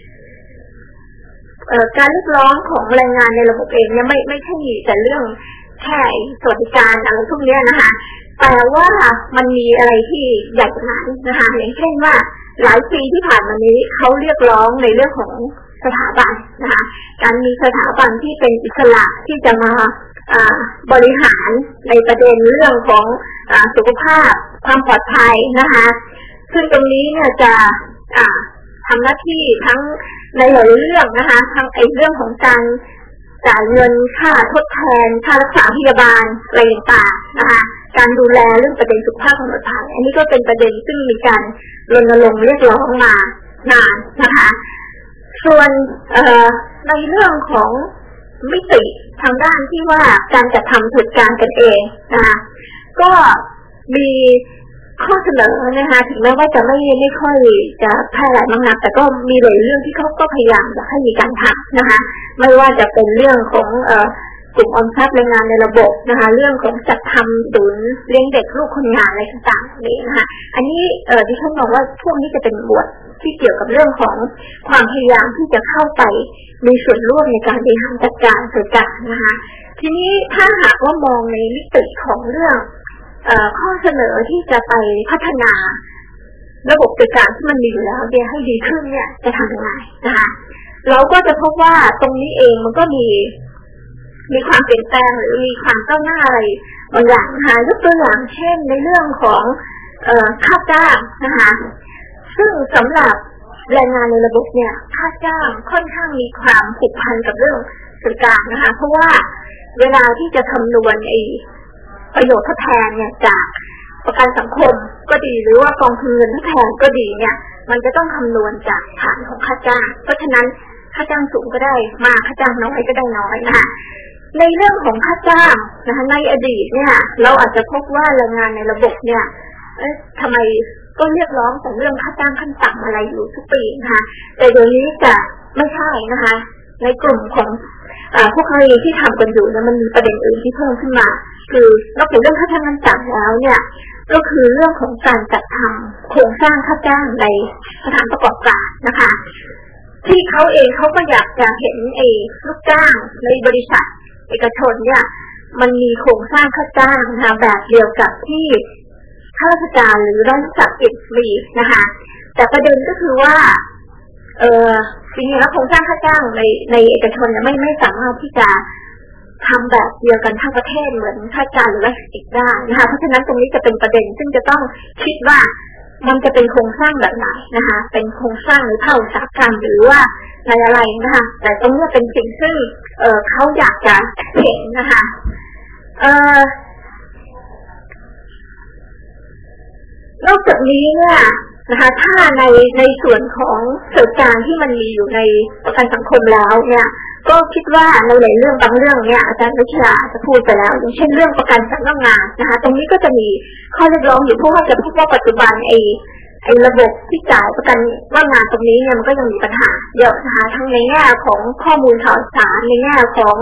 Speaker 4: เอ่อการเรียกร้องของแรงงานในระบบเองเนี่ยไม่ไม่ใช่แต่เรื่องแค่สวัสดิการอะไรพวกนี้นะคะแต่ว่ามันมีอะไรที่ใหญ่กว่านั้นนะคะอย่างเช่นว่าหลายปีที่ผ่านมานี้เขาเรียกร้องในเรื่องของสถาบันนะคะการมีสถาบันที่เป็นอิสระที่จะมาบริหารในประเด็นเรื่องของสุขภาพความปลอดภัยนะคะซึ่งตรงนี้เนี่ยจะทำหน้าที่ทั้งในหลายเรื่องนะคะทั้งไอ้เรื่องของการจ่ายเงินค่าทดแทนค่ารักษาพยาบาลอะไรต่างๆนะคะการดูแลเรื่องประเด็นสุขภาพความปลอดภัยอันนี้ก็เป็นประเด็นซึ่งมีการรณรงค์เรียกร้องมานานนะคะส่วนในเรื่องของมิติทางด้านที่ว่าการจัดทำกิจการกันเองนะคะก็มีข้อเสนอนะคะถึงแม้ว่าจะไม่ไม่ค่อยจะแพร่หลายมากนักแต่ก็มีหลายเรื่องที่เขาก็พยายามจะให้มีการทำนะคะไม่ว่าจะเป็นเรื่องของเอ่อกลุ่มออมทรัพย์แรงงานในระบบนะคะเรื่องของจัดทำศูนย์เลี้ยงเด็กลูกคนงานอะไรต่างๆนี่นะคะอันนี้เอ่อดิฉันมองว่าพวกนี้จะเป็นบทที่เกี่ยวกับเรื่องของความพยายามที่จะเข้าไปมีส่วนร่วมในการบริหารจัดการกิจการนะคะทีนี้ถ้าหากว่ามองในมิติของเรื่องเอ่อข้อเสนอที่จะไปพัฒนาระบบกิจการที่มันมีอยู่แล้วเนี่ยให้ดีขึ้นเนี่ยจะทำยังไงนะคะเราก็จะพบว่าตรงนี้เองมันก็มีมีความเปลี่ยนแปลงหรือมีความก้าวหน้าอะไรบางอย่างนะคะยกตัวอย่างเช่นในเรื่องของเอ่อค่าจ้างนะคะซึ่งสำหรับแรงงานในระบบเนี่ยค่าจ้างค่อนข้างมีความผูกพันกับเรื่องสวัสดิการนะคะเพราะว่าเวลาที่จะคำนวณไอ้ประโยชน์ทดแทนเนี่ยจากประกันสังคมก็ดีหรือว่ากองทุนเงินทดแทนก็ดีเนี่ยมันจะต้องคำนวณจากฐานของค่าจ้างเพราะฉะนั้นค่าจ้างสูงก็ได้มากค่าจ้างน้อยก็ได้น้อยนะคะในเรื่องของค่าจ้างนะคะในอดีตเนี่ยเราอาจจะพบว่าแรงงานในระบบเนี่ยเอ๊ะทำไมก็เรียกร้องแต่เรื่องค่าจ้างขั้นต่ำอะไรอยู่ทุกปีนะคะแต่เดี๋ยวนี้จะไม่ใช่นะคะในกลุ่มของพวกเราที่ทำกันอยู่เนี่ยมันมีประเด็นอื่นที่เพิ่มขึ้นมาคือนอกจากเรื่องค่าจ้างขั้นต่ำแล้วเนี่ยก็คือเรื่องของการจัดทำโครงสร้างค่าจ้างในสถานประกอบการนะคะที่เขาเองเขาก็อยากจะเห็นไอ้ลูกจ้างในบริษัทเอกชนเนี่ยมันมีโครงสร้างค่าจ้างนะคะแบบเดียวกับที่ข้าราชการหรือรัฐวิสาหกิจมีนะคะแต่ประเด็นก็คือว่าเออจริงๆแล้วโครงสร้างค่าจ้างในในเอกชนเนี่ยไม่ไม่สามารถที่จะทำแบบเดียวกันทั้งประเทศเหมือนข้าราชการหรือรัฐวิสาหกิจได้นะคะเพราะฉะนั้นตรงนี้จะเป็นประเด็นซึ่งจะต้องคิดว่ามันจะเป็นโครงสร้างแบบไหนนะคะเป็นโครงสร้างในภาคอุตสาหกรรมหรือว่าในอะไรนะคะแต่ตรงนี้เป็นสิ่งซึ่งเอ่อเขาอยากจะเห็นนะคะเอ่อนอกจากนี้เนี่ยนะคะถ้าในในส่วนของสวัสดิการที่มันมีอยู่ในประกันสังคมแล้วเนี่ยก็คิดว่าในหลายเรื่องบางเรื่องเนี่ยอาจารย์วิชาจะพูดไปแล้วอย่างเช่นเรื่องประกันสังคมงานนะคะตรงนี้ก็จะมีข้อเรียกร้องอยู่เพราะว่าจะพบว่าปัจจุบันไอ้ไอ้ระบบที่จ่ายประกันว่างงานตรงนี้เนี่ยมันก็ยังมีปัญหาเยอะนะคะทั้งในแง่ของข้อมูลข่าวสารในแง่ของ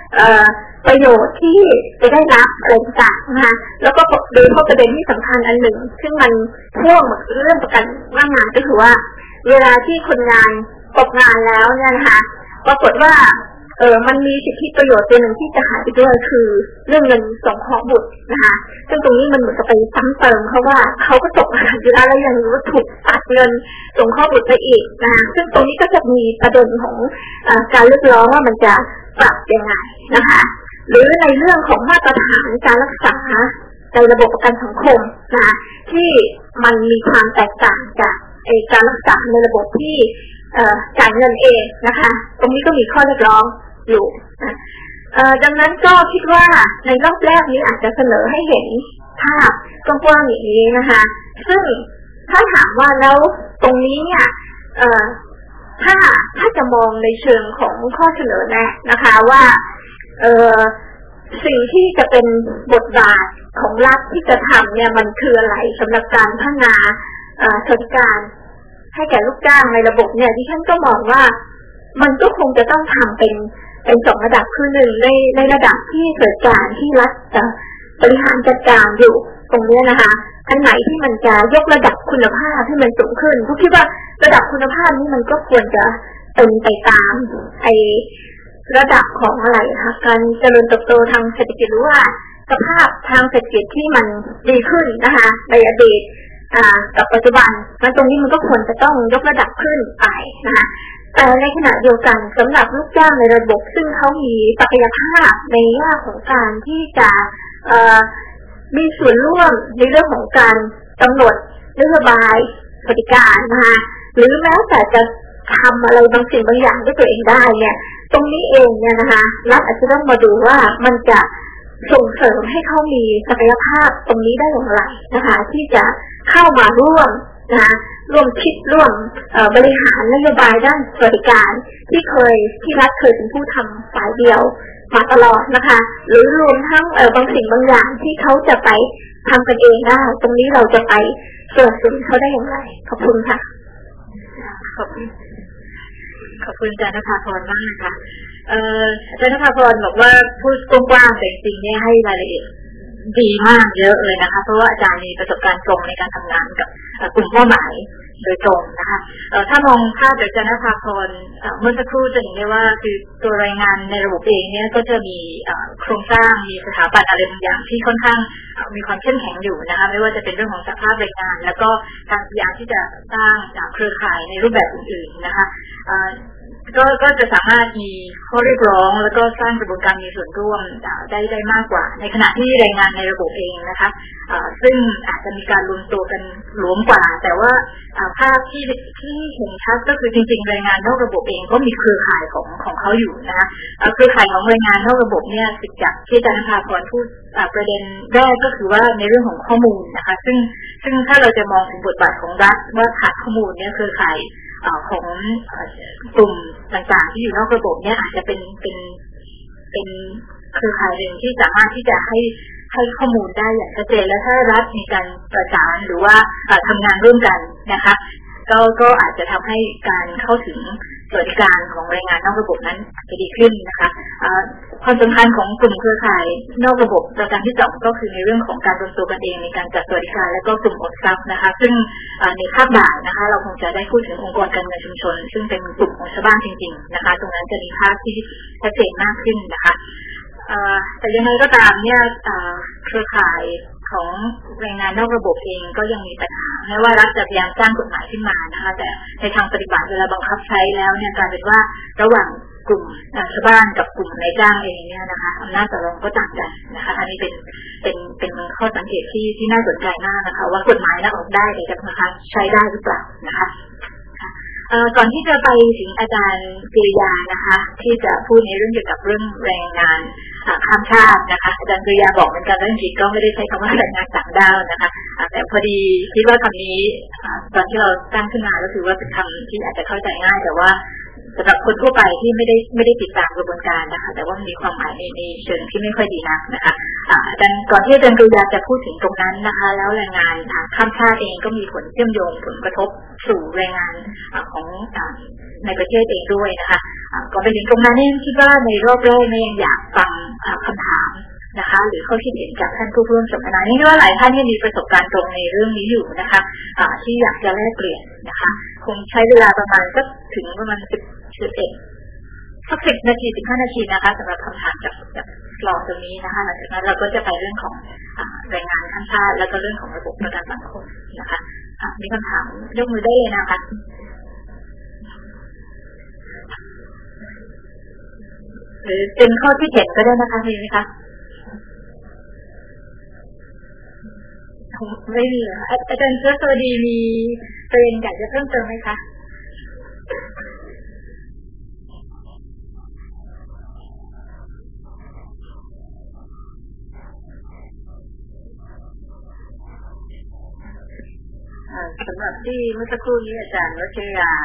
Speaker 4: ประโยชน์ที่จะได้รับอะไรต่างๆนะคะแล้วก็โดยเฉพาะประเด็นที่สำคัญอันหนึ่งซึ่งมันพ่วงกับเรื่องประกันว่างงานก็คือว่าเวลาที่คนงานตกงานแล้วเนี่ยนะคะปรากฏว่าเออมันมีสิทธิประโยชน์ตัวหนึ่งที่จะหายไปด้วยคือเรื่องเงินสงเคราะห์บุตรนะคะซึ่งตรงนี้มันเหมือนกับไปซ้ำเติมเพราะว่าเขาก็ตกงานอยู่แล้วแล้วยังรู้ถูกตัดเงินสงเคราะห์บุตรไปอีกนะคะซึ่งตรงนี้ก็จะมีประเด็นของอ่าการเรียกร้องว่ามันจะปรับยังไงนะคะหรือในเรื่องของมาตรฐานการรักษาในระบบประกันสังคมนะที่มันมีความแตกต่างจากไอ้การรักษาในระบบที่จ่ายเงินเองนะคะตรงนี้ก็มีข้อเรียกร้องอยู่นะดังนั้นก็คิดว่าในรอบแรกนี้อาจจะเสนอให้เห็นภาพกว้างๆอย่างนี้นะคะซึ่งถ้าถามว่าแล้วตรงนี้เนี่ยถ้าถ้าจะมองในเชิงของข้อเสนอแนะนะคะว่าเอ่อสิ่งที่จะเป็นบทบาทของรัฐที่จะทำเนี่ยมันคืออะไรสำหรับการพัฒนาสวัสดิการให้แก่ลูกจ้างในระบบเนี่ยดิฉันก็มองว่ามันก็คงจะต้องทำเป็นเป็นสองระดับคือหนึ่งในในระดับที่สวัสดิการที่รัฐจะบริหารจัดการอยู่ตรงนี้นะคะอันไหนที่มันจะยกระดับคุณภาพให้มันสูงขึ้นทุกคิดว่าระดับคุณภาพนี้มันก็ควรจะเป็นไปตามไอระดับของอะไรคะการเจริญเติบโตทางเศรษฐกิจหรือว่าสภาพทางเศรษฐกิจที่มันดีขึ้นนะคะในอดีตกับปัจจุบันมันตรงนี้มันก็ควรจะต้องยกระดับขึ้นไปนะคะแต่ในขณะเดียวกันสำหรับลูกจ้างในระบบซึ่งเขามีศักยภาพในแง่ของการที่จะมีส่วนร่วมในเรื่องของการกำหนดนโยบายสวัสดิการนะคะหรือแม้แต่จะทำอะไรบางสิ่งบางอย่างด้วยตัวเองได้เนี่ยตรงนี้เองเนี่ยนะคะรัฐอาจจะต้องมาดูว่ามันจะส่งเสริมให้เขามีศักยภาพตรงนี้ได้อย่างไรนะคะที่จะเข้ามาร่วมนะคะร่วมคิดร่วมบริหารนโยบายด้านสวัสดิการที่เคยที่รัฐเคยเป็นผู้ทำฝ่ายเดียวมาตลอดนะคะหรือรวมทั้งบางสิ่งบางอย่างที่เขาจะไปทำกันเองได้ตรงนี้เราจะไปสนับสนุนเขาได้อย่างไรขอบคุณค่ะ
Speaker 2: ขอบคุณขอบคุณอาจารย์นภาพรมากนะคะเอ่ออาจารย์นภาพรบอกว่าพูดกว้างๆแต่จริงๆเนี่ยให้รายละเอียดดีมากเยอะเลยนะคะเพราะว่าอาจารย์มีประสบการณ์ตรงในการทำงานกับกลุ่มเป้าหมายโดยตรงนะคะถ้ามองภาพจากอาจารย์นภาพรเมื่อสักครู่จะเห็นได้ว่าคือตัวรายงานในระบบเองเนี่ยก็จะมีโครงสร้างมีสถาบันอะไรบางอย่างที่ค่อนข้างมีความเข้มแข็งอยู่นะคะไม่ว่าจะเป็นเรื่องของสภาพแรงงานแล้วก็การพยายามที่จะสร้างเครือข่ายในรูปแบบอื่นๆนะคะก็ก็จะสามารถมีข้อเรียกร้องแล้วก็สร้างกระบวนการมีส่วนร่วมได้ได้มากกว่าในขณะที่แรงงานในระบบเองนะคะซึ่งอาจจะมีการรวมตัวกันหลวมกว่าแต่ว่าภาพที่ที่เห็นชัดก็คือจริงๆแรงงานนอกระบบเองก็มีเครือข่ายของของเขาอยู่นะคะเครือข่ายของแรงงานนอกระบบเนี่ยสิจากที่อาจารย์นภาพรพูดประเด็นแรกก็คือว่าในเรื่องของข้อมูลนะคะซึ่งซึ่งถ้าเราจะมองถึงบทบาทของรัฐว่าขาดข้อมูลเนี่ยเครือข่ายของกลุ่มต่างๆที่อยู่นอกระบบเนี่ยอาจจะเป็นเป็นเป็นเครือข่ายหนึ่งที่สามารถที่จะให้ให้ข้อมูลได้อย่างชัดเจนและถ้ารัฐมีการประสานหรือว่าทำงานร่วมกันนะคะก็ก็อาจจะทำให้การเข้าถึงสวัสดิการของแรงงานนอกระบบนั้นจะดีขึ้นนะคะความสำคัญของกลุ่มเครือข่ายนอกระบบประการที่สองก็คือในเรื่องของการรวมตัวกันเองในการจัดสวัสดิการและก็กลุ่มอดทรัพย์นะคะซึ่งในภาคบ่ายนะคะเราคงจะได้พูดถึงองค์กรการเงินชุมชนซึ่งเป็นกลุ่มของชาวบ้านจริงๆนะคะตรงนั้นจะมีภาพที่ชัดเจนมากขึ้นนะคะแต่ยังไงก็ตามเนี่ยเครือข่ายของแรงงานนอกระบบเองก็ยังมีปัญหาแม้ว่ารัฐจะพยายามสร้างกฎหมายขึ้นมานะคะแต่ในทางปฏิบัติเวลาบังคับใช้แล้วเนี่ยกลายเป็นว่าระหว่างกลุ่มชาวบ้านกับกลุ่มนายจ้างเองเนี่ยนะคะอำนาจต่อรองก็ต่างกันนะคะอันนี้เป็นเป็นเป็นข้อสังเกตที่ที่น่าสนใจมากนะคะว่ากฎหมายน่าออกได้แต่จะบังคับใช้ได้หรือเปล่านะคะก่อนที่จะไปถึงอาจารย์กิริยานะคะที่จะพูดในเรื่องเกี่ยวกับเรื่องแรงงานข้ามชาตินะคะอาจารย์กิริยาบอกเหมือนกันว่าจริงๆก็ไม่ได้ใช้คำว่าแรงงานต่างด้าวนะคะแต่พอดีคิดว่าคำนี้ตอนที่เราตั้งขึ้นมาก็คือว่าเป็นคำที่อาจจะเข้าใจง่ายแต่ว่าสำหรับคนทั่วไปที่ไม่ได้ไม่ได้ติดตามกระบวนการนะคะแต่ว่ามีความหมายในในเชิงที่ไม่ค่อยดีนักนะคะดังก่อนที่อาจารย์กฤษณาจะพูดถึงตรงนั้นนะคะแล้วแรงงานข้ามชาติเองก็มีผลเชื่อมโยงผลกระทบสู่แรงงานของในประเทศเองด้วยนะคะก่อนไปถึงตรงนั้นเนี่ยคิดว่าในรอบแรกเนี่ยยังอยากฟังคำถามนะคะหรือข้อคิดเห็นจากท่านผู้ร่วมสัมมนานี่ว่าหลายท่านมีประสบการณ์ตรงในเรื่องนี้อยู่นะคะที่อยากจะแลกเปลี่ยนนะคะคงใช้เวลาประมาณสักถึงประมาณสิบสิบเอ็ดสักสิบนาทีสิบห้านาทีนะคะสำหรับคำถามจากจากสลอตตรงนี้นะคะหลังจากนั้นเราก็จะไปเรื่องของแรงงานข้ามชาติแล้วก็เรื่องของระบบประกันสังคมนะคะมีคำถามยกมือได้เลยนะคะหรือเป็นข้อที่เห็นก็ได้นะคะมีไหมคะไม่มีเหรออาจารย์เชื้อสวัสดีมีประเด็นอยากจะเพิ่มเติมไหมคะ
Speaker 3: สำหรับที่เมื่อสักครู่นี้อาจารย์วัชยา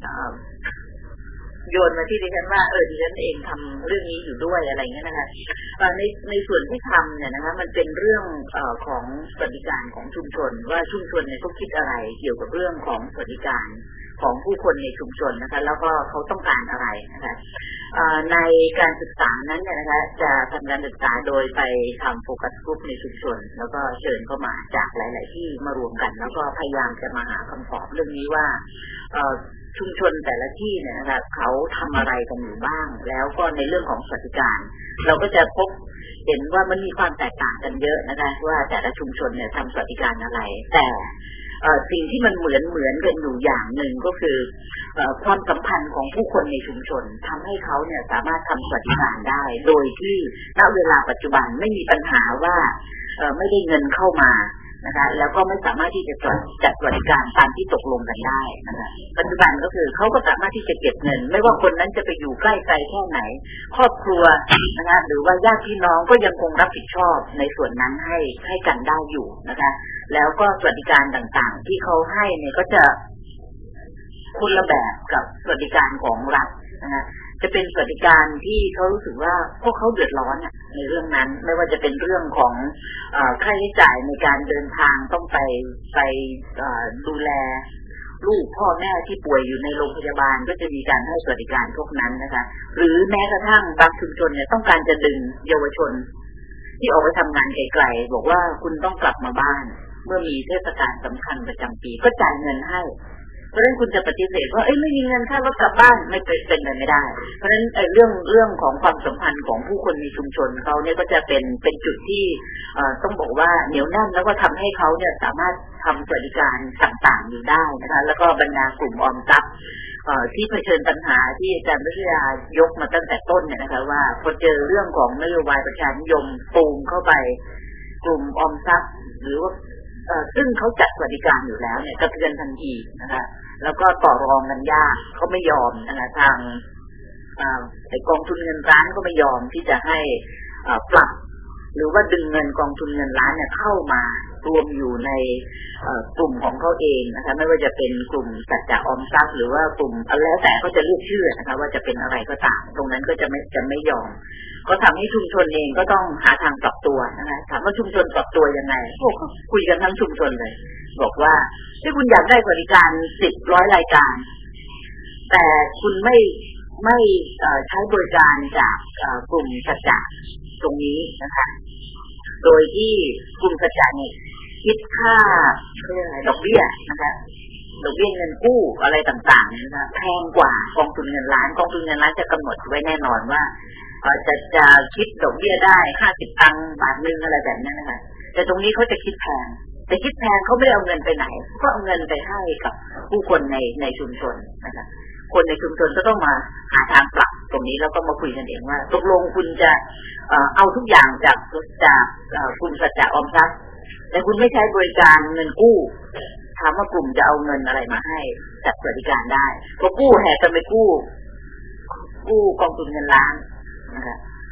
Speaker 3: โยนมาที่ดิฉันว่าเออดิฉันเองทำเรื่องนี้อยู่ด้วยอะไรเงี้ยนะคะในในส่วนที่ทำเนี่ยนะคะมันเป็นเรื่องเอ่อของสวัสดิการของชุมชนว่าชุมชนเนี่ยเขาคิดอะไรเกี่ยวกับเรื่องของสวัสดิการของผู้คนในชุมชนนะคะแล้วก็เขาต้องการอะไรนะคะในการศึกษานั้นเนี่ยนะคะจะทำการศึกษาโดยไปทำโฟกัสกลุ่มในชุมชนแล้วก็เชิญเข้ามาจากหลายๆที่มารวมกันแล้วก็พยายามจะมาหาคำตอบเรื่องนี้ว่าชุมชนแต่ละที่เนี่ยนะคะเขาทำอะไรกันอยู่บ้างแล้วก็ในเรื่องของสวัสดิการเราก็จะพบเห็นว่ามันมีความแตกต่างกันเยอะนะคะว่าแต่ละชุมชนเนี่ยทำสวัสดิการอะไรแต่สิ่งที่มันเหมือนเหมือนกันอยู่อย่างหนึ่งก็คือความสัมพันธ์ของผู้คนในชุมชนทำให้เขาเนี่ยสามารถทำสวัสดิการได้โดยที่ณเวลาปัจจุบันไม่มีปัญหาว่าไม่ได้เงินเข้ามานะคะแล้วก็ไม่สามารถที่จะจัดสวัสดิการตามที่ตกลงกันได้นะคะปัจจุบันก็คือเขาก็สามารถที่จะเก็บเงินไม่ว่าคนนั้นจะไปอยู่ใกล้ไกลแค่ไหนครอบครัวนะคะหรือว่าญาติพี่น้องก็ยังคงรับผิดชอบในส่วนนั้นให้ให้กันได้อยู่นะคะแล้วก็สวัสดิการต่างๆที่เขาให้เนี่ยก็จะคนละแบบกับสวัสดิการของรัฐนะคะจะเป็นสวัสดิการที่เขารู้สึกว่าพวกเขาเดือดร้อนในเรื่องนั้นไม่ว่าจะเป็นเรื่องของค่าใช้จ่ายในการเดินทางต้องไปไปดูแลลูกพ่อแม่ที่ป่วยอยู่ในโรงพยาบาลก็จะมีการให้สวัสดิการพวกนั้นนะคะหรือแม้กระทั่งบางชุมชนเนี่ยต้องการจะดึงเยาวชนที่ออกไปทำงานไกลๆบอกว่าคุณต้องกลับมาบ้านเมื่อมีเทศกาลสำคัญประจำปีก็จ่ายเงินให้เพราะฉะนั้นคุณจะปฏิเสธว่าเอ้ยไม่มีเงินค่ารถกลับบ้านไม่เป็นเป็นไปไม่ได้เพราะฉะนั้นไอ้เรื่องเรื่องของความสัมพันธ์ของผู้คนในชุมชนเขาเนี่ยก็จะเป็นเป็นจุดที่ต้องบอกว่าเหนียวแน่นแล้วก็ทำให้เขาเนี่ยสามารถทำสวัสดิการต่างๆอยู่ได้นะคะแล้วก็บรรดากลุ่มออมทรัพย์ที่เผชิญปัญหาที่อาจารย์วิทยายกมาตั้งแต่ต้นเนี่ยนะคะว่าพอเจอเรื่องของนโยบายประชานิยมตูมเข้าไปกลุ่มออมทรัพย์หรือว่าซึ่งเขาจัดสวัสดิการอยู่แล้วเนี่ยกระเทือนทันทีนะคะแล้วก็ต่อรองกันยากเขาไม่ยอมนะคะทางไอ้กองทุนเงินล้านก็ไม่ยอมที่จะให้ปรับหรือว่าดึงเงินกองทุนเงินล้านเนี่ยเข้ามารวมอยู่ในกลุ่มของเขาเองนะคะไม่ว่าจะเป็นกลุ่มสัจจะออมทรัพย์หรือว่ากลุ่มแล้วแต่เขาจะเลือกชื่อนะคะว่าจะเป็นอะไรก็ตามตรงนั้นก็จะไม่จะไม่ยอมก็ทำให้ชุมชนเองก็ต้องหาทางปรับตัวนะคะถามว่าชุมชนปรับตัวยังไงพวกคุยกันทั้งชุมชนเลยบอกว่าถ้าคุณอยากได้บริการสิบร้อยรายการแต่คุณไม่ไม่ใช้บริการจากกลุ่มสัจจะตรงนี้นะคะโดยที่กลุ่มสัจจะเนี่ยคิดค่าเรื่องอะไรดอกเบี้ยนะคะดอกเบี้ยเงินกู้อะไรต่างๆนะคะแพงกว่ากองทุนเงินล้านกองทุนเงินล้านจะกำหนดไว้แน่นอนว่าจะจะคิดดอกเบี้ยได้ห้าสิบตังค์บาทนึงอะไรแบบนี้นะคะแต่ตรงนี้เขาจะคิดแพงแต่คิดแพงเขาไม่เอาเงินไปไหนก็เอาเงินไปให้กับผู้คนในในชุมชนนะคะคนในชุมชนก็ต้องมาหาทางปรับตรงนี้แล้วก็มาคุยกันเองว่าตกลงคุณจะเอาทุกอย่างจากจากกลุ่มสัจจะออมทรัพย์แต่คุณไม่ใช้บริการเงินกู้ถามว่ากลุ่มจะเอาเงินอะไรมาให้จัดสวัสดิการได้พอกู้แห่กันไปกู้กู้กองทุนเงินล้านนะคะ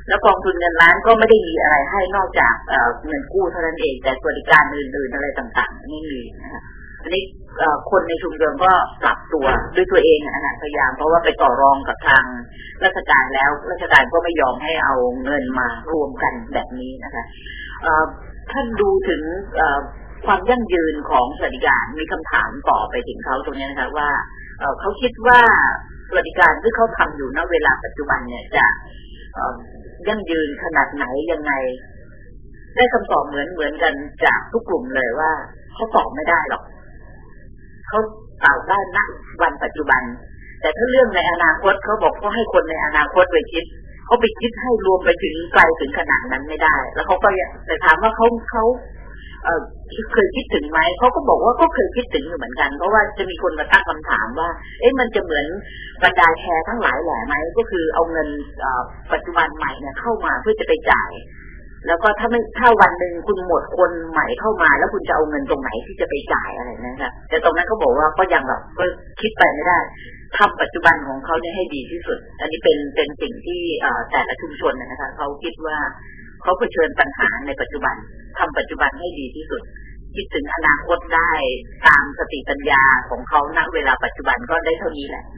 Speaker 3: แล้วกองทุนเงินล้านก็ไม่ได้มีอะไรให้นอกจากเงินกู้เท่านั้นเองแต่สวัสดิการอื่นๆอะไรต่างๆนี่มีนะคะอันนี้คนในชุมชนก็ปรับตัวด้วยตัวเองนะพยายามเพราะว่าไปต่อรองกับทางราชการแล้วราชการก็ไม่ยอมให้เอาเงินมารวมกันแบบนี้นะคะท่านดูถึงความยั่งยืนของสวัสดิการมีคำถามต่อไปถึงเขาตรงนี้นะคะว่าเขาคิดว่าสวัสดิการที่เขาทำอยู่ณเวลาปัจจุบันเนี่ยจะยั่งยืนขนาดไหนยังไงได้คำตอบเหมือนเหมือนกันจากทุกกลุ่มเลยว่าเขาตอบไม่ได้หรอกเขาตอบได้ณวันปัจจุบันแต่ถ้าเรื่องในอนาคตเขาบอกเขาให้คนในอนาคตไปคิดเขาไปคิดให้รวมไปถึงไกลถึงขนาดนั้นไม่ได้แล้วเขาก็แต่ถามว่าเขาเขาเอ่อเคยคิดถึงไหมเขาก็บอกว่าก็เคยคิดถึงอยู่เหมือนกันเพราะว่าจะมีคนมาตั้งคำถามว่าเอ๊ะมันจะเหมือนบรรดาแชร์ทั้งหลายแหล่ไหมก็คือเอาเงินปัจจุบันใหม่เนี่ยเข้ามาเพื่อจะไปจ่ายแล้วก็ถ้าไม่ถ้าวันหนึ่งคุณหมดคนใหม่เข้ามาแล้วคุณจะเอาเงินตรงไหนที่จะไปจ่ายอะไรนะคะแต่ตรงนั้นเขาบอกว่าก็ยังแบบก็คิดไปไม่ได้ทำปัจจุบันของเขาเนี่ยให้ดีที่สุดอันนี้เป็นเป็นสิ่งที่แต่ละชุมชนนะคะเขาคิดว่าเขาเผชิญปัญหาในปัจจุบันทำปัจจุบันให้ดีที่สุดคิดถึงอนาคตได้ตามสติปัญญาของเขาณเวลาปัจจุบันก็ได้เท่านี้แหละ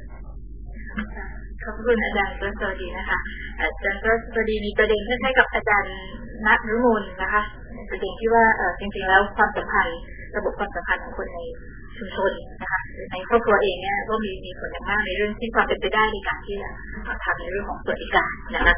Speaker 2: ขอบคุณอาจารย์ก็สวัสดีนะคะอาจารย์ก็สวัสดีมีประเด็นคล้ายๆกับอาจารย์ณฤมลนะคะประเด็นที่ว่าจริงๆแล้วความสัมพันธ์ระบบความสัมพันธ์ของคนในชุมชนนะคะในครอบครัวเองเนี่ยก็มีมีผลอย่างมากในเรื่องที่ความเป็นไปได้ในการที่จะทำในเรื่องของสวัสดิการนะคะ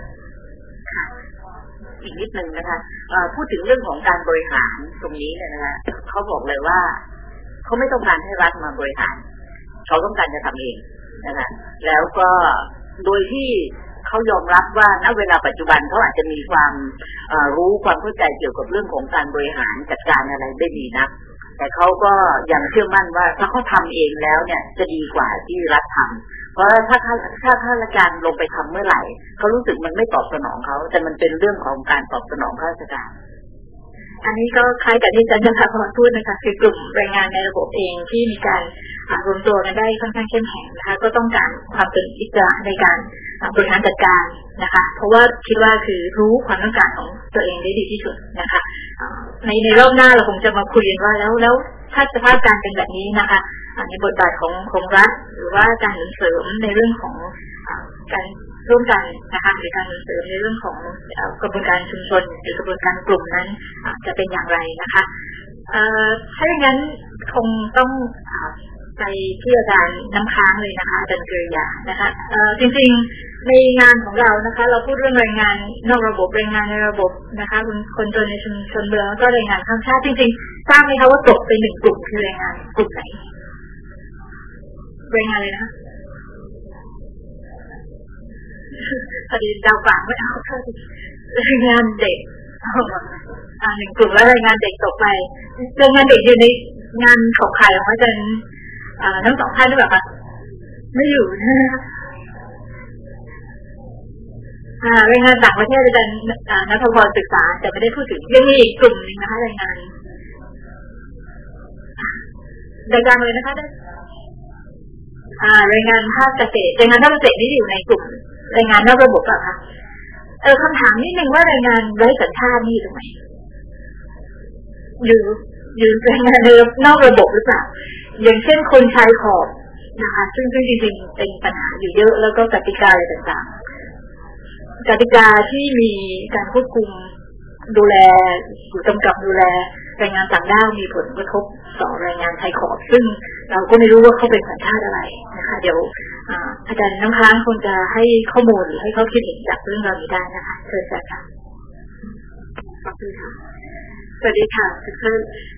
Speaker 2: อีกนิดนึงนะคะพูดถึงเรื่องของการบริหารตรงนี้เนี่ยนะคะเขาบอกเลยว่าเขาไม่ต้องการให้รัฐมาบริหารเขาต้องการจะทำเองนะคะแล้วก็โดยที่เขายอมรับว่าณเวลาปัจจุบันเขาอาจจะมีความรู้ความเข้าใจเกี่ยวกับเรื่องของการบริหารจัดการอะไรได้ดีนะแต่เขาก็ยังเชื่อมั่นว่าถ้าเขาทำเองแล้วเนี่ยจะดีกว่าที่รัฐทำเพราะถ้าถ้าถ้าข้าราชการลงไปทำเมื่อไหร่เขารู้สึกมันไม่ตอบสนองเขาแต่มันเป็นเรื่องของการตอบสนองข้าราชการอันนี้ก็คล้ายกับที่อาจารย์นภพรพูดนะคะคือกลุ่มแรงงานในระบบเองที่มีการรวมตัวกันได้ค่อนข้างเข้มแข็งนะคะก็ต้องการความเป็นอิสระในการบริหารจัดการนะคะเพราะว่าคิดว่าคือรู้ความต้องการของตัวเองได้ดีที่สุดนะคะในในรอบหน้าเราคงจะมาคุยกันว่าแล้วแล้วถ้าสภาพการเป็นแบบนี้นะคะในบทบาทของของรัฐหรือว่าการเสริมในเรื่องของการร่วมกันนะคะหรือการเสริมในเรื่องของกระบวนการชุมชนหรือกระบวนการกลุ่มนั้นจะเป็นอย่างไรนะคะถ้าอย่างนั้นคงต้องไปที่อาจารย์น้ำค้างเลยนะคะอาจารย์เกริยานะคะจริงๆในงานของเรานะคะเราพูดเรื่องแรงงานนอกระบบแรงงานในระบบนะคะคนจนในชุมชนเมืองแล้วก็แรงงานข้ามชาติจริงๆทราบไหมคะว่าตกเป็นหนึ่งกลุ่มคือแรงงานกลุ่มไหนแรงงานเลยนะคะพอดีดาวฝังไม่เอาเท่าที่แรงงานเด็กอ่าหนึ่งกลุ่มแล้วแรงงานเด็กตกไปแรงงานเด็กอยู่ในงานของใครของอาจารย์ทั้งสองท่านหรือเปล่าคะไม่อยู่นะคะแรงงานต่างประเทศอาจารย์ณภพรศึกษาแต่ไม่ได้พูดถึงยังมีอีกกลุ่มนึงนะคะแรงงานรายการเลยนะคะแรงงานภาคเกษตรแรงงานภาคเกษตรนี่อยู่ในกลุ่มแรงงานนอกระบบเหรอคะเออคำถามนิดนึงว่าแรงงานไร้สัญชาตินี่อยู่ตรงไหนอยู่อยู่แรงงานนอกระบบหรือเปล่าอย่างเช่นคนชายขอบนะคะซึ่งซึ่งจริงๆเป็นปัญหาอยู่เยอะแล้วก็กติกาอะไรต่างๆกติกาที่มีการควบคุมดูแลหรือกำกับดูแลแรงงานต่างด้าวมีผลกระทบต่อแรงงานชายขอบซึ่งเราก็ไม่รู้ว่าเขาเป็นสัญชาติอะไรนะคะเดี๋ยวอาจารย์น้ำค้างคงจะให้ข้อมูลหรือให้เขาคิดเห็นจากเรื่องราวนี้ได้นะคะเชิญค่ะขอบคุณค่ะสวัสดีค่ะทุกท่าน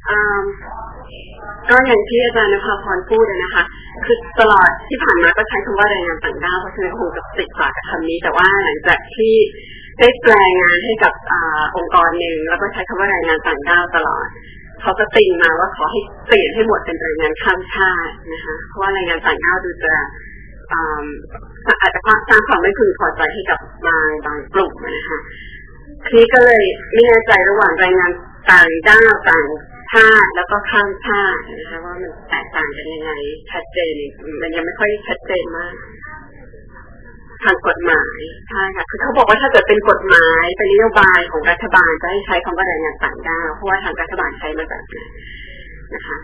Speaker 2: ก็อย่างที่อาจารย์นภพรพูดนะคะคือตลอดที่ผ่านมาก็ใช้คำว่าแรงงานต่างด้าวเพราะฉะนั้นคงจะติดปากกับคำนี้แต่ว่าหลังจากที่ได้แปลงานให้กับองค์กรหนึ่งแล้วก็ใช้คำว่าแรงงานต่างด้าวตลอดเขาก็ติ่งมาว่าขอให้เปลี่ยนให้หมดเป็นแรงงานข้ามชาตินะคะเพราะว่าแรงงานต่างด้าวดูจะอาจจะสร้างความไม่พึงพอใจให้กับบางบางกลุ่มนะคะทีนี้ก็เลยไม่แน่ใจระหว่างแรงงานต่างด้าวต่างชาติแล้วก็ข้ามชาตินะคะว่ามันแตกต่างกันยังไงชัดเจนมันยังไม่ค่อยชัดเจนมาก
Speaker 5: ทางกฎหมายใช่ค่ะคือเขาบอกว่าถ้าเกิดเป็นกฎหมายเป็นนโยบายของรัฐบาลจะให้ใช้คำว่าแรงงานต่างด้าวเพราะว่าทางรัฐบาลใช้มาแบบนี้นะคะ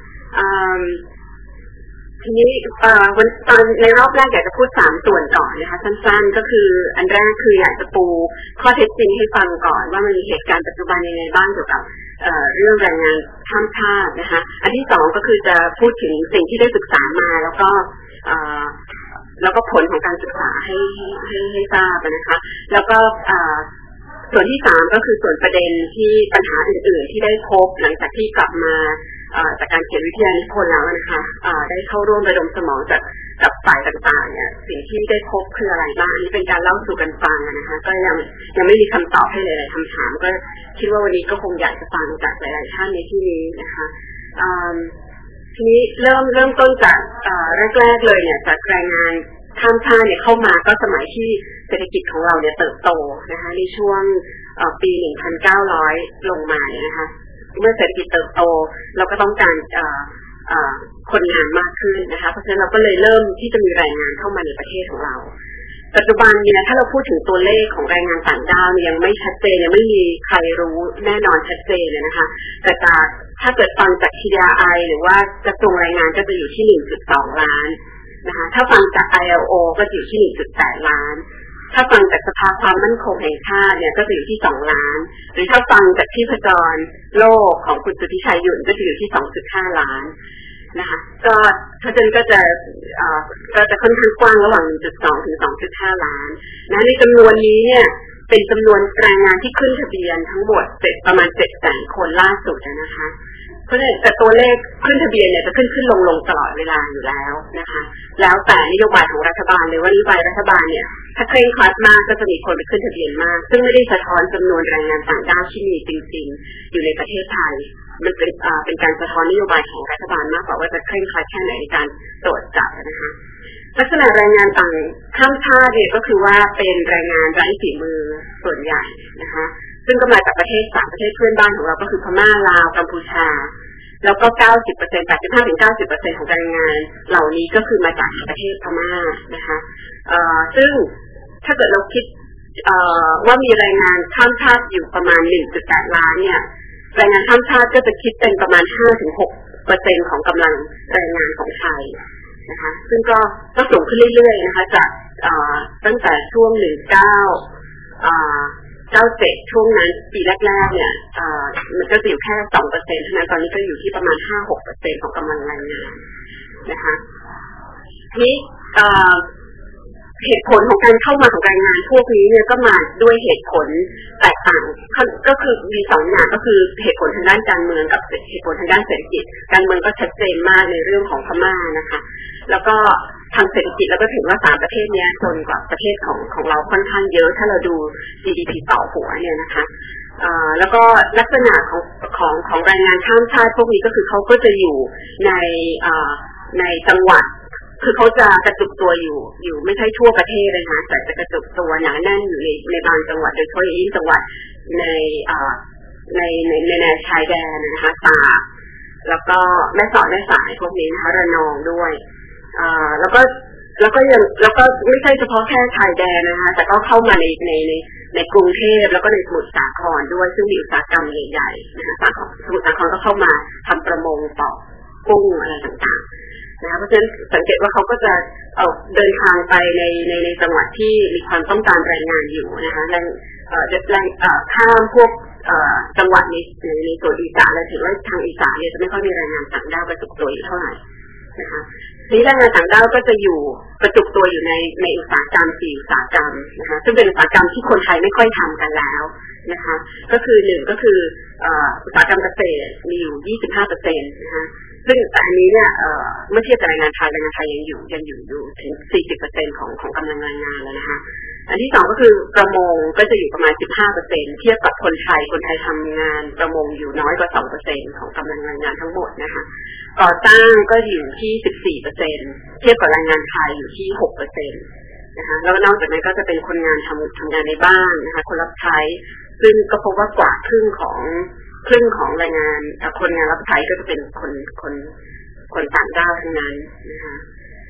Speaker 5: ทีนี้วันตอนในรอบแรกอยากจะพูดสามส่วนก่อนนะคะสั้นๆก็คืออันแรกคืออยากจะปูข้อเท็จจริงให้ฟังก่อนว่ามันมีเหตุการณ์ปัจจุบันยังไงบ้างเกี่ยวกับเรื่องแรงงานข้ามชาตินะคะอันที่สองก็คือจะพูดถึงสิ่งที่ได้ศึกษามาแล้วก็แล้วก็ผลของการศึกษาให้ให้ให้ทราบนะคะแล้วก็ส่วนที่สามก็คือส่วนประเด็นที่ปัญหาอื่นๆที่ได้พบหลังจากที่กลับมาจากการเขียนวิทยานิพนธ์แล้วนะคะได้เข้าร่วมระดมสมองจากกับฝ่ายต่างๆเนี่ยสิ่งที่ได้พบคืออะไรบ้างนี่เป็นการเล่าสู่กันฟังนะคะก็ยังยังไม่มีคำตอบให้หลายๆคำถามก็คิดว่าวันนี้ก็คงอยากจะฟังจากหลายๆท่านในที่นี้นะคะทีนี้เริ่มเริ่มต้นจากแรกๆเลยเนี่ยจากแรงงานข้ามชาติเนี่ยเข้ามาก็สมัยที่เศรษฐกิจของเราเนี่ยเติบโตนะคะในช่วงปีหนึ่งพันเก้าร้อยลงมาเนี่ยนะคะเมื่อเศรษฐกิจเติบโตเราก็ต้องการคนงานมากขึ้นนะคะเพราะฉะนั้นเราก็เลยเริ่มที่จะมีแรงงานเข้ามาในประเทศของเราปัจจุบันเนี่ยถ้าเราพูดถึงตัวเลขของแรงงานต่างด้าวยังไม่ชัดเจนยังไม่มีใครรู้แน่นอนชัดเจนเลยนะคะแต่จากถ้าเกิดฟังจาก ที ดี อาร์ ไอ หรือว่ากระทรวงแรงงานก็จะอยู่ที่ หนึ่งจุดสอง ล้านนะคะถ้าฟังจาก ไอ แอล โอ ก็อยู่ที่ หนึ่งจุดแปด ล้านถ้าฟังจากสภาความมั่นคงแห่งชาติเนี่ยก็จะอยู่ที่สองล้านหรือถ้าฟังจากที่พจรโลกของคุณสุทธิชัยหยุ่นก็จะอยู่ที่ สองจุดห้า ล้านนะคะก็ถ้าจนก็จะเอ่อก็จะค่อนข้างกว้างระหว่าง หนึ่งจุดสอง ถึง สองจุดห้า ล้านนะในจำนวนนี้เนี่ยเป็นจำนวนแรงงานที่ขึ้นทะเบียนทั้งหมดประมาณ เจ็ดแสน คนล่าสุดนะคะเพราะฉะนั้นแต่ตัวเลขขึ้นทะเบียนเนี่ยจะขึ้นขึ้นลงลงตลอดเวลาอยู่แล้วนะคะแล้วแต่นโยบายของรัฐบาลเลยว่านโยบายรัฐบาลเนี่ยถ้าเคร่งครัดมากก็จะมีคนไปขึ้นทะเบียนมากซึ่งไม่ได้สะท้อนจำนวนแรงงานต่างด้าวที่มีจริงๆอยู่ในประเทศไทยมันเป็นอ่าเป็นการสะท้อนนโยบายของรัฐบาลมากกว่าว่าจะเคร่งครัดแค่ไหนในการตรวจจับนะคะลักษณะแรงงานต่างข้ามชาติเนี่ยก็คือว่าเป็นแรงงานไร้ฝีมือส่วนใหญ่นะคะซึ่งก็มาจากประเทศสามประเทศเพื่อนบ้านของเราก็คือพม่าลาวกัมพูชาแล้วก็ เก้าสิบเปอร์เซ็นต์ แปดสิบห้าถึงเก้าสิบเปอร์เซ็นต์ ของแรงงานเหล่านี้ก็คือมาจากประเทศพม่านะคะเอ่อซึ่งถ้าเกิดเราคิดเอ่อว่ามีแรงงานข้ามชาติอยู่ประมาณ หนึ่งจุดแปด ล้านเนี่ยแรงงานข้ามชาติก็จะคิดเป็นประมาณ ห้าถึงหกเปอร์เซ็นต์ ของกำลังแรงงานของไทยนะคะซึ่งก็ก็สูงขึ้นเรื่อยๆนะคะจากเอ่อตั้งแต่ช่วงหนึ่งเก้าเอ่อเก้าเจ็ดช่วงนั้นปีแรกๆเนี่ยเอ่อมันก็อยู่แค่ สองเปอร์เซ็นต์ เท่านั้นตอนนี้ก็อยู่ที่ประมาณ ห้าถึงหกเปอร์เซ็นต์ ของกำลังแรงงานนะคะนี่เอ่อเหตุผลของการเข้ามาของแรงงานพวกนี้เนี่ยก็มาด้วยเหตุผลแตกต่างก็คือมีสองอย่างก็คือเหตุผลทางด้านการเมืองกับเหตุผลทางด้านเศรษฐกิจการเมืองก็ชัดเจนมากในเรื่องของพม่านะคะแล้วก็ทางเศรษฐกิจแล้วก็ถือว่าสามประเทศนี้จนกว่าประเทศของของเราค่อนข้างเยอะถ้าเราดู จี ดี พี ต่อหัวเนี่ยนะคะแล้วก็ลักษณะของของของแรงงานข้ามชาติพวกนี้ก็คือเขาก็จะอยู่ในในจังหวัดคือเขาจะกระจุกตัวอยู่อยู่ไม่ใช่ทั่วประเทศเลยนะแต่จะกระจุกตัวหนาแน่นอยู่ในในบางจังหวัดโดยเฉพาะยิ่งจังหวัดในในในในแนวชายแดนนะคะตากแล้วก็แม่สอดแม่สายพวกนี้นะคะระนองด้วยแล้วก็แล้วก็ยังแล้วก็ไม่ใช่เฉพาะแค่ชายแดนนะคะแต่ก็เข้ามาในในในในกรุงเทพแล้วก็ในสมุทรสาครด้วยซึ่งมีอุตสาหกรรมใหญ่ๆนะคะสมุทรสาครก็เข้ามาทำประมงต่อกุ้งอะไรต่างๆนะเพราะฉะนั้นสังเกตว่าเขาก็จะเอ่อเดินทางไปในในในจังหวัดที่มีความต้องการแรงงานอยู่นะคะแรงเอ่อแรงเอ่อข้ามพวกเอ่อจังหวัดในในในส่วนอีสานเลยถือว่าทางอีสานเนี่ยจะไม่ค่อยมีแรงงานต่างด้าวกระจุกตัวอยู่เท่าไหร่นะคะนี้แรงงานต่างด้าวก็จะอยู่กระจุกตัวอยู่ในในอุตสาหกรรมสี่อุตสาหกรรมนะคะซึ่งเป็นอุตสาหกรรมที่คนไทยไม่ค่อยทำกันแล้วนะคะก็คือหนึ่งก็คืออุตสาหกรรมเกษตรมีอยู่ ยี่สิบห้าเปอร์เซ็นต์ นะคะซึ่งอันนี้เนี่ยเมื่อเทียบกับแรงงานไทยแรงงานไทยยังอยู่ยังอยู่อยู่ถึง สี่สิบเปอร์เซ็นต์ ของของกำลังแรงงานแล้วนะคะอันที่สองก็คือประมงก็จะอยู่ประมาณ สิบห้าเปอร์เซ็นต์ เทียบกับคนไทยคนไทยทำงานประมงอยู่น้อยกว่า สองเปอร์เซ็นต์ ของกำลังแรงงานทั้งหมดนะคะก่อสร้างก็อยู่ที่ สิบสี่เปอร์เซ็นต์ เทียบกับแรงงานไทยอยู่ที่ หกเปอร์เซ็นต์ นะคะแล้วนอกจากนั้นก็จะเป็นคนงานทำทำงานในบ้านนะคะคนรับใช้ซึ่งก็พบว่ากว่าครึ่งของครึ่งของแรงงานคนงานรับใช้ก็จะเป็นคนคนคนต่างด้าวทั้งนั้นนะคะ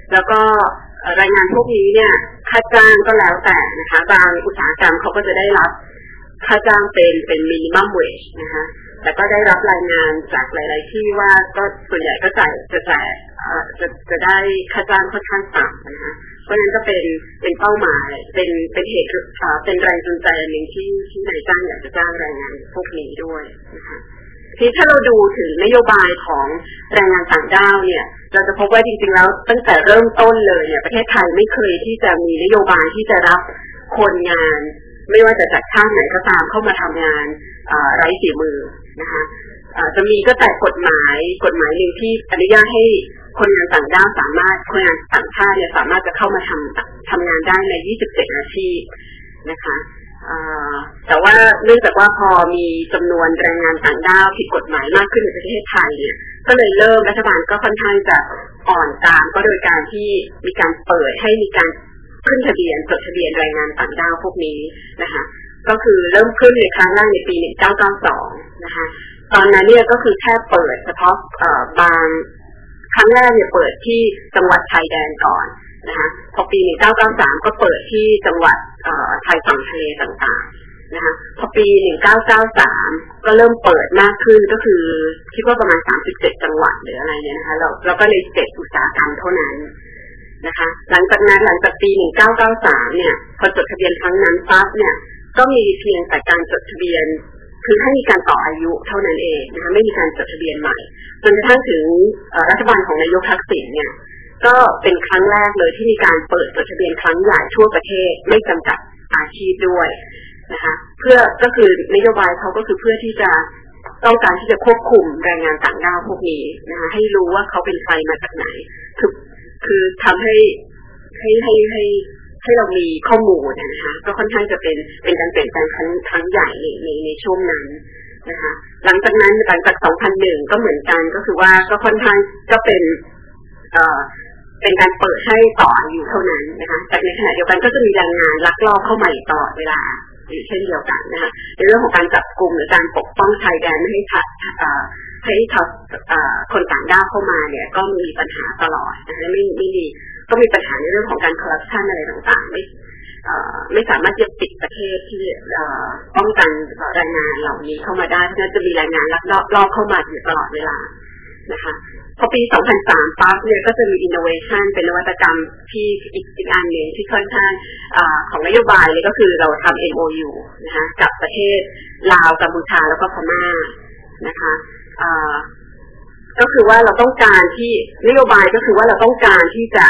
Speaker 5: แล้วก็แรงงานพวกนี้เนี่ยค่าจ้างก็แล้วแต่นะคะบางอุตสาหกรรมเขาก็จะได้รับค่าจ้างเป็นเป็นมินิมัมเวจนะคะแต่ก็ได้รับรายงานจากหลายๆที่ว่าก็ส่วนใหญ่ก็จ่ายจะจ่ายจะจะได้ค่าจ้างค่อนข้างต่ำนะคะเพราะฉะนั้นก็เป็นเป็นเป้าหมายเป็นเป็นเหตุเป็นแรงจูงใจหนึ่งที่ที่นายจ้างอยากจะจ้างแรงงานพวกนี้ด้วยนะคะที่ถ้าเราดูถึงนโยบายของแรงงานต่างด้าวเนี่ยเราจะพบว่าจริงๆแล้วตั้งแต่เริ่มต้นเลยเนี่ยประเทศไทยไม่เคยที่จะมีนโยบายที่จะรับคนงานไม่ว่าจะจากชาติไหนก็ตามเข้ามาทำงานไร้ฝีมือนะคะจะมีก็แต่กฎหมายกฎหมายหนึ่งที่อนุญาตให้คนงานต่างด้าวสามารถคนงานต่างชาติเนี่ยสามารถจะเข้ามาทำทำงานได้ในยี่สิบเจ็ดอาชีพนะคะแต่ว่าเนื่องจากว่าพอมีจำนวนแรงงานต่างด้าวผิดกฎหมายมากขึ้นในประเทศไทยเนี่ยก็เลยเริ่มรัฐบาลก็ค่อนข้างจะอ่อนตามก็โดยการที่มีการเปิดให้มีการขึ้นทะเบียนจดทะเบียนแรงงานต่างด้าวพวกนี้นะคะก็คือเริ่มขึ้นในครั้งแรกในปีหนึ่งพันเก้าร้อยเก้าสิบสองนะคะตอนนั้นเนี่ยก็คือแค่เปิดเฉพาะบางครั้งแรกเนี่ยเปิดที่จังหวัดชายแดนก่อนนะคะพอปีหนึ่งพันเก้าร้อยเก้าสิบสามก็เปิดที่จังหวัดชายฝั่งทะเลต่างๆนะคะพอปีหนึ่งพันเก้าร้อยเก้าสิบสามก็เริ่มเปิดมากขึ้นก็คือคิดว่าประมาณสามสิบเจ็ดจังหวัดหรืออะไรเนี่ยนะคะเราเราก็เลยเจ็ดอุตสาหกรรมเท่านั้นนะคะหลังจากนั้นหลังจากปีหนึ่งพันเก้าร้อยเก้าสิบสามเนี่ยพอจดทะเบียนครั้งนั้นปั๊บเนี่ยก็มีเพียงแต่การจดทะเบียนคือให้มีการต่ออายุเท่านั้นเองนะคะไม่มีการจดทะเบียนใหม่จนกระทั่งถึงรัฐบาลของนายกทักษิณเนี่ยก็เป็นครั้งแรกเลยที่มีการเปิดจดทะเบียนครั้งใหญ่ทั่วประเทศไม่จำกัดอาชีพด้วยนะคะเพื่อก็คือนโยบายเขาก็คือเพื่อที่จะต้องการที่จะควบคุมแรงงานต่างด้าวพวกนี้นะคะให้รู้ว่าเขาเป็นใครมาจากไหนคือคือทำให้ให้ให้ให้ให้เรามีข้อมูลนะคะก็ค่อนข้างจะเป็นเป็นการเปลี่ยนแปลงครั้งครั้งใหญ่ในในในช่วงนั้นนะคะหลังจากนั้นหลังจากสองพันหนึ่งก็เหมือนกันก็คือว่าก็ค่อนข้างก็เป็นเอ่อเป็นการเปิดให้ต่ออายุเท่านั้นนะคะแต่ในขณะเดียวกันก็จะมีแรงงานลักลอบเข้ามาตลอดเวลาอยู่เช่นเดียวกันนะคะในเรื่องของการจับกุมหรือการปกป้องชายแดนไม่ให้ให้คนต่างด้าวเข้ามาเนี่ยก็มีปัญหาตลอดนะคะไม่ไม่ดีก็มีปัญหาในเรื่องของการคอร์รัปชันอะไรต่างๆไม่ไม่สามารถจะปิดประเทศที่ป้องกันแรงงานเหล่านี้เข้ามาได้เพราะฉะนั้นจะมีแรงงานลักลอบเข้ามาอยู่ตลอดเวลานะคะพอปีสองพันสามปั๊บเนี่ยก็จะมี innovation เป็นนวัตกรรมที่อีกอีกอันหนึ่งที่ค่อนข้างของนโยบายเลยก็คือเราทำ เอ็ม โอ ยู นะคะกับประเทศลาวกัมพูชาแล้วก็พม่านะคะก็คือว่าเราต้องการที่นโยบายก็คือว่าเราต้องการที่จะ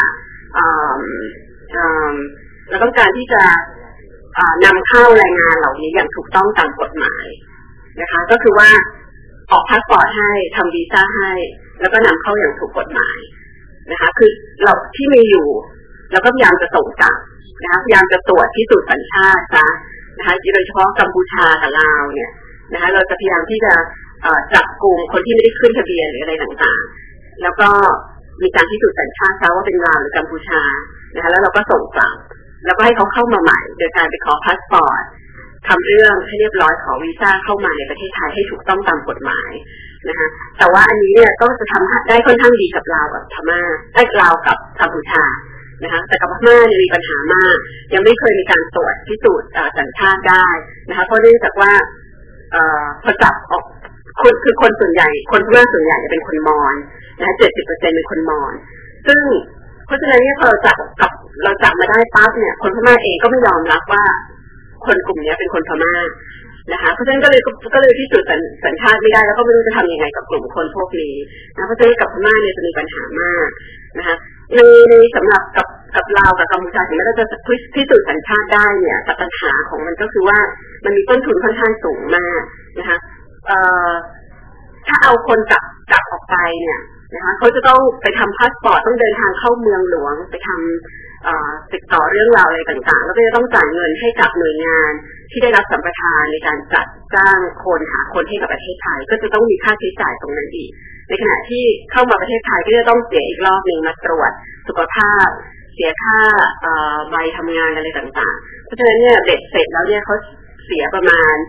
Speaker 5: เราต้องการที่จะนำเข้าแรงงานเหล่านี้อย่างถูกต้องตามกฎหมายนะคะก็คือว่าออกพาสปอร์ตให้ทำวีซ่าให้แล้วก็นำเข้าอย่างถูกกฎหมายนะคะคือเราที่มีอยู่เราก็พยายามจะส่งกลับนะคะพยายามจะตรวจพิสูจน์สัญชาตินะนะคะโดยเฉพาะกัมพูชากับลาวเนี่ยนะคะเราจะพยายามที่จะจับกลุ่มคนที่ไม่ได้ขึ้นทะเบียนหรืออะไรต่างๆแล้วก็มีการพิสูจน์สัญชาติเขาว่าเป็นลาวหรือกัมพูชานะคะแล้วเราก็ส่งกลับแล้วก็ให้เขาเข้ามาใหม่โดยการไปขอพาสปอร์ตทำเรื่องให้เรียบร้อยขอวีซ่าเข้ามาในประเทศไทยให้ถูกต้องตามกฎหมายนะคะแต่ว่าอันนี้เนี่ยก็จะทำได้ค่อนข้างดีกับลาวกับพม่าได้ลาวกับกัมพูชานะคะแต่กับพม่าเนี่ยมีปัญหามากยังไม่เคยมีการตรวจพิสูจน์สัญชาติได้นะคะเพราะเนื่องจากว่าพอจับออกคนคือคนส่วนใหญ่คนพม่าส่วนใหญ่จะเป็นคนมอญนะเจ็ดสิบเปอร์เซ็นต์เป็นคนมอญซึ่งเพราะฉะนั้นเนี่ยพอเราจับกับเราจับมาได้ปั๊บเนี่ยคนพม่าเองก็ไม่ยอมรับว่าคนกลุ่มนี้เป็นคนพม่านะคะเพราะฉะนั้นก็เลยก็เลยพิสูจน์สัญชาติไม่ได้แล้วก็ไม่รู้จะทำยังไงกับกลุ่มคนพวกนี้นะเพราะฉะนั้นกับพม่าเนี่ยจะมีปัญหามากนะคะในในสำหรับกับกับลาวกับกัมพูชาถึงแม้เราจะพิสูจน์สัญชาติได้เนี่ยแต่ปัญหาของมันก็คือว่ามันมีต้นทุนค่อนข้างสูงมากนะคะเอ่อถ้าเอาคนกลับกลับออกไปเนี่ยนะคะเขาจะต้องไปทำพาสปอร์ตต้องเดินทางเข้าเมืองหลวงไปทำติดต่อเรื่องราวอะไรต่างๆแล้วก็จะต้องจ่ายเงินให้กับหน่วยงานที่ได้รับสัมปทานในการจัดจ้างคนหาคนให้กับประเทศไทยก็จะต้องมีค่าใช้จ่ายตรงนั้นอีกในขณะที่เข้ามาประเทศไทยก็จะต้องเสียอีกรอบหนึ่งมาตรวจสุขภาพเสียค่าใบทำงานอะไรต่างๆเพราะฉะนั้นเนี่ยเบ็ดเสร็จแล้วเนี่ยเขาเสียประมาณ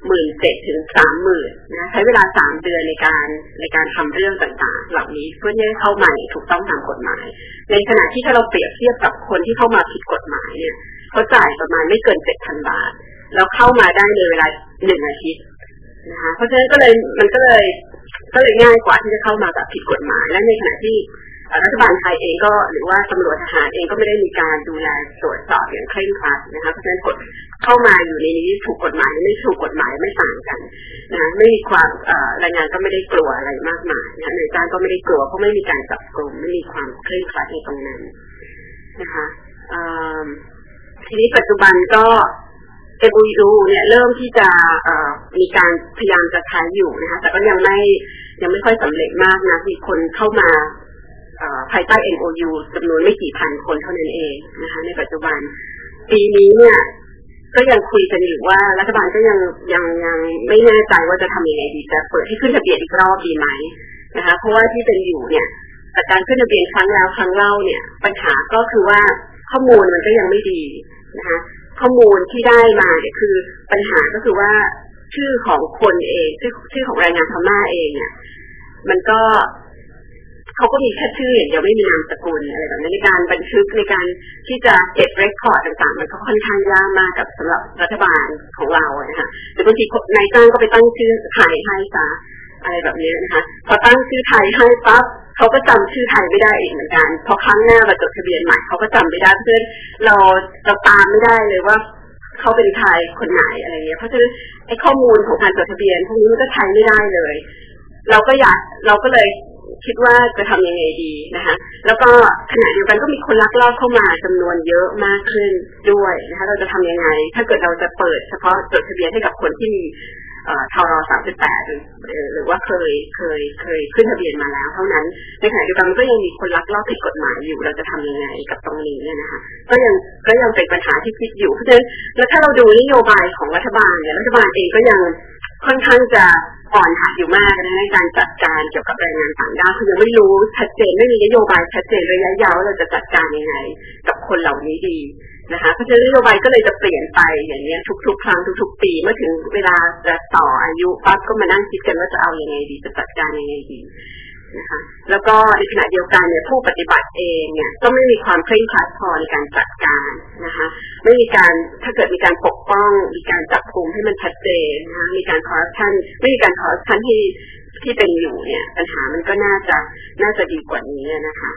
Speaker 5: หมื่นเจ็ดถึงสามหมื่นนะใช้เวลาสามเดือนในการในการทำเรื่องต่างๆเหล่านี้เพื่อให้เข้ามาถูกต้องตามกฎหมายในขณะที่ถ้าเราเปรียบเทียบกับคนที่เข้ามาผิดกฎหมายเนี่ยเขาจ่ายประมาณไม่เกิน เจ็ดพัน บาทแล้วเข้ามาได้ในเวลาหนึ่งอาทิตย์นะคะเพราะฉะนั้นก็เลยมันก็เลยก็เลยง่ายกว่าที่จะเข้ามาแบบผิดกฎหมายและในขณะที่รัฐบาลไทยเองก็หรือว่าตำรวจทหารเองก็ไม่ได้มีการดูแลตรวจสอบอย่างเคร่งครัดนะคะเพราะฉะนั้นกฎเข้ามาอยู่ในนี้ถูกกฎหมายไม่ถูกกฎหมายไม่ต่างกันนะไม่มีความแรงงานก็ไม่ได้กลัวอะไรมากมายนะนายจ้างก็ไม่ได้กลัวเพราะไม่มีการจับกุมไม่มีความเคร่งครัดในตรงนั้นนะคะทีนี้ปัจจุบันก็ เอ็ม โอ ยู เนี่ยเริ่มที่จะมีการพยายามจะใช้อยู่นะคะแต่ก็ยังไม่ยังไม่ค่อยสำเร็จมากนะมีคนเข้ามาภายใต้ เอ็ม โอ ยู จำนวนไม่กี่พันคนเท่านั้นเองนะคะในปัจจุบันปีนี้เนี่ยก็ยังคุยกันอยู่ว่ารัฐบาลก็ยังยังยังไม่แน่ใจว่าจะทำยังไงดีจะเปิดให้ขึ้นทะเบียนอีกรอบดีไหมนะคะเพราะว่าที่เป็นอยู่เนี่ยแต่การขึ้นทะเบียนครั้งแล้วครั้งเล่าเนี่ยปัญหาก็คือว่าข้อมูลมันก็ยังไม่ดีนะคะข้อมูลที่ได้มาเนี่ยคือปัญหาก็คือว่าชื่อของคนเองชื่อชื่อของแรงงานพม่าเองเนี่ยมันก็เขาก็มีแค่ชื่ออย่างเดียวไม่มีนามสกุลอะไรแบบนี้ในการบันทึกในการที่จะเก็บเรคคอร์ดต่างๆมันก็ค่อนข้างยากมากกับสำหรับรัฐบาลของเรานะคะหรือบางทีนายจ้างก็ไปตั้งชื่อไทยให้ซะอะไรแบบนี้นะคะพอตั้งชื่อไทยให้ปั๊บเขาก็จำชื่อไทยไม่ได้อีกเหมือนกันพอครั้งหน้ามาจดทะเบียนใหม่เขาก็จำไม่ได้เพราะฉะนั้นเราเราตามไม่ได้เลยว่าเขาเป็นใครคนไหนอะไรเงี้ยเพราะฉะนั้นไอ้ข้อมูลของการจดทะเบียนพวกนี้มันก็ใช้ไม่ได้เลยเราก็อยากเราก็เลยคิดว่าจะทำยังไงดีนะคะแล้วก็ขณะเดียวกันก็มีคนลักลอบเข้ามาจำนวนเยอะมากขึ้นด้วยนะคะเราจะทำยังไงถ้าเกิดเราจะเปิดเฉพาะจดทะเบียนให้กับคนที่มีทรสามสิบแปดหรือว่าเคยเคยเคยขึ้นทะเบียนมาแล้วเท่านั้นในขณะเดียวกันมันก็ยังมีคนลักลอบผิดกฎหมายอยู่เราจะทำยังไงกับตรงนี้เนี่ยนะคะก็ยังก็ยังเป็นปัญหาที่คิดอยู่เพราะฉะนั้นแล้วถ้าเราดูนโยบายของรัฐบาลเนี่ยรัฐบาลเองก็ยังค่อนข้างจะอ่อนหัดอยู่มากในการจัดการเกี่ยวกับแรงงานต่างด้าวคือยังไม่รู้ชัดเจนไม่มีนโยบายชัดเจนระยะยาวว่าเราจะจัดการยังไงกับคนเหล่านี้ดีนะคะเพราะฉะนั้นนโยบายก็เลยจะเปลี่ยนไปอย่างนี้ทุกๆครั้งทุกๆปีเมื่อถึงเวลาจะต่ออายุปั๊บก็มานั่งคิดกันว่าจะเอายังไงดีจะจัดการยังไงดีนะคะแล้วก็ในขณะเดียวกันเนี่ยผู้ปฏิบัติเองเนี่ยก็ไม่มีความเคร่งครัดพอในการจัดการนะคะไม่มีการถ้าเกิดมีการปกป้องมีการจับกุมให้มันชัดเจนนะคะมีการคอร์รัปชันไม่มีการคอร์รัปชันที่ที่เป็นอยู่เนี่ยปัญหามันก็น่าจะน่าจะดีกว่านี้นะคะ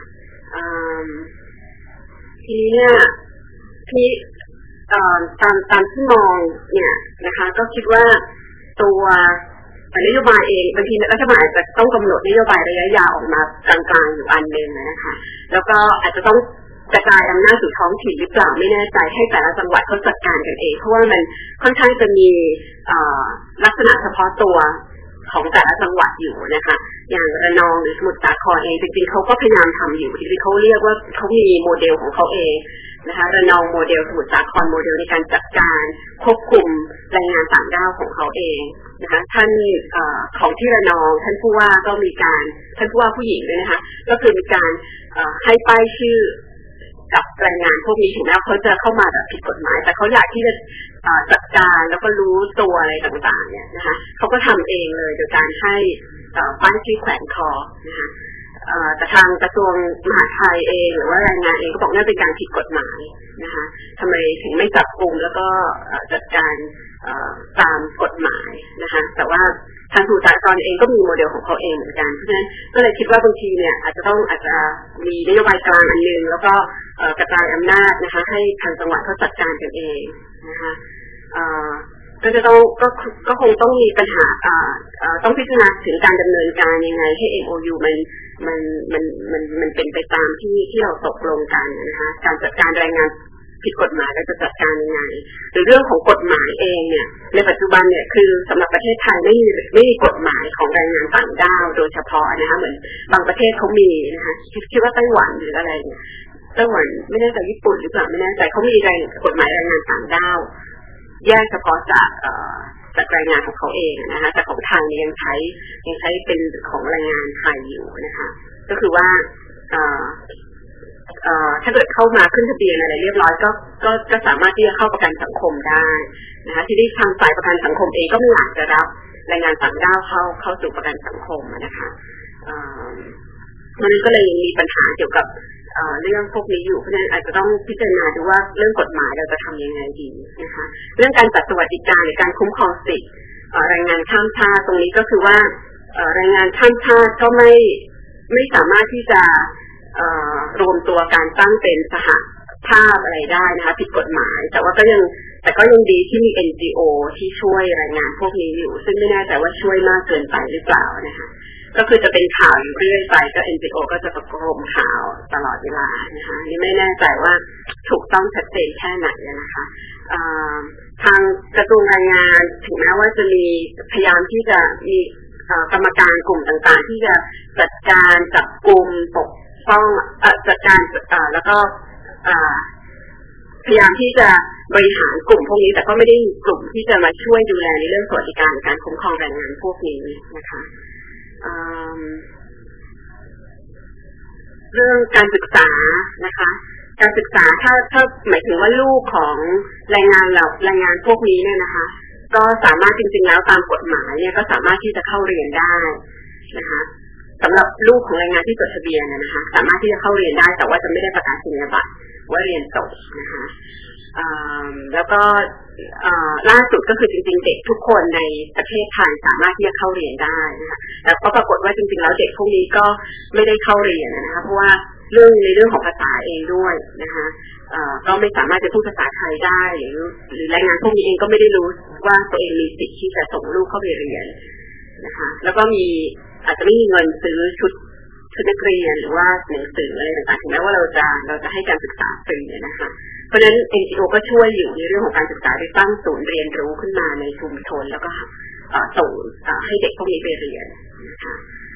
Speaker 5: ทีนี้เนี่ยที่ตามตามที่มองเนี่ยนะคะก็คิดว่าตัวนโยบายเองบางทีรัฐบาลอาจจะต้องกำหนดนโยบายระยะยาวออกมากลางๆอยู่อันนึงนะคะแล้วก็อาจจะต้องกระจายอำนาจสู่ท้องถิ่นหรือเปล่าไม่แน่ใจให้แต่ละจังหวัดเขาจัดการกันเองเพราะว่ามันค่อนข้างจะมีลักษณะเฉพาะตัวของแต่ละจังหวัดอยู่นะคะอย่างระนองหรือสมุทรสาครเองจริงๆเขาก็พยายามทำอยู่จริงๆเขาเรียกว่าเขามีโมเดลของเขาเองนะคะระนองโมเดลสมุทรสาครโมเดลในการจัดการควบคุมแรงงานต่างด้าวของเขาเองนะคะท่านอของที่ระนองท่านผู้ว่าก็มีการท่านผู้ว่าผู้หญิงด้วยนะคะก็คือมีการให้ป้ายชื่อกับแรงงานพวกนี้ถึงแม้เขาจะเข้ามาแบบผิดกฎหมายแต่เขาอยากที่จะจัดการแล้วก็รู้ตัวอะไรต่างๆเนี่ยนะคะเขาก็ทำเองเลยโดยการให้ป้ายชื่อแขวนคอนะคะแต่ทางกระทรวงมหาดไทยเองหรือว่าแรงงานเองก็บอกน่าเป็นการผิดกฎหมายนะคะทำไมถึงไม่จับกุมแล้วก็จัดการตามกฎหมายนะคะแต่ว่าทางสมุทรสาครเองก็มีโมเดลของเขาเองเหมือนกันเพราะฉะนั้นก็เลยคิดว่าบางทีเนี่ยอาจจะต้องอาจจะมีนโยบายกลางอันนึงแล้วก็กระจายอำนาจนะคะให้ทางจังหวัดเขาจัดการกันเองนะคะก็จะต้องก็ก็คงต้องมีปัญหาต้องพิจารณาถึงการดำเนินการยังไงให้ เอ็ม โอ ยู มันมันมันมันมันเป็นไปตามที่ที่เราตกลงกันนะคะการจัดการแรงงานผิดกฎหมายเราจะจัดการยังไงหรือเรื่องของกฎหมายเองเนี่ยในปัจจุบันเนี่ยคือสำหรับประเทศไทยไม่มีไม่มีกฎหมายของแรงงานต่างด้าวโดยเฉพาะนะคะเหมือนบางประเทศเขามีนะคะคิดคิดว่าไต้หวันหรืออะไรเนี่ยไต้หวันไม่แน่ใจญี่ปุ่นหรือเปล่าไม่แน่ใจเขามีแรงกฎหมายแรงงานต่างด้าวแยกเฉพาะจากจากแรงงานของเขาเองนะคะแต่ของไทยยังใช้ยังใช้เป็นของแรงงานไทยอยู่นะคะก็คือว่าเอ่อถ้าเกิดเข้ามาขึ้นทะเบียนอะไรเรียบร้อยก็ก็ก็สามารถที่จะเข้าประกันสังคมได้นะคะที่ได้ทางฝ่ายประกันสังคมเองก็ไม่อยากจะรับแรงงานต่างด้าวเข้าเข้าสู่ประกันสังคมนะคะเอ่อมันก็เลยมีปัญหาเกี่ยวกับเรื่องพวกนี้อยู่เพราะฉะนั้นอาจจะต้องพิจารณาดูว่าเรื่องกฎหมายเราจะทำยังไงดีนะคะเรื่องการจัดสวัสดิการหรือการคุ้มครองสิทธิแรงงานข้ามชาติตรงนี้ก็คือว่าแรงงานข้ามชาติก็ไม่ไม่สามารถที่จะรวมตัวการตั้งเป็นสหภาพอะไรได้นะคะผิดกฎหมายแต่ว่าก็ยังแต่ก็ยังดีที่มี เอ็น จี โอ ที่ช่วยแรงงานพวกนี้อยู่ซึ่งไม่แน่ใจว่าช่วยมากเกินไปหรือเปล่านะคะก็คือจะเป็นข่าวอยู่เรื่อยไปก็ เอ็น จี โอ ก็จะประกอบข่าวตลอดเวลานะคะนี่ไม่แน่ใจว่าถูกต้องชัดเจนแค่ไหนนะคะทางกระทรวงแรงงานถึงแม้ว่าจะมีพยายามที่จะมีกรรมการกลุ่มต่างๆที่จะจัดการจับกลุ่มปกป้องจัดการแล้วก็พยายามที่จะบริหารกลุ่มพวกนี้แต่ก็ไม่ได้มีกลุ่มที่จะมาช่วยดูแลในเรื่องสวัสดิการการคุ้มครองแรงงานพวกนี้นะคะเรื่องการศึกษานะคะการศึกษาถ้าถ้าหมายถึงว่าลูกของแรงงานเราแรงงานพวกนี้เนี่ยนะคะก็สามารถจริงๆแล้วตามกฎหมายเนี่ยก็สามารถที่จะเข้าเรียนได้นะคะสำหรับลูกของแรงงานที่จดทะเบียนนะคะสามารถที่จะเข้าเรียนได้แต่ว่าจะไม่ได้ประกาศนียบัตรว่าเรียนจบนะคะแล้วก็ล่าสุดก็คือจริงๆเด็กทุกคนในประเทศไทยสามารถที่จะเข้าเรียนได้นะคะแต่ก็ปรากฏว่าจริงๆแล้วเด็กพวกนี้ก็ไม่ได้เข้าเรียนนะคะเพราะว่าเรื่องในเรื่องของภาษาเองด้วยนะคะก็ไม่สามารถจะพูดภาษาไทยได้หรือหรือแรงงานพวกนี้เองก็ไม่ได้รู้ว่าตัวเองมีสิทธิ์ที่จะส่งลูกเข้าไปเรียนนะคะแล้วก็มีอาจจะไม่มีเงินซื้อชุดชุดนักเรียนหรือว่าหนังสืออะไรต่างๆถึงแม้ว่าเราจะเราจะให้การศึกษาฟรีนะคะเพราะฉะนั้น เอ็น จี โอ ก็ช่วยอยู่ในเรื่องของการศึกษาได้ตั้งศูนย์เรียนรู้ขึ้นมาในชุมชนแล้วก็ส่งให้เด็กพวกนี้ไปเรียนนะคะ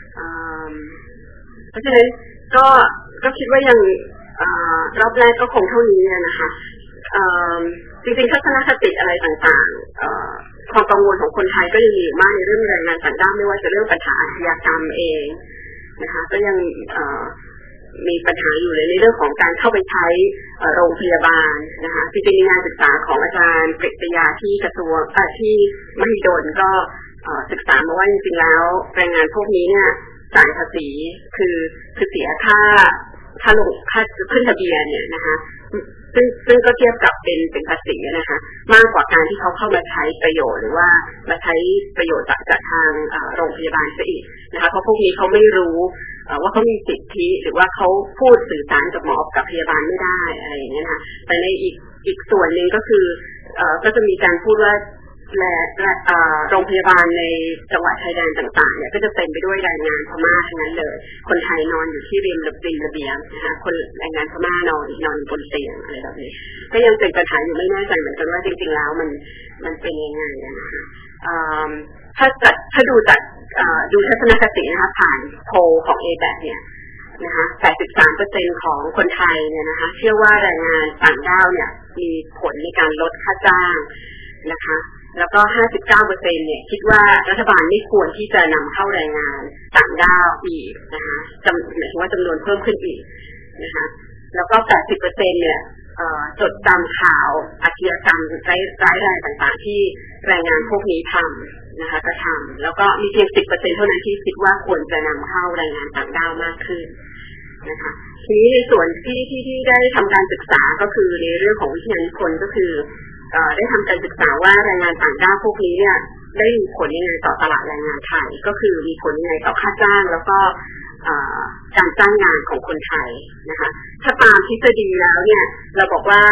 Speaker 5: เพราะฉะนั้นก็ก็คิดว่ายังรอบแรกก็คงเท่านี้นะคะจริงๆทัศนคติอะไรต่างๆความกังวลของคนไทยก็ยังมีอยู่มากในเรื่องแรงงานต่างด้าวไม่ว่าจะเรื่องปัญหาอาชญากรรมเองนะคะก็ยังมีปัญหาอยู่เลยในเรื่องของการเข้าไปใช้โรงพยาบาลนะคะจริงๆงานศึกษาของอาจารย์ปริยาที่กระทรวงที่มหิดลก็ศึกษามาว่าจริงๆแล้วแรงงานพวกนี้เนี่ยจ่ายภาษีคือคือเสียค่าค่าลงค่าขึ้นทะเบียนเนี่ยนะคะซึ่งซึ่งก็เทียบกับเป็นเป็นภาษีนะคะมากกว่าการที่เขาเข้ามาใช้ประโยชน์หรือว่ามาใช้ประโยชน์จากจากทางโรงพยาบาลซะอีกนะคะเพราะพวกนี้เขาไม่รู้ว่าเขามีสิทธิหรือว่าเขาพูดสื่อสารกับหมอกับพยาบาลไม่ได้อะไรอย่างเงี้ยนะแต่ในอีกอีกส่วนหนึ่งก็คือก็จะมีการพูดว่าและโรงพยาบาลในจังหวัดชายแดนต่างๆเนี่ยก็จะเต็มไปด้วยแรงงานพม่าทั้งนั้นเลยคนไทยนอนอยู่ที่ริมระเบียงระเบียงนะคะคนแรงงานพม่านอนนอนบนเตียงอะไรแบบนี้ก็ยังเป็นปัญหาอยู่ไม่แน่ใจเหมือนกันว่าจริงๆแล้วมันมันเป็นยังไงนะคะถ้าจัดถ้าดูจากดูทัศนคตินะคะผ่านโพลของ เอ แบค เนี่ยนะคะ แปดสิบสามเปอร์เซ็นต์ ของคนไทยเนี่ยนะคะเชื่อว่าแรงงานต่างด้าวเนี่ยมีผลในการลดค่าจ้างนะคะแล้วก็ ห้าสิบเก้าเปอร์เซ็นต์ เนี่ยคิดว่ารัฐบาลไม่ควรที่จะนำเข้าแรงงานต่างด้าวอีกนะคะจำหมายถึงว่าจำนวนเพิ่มขึ้นอีกนะคะแล้วก็ แปดสิบเปอร์เซ็นต์ เนี่ยจดจำข่าวอาชญากรรมร้ายแรงต่างๆที่แรงงานพวกนี้ทำนะคะกระทำแล้วก็มีเพียง สิบเปอร์เซ็นต์ เท่านั้นที่คิดว่าควรจะนำเข้าแรงงานต่างด้าวมากขึ้นนะคะทีนี้ในส่วนที่ที่ที่ได้ทำการศึกษาก็คือในเรื่องของวิทยานิพนธ์ก็คือได้ทำการศึกษาว่าแรงงานต่างด้าวพวกนี้เนี่ยได้มีผลยังไงต่อตลาดแรงงานไทยก็คือมีผลยังไงต่อค่าจ้างแล้วก็การจ้างงานของคนไทยนะคะถ้าตามทฤษฎีแล้วเนี่ยเราบอกว่า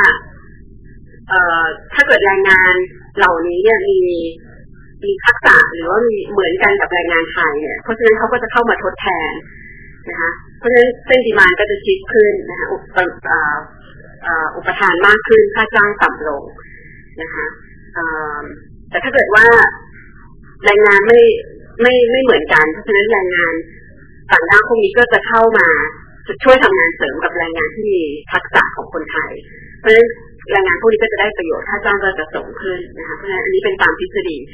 Speaker 5: ถ้าเกิดแรงงานเหล่านี้เนี่ยมีมีทักษะหรือว่ามีเหมือนกันกับแรงงานไทยเนี่ยเพราะฉะนั้นเขาก็จะเข้ามาทดแทนนะคะเพราะฉะนั้นเส้นดีมานด์ก็จะชิดขึ้นนะคะอุปทานมากขึ้นค่าจ้างต่ำลงนะคะแต่ถ้าเกิดว่าแรงงานไม่ไม่ไม่เหมือนกันเพราะฉะนั้นแรงงานต่างด้าวพวกนี้ก็จะเข้ามาจะช่วยทำงานเสริมกับแรงงานที่มีทักษะของคนไทยเพราะฉะนั้นแรงงานพวกนี้ก็จะได้ประโยชน์ค่าจ้างก็จะสูงขึ้นนะคะเพราะฉะนั้นอันนี้เป็นตามทฤษฎี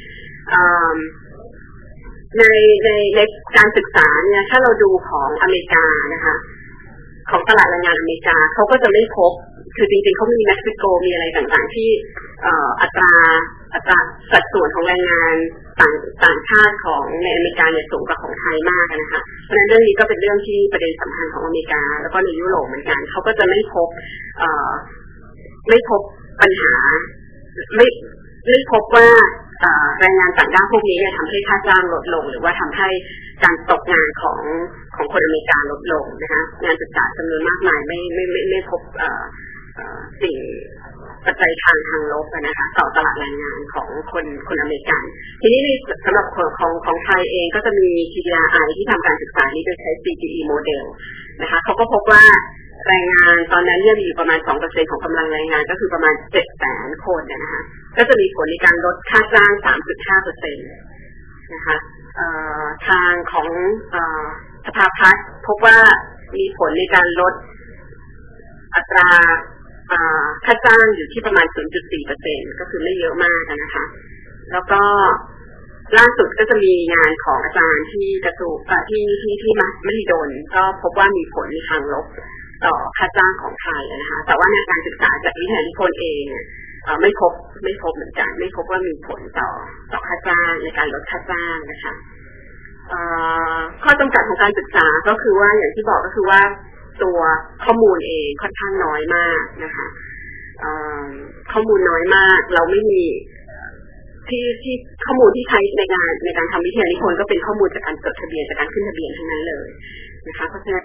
Speaker 5: ในในในการศึกษาเนี่ยถ้าเราดูของอเมริกานะคะของตลาดแรงงานอเมริกาเขาก็จะไม่พบคือจริงๆเขามีเม็กซิโกมีอะไรต่างๆที่อัตราอัตราสัดส่วนของแรงงานต่างต่างชาติของในอเมริกาเนี่ยสูงกว่าของไทยมากนะคะเพราะฉะนั้นเรื่องนี้ก็เป็นเรื่องที่ประเด็นสำคัญของอเมริกาแล้วก็ในยุโรปเหมือนกันเขาก็จะไม่พบไม่พบปัญหาไม่ไม่พบว่าแรงงานต่างด้าวพวกนี้เนี่ยทำให้ค่าจ้างลดลงหรือว่าทำให้การตกงานของของคนอเมริกาลดลงนะคะงานศึกษาจำนวนมากมายไม่ไม่ไม่ไม่พบสิ่งปัจจัยทางทางลบนะคะต่อตลาดแรงงานของคนคนอเมริกันทีนี้ในสำหรับของของของไทยเองก็จะมี ที ดี อาร์ ไอ ที่ทำการศึกษานี้โดยใช้ ซี จี อี โมเดลนะคะเขาก็พบว่าแรงงานตอนนั้นเนี่ยมีอยู่ประมาณ สองเปอร์เซ็นต์ ของกำลังแรงงานก็คือประมาณ เจ็ดแสน คนนะคะก็จะมีผลในการลดค่าจ้าง สามจุดห้าเปอร์เซ็นต์ นะคะทางของสภาพัฒน์พบว่ามีผลในการลดอัตราค่าจ้างอยู่ที่ประมาณ ศูนย์จุดสี่เปอร์เซ็นต์ ก็คือไม่เยอะมากนะคะแล้วก็ล่าสุดก็จะมีงานของอาจารย์ที่กระทรวงที่ที่ที่มหิดลก็พบว่ามีผลในทางลบต่อค่าจ้างของไทยนะคะแต่ว่าในการศึกษาจากวิทยานิพนธ์เองเนี่ยไม่พบไม่พบเหมือนกันไม่พบว่ามีผลต่อต่อค่าจ้างในการลดค่าจ้างนะคะข้อจำกัดของการศึกษาก็คือว่าอย่างที่บอกก็คือว่าตัวข้อมูลเองค่อนข้างน้อยมากนะคะข้อมูลน้อยมากเราไม่มีที่ที่ข้อมูลที่ใช้ในการในการทำวิทยานิพนธ์ก็เป็นข้อมูลจากการจดทะเบียนจากการขึ้นทะเบียนทั้งนั้นเลยนะคะเพราะฉะนั้น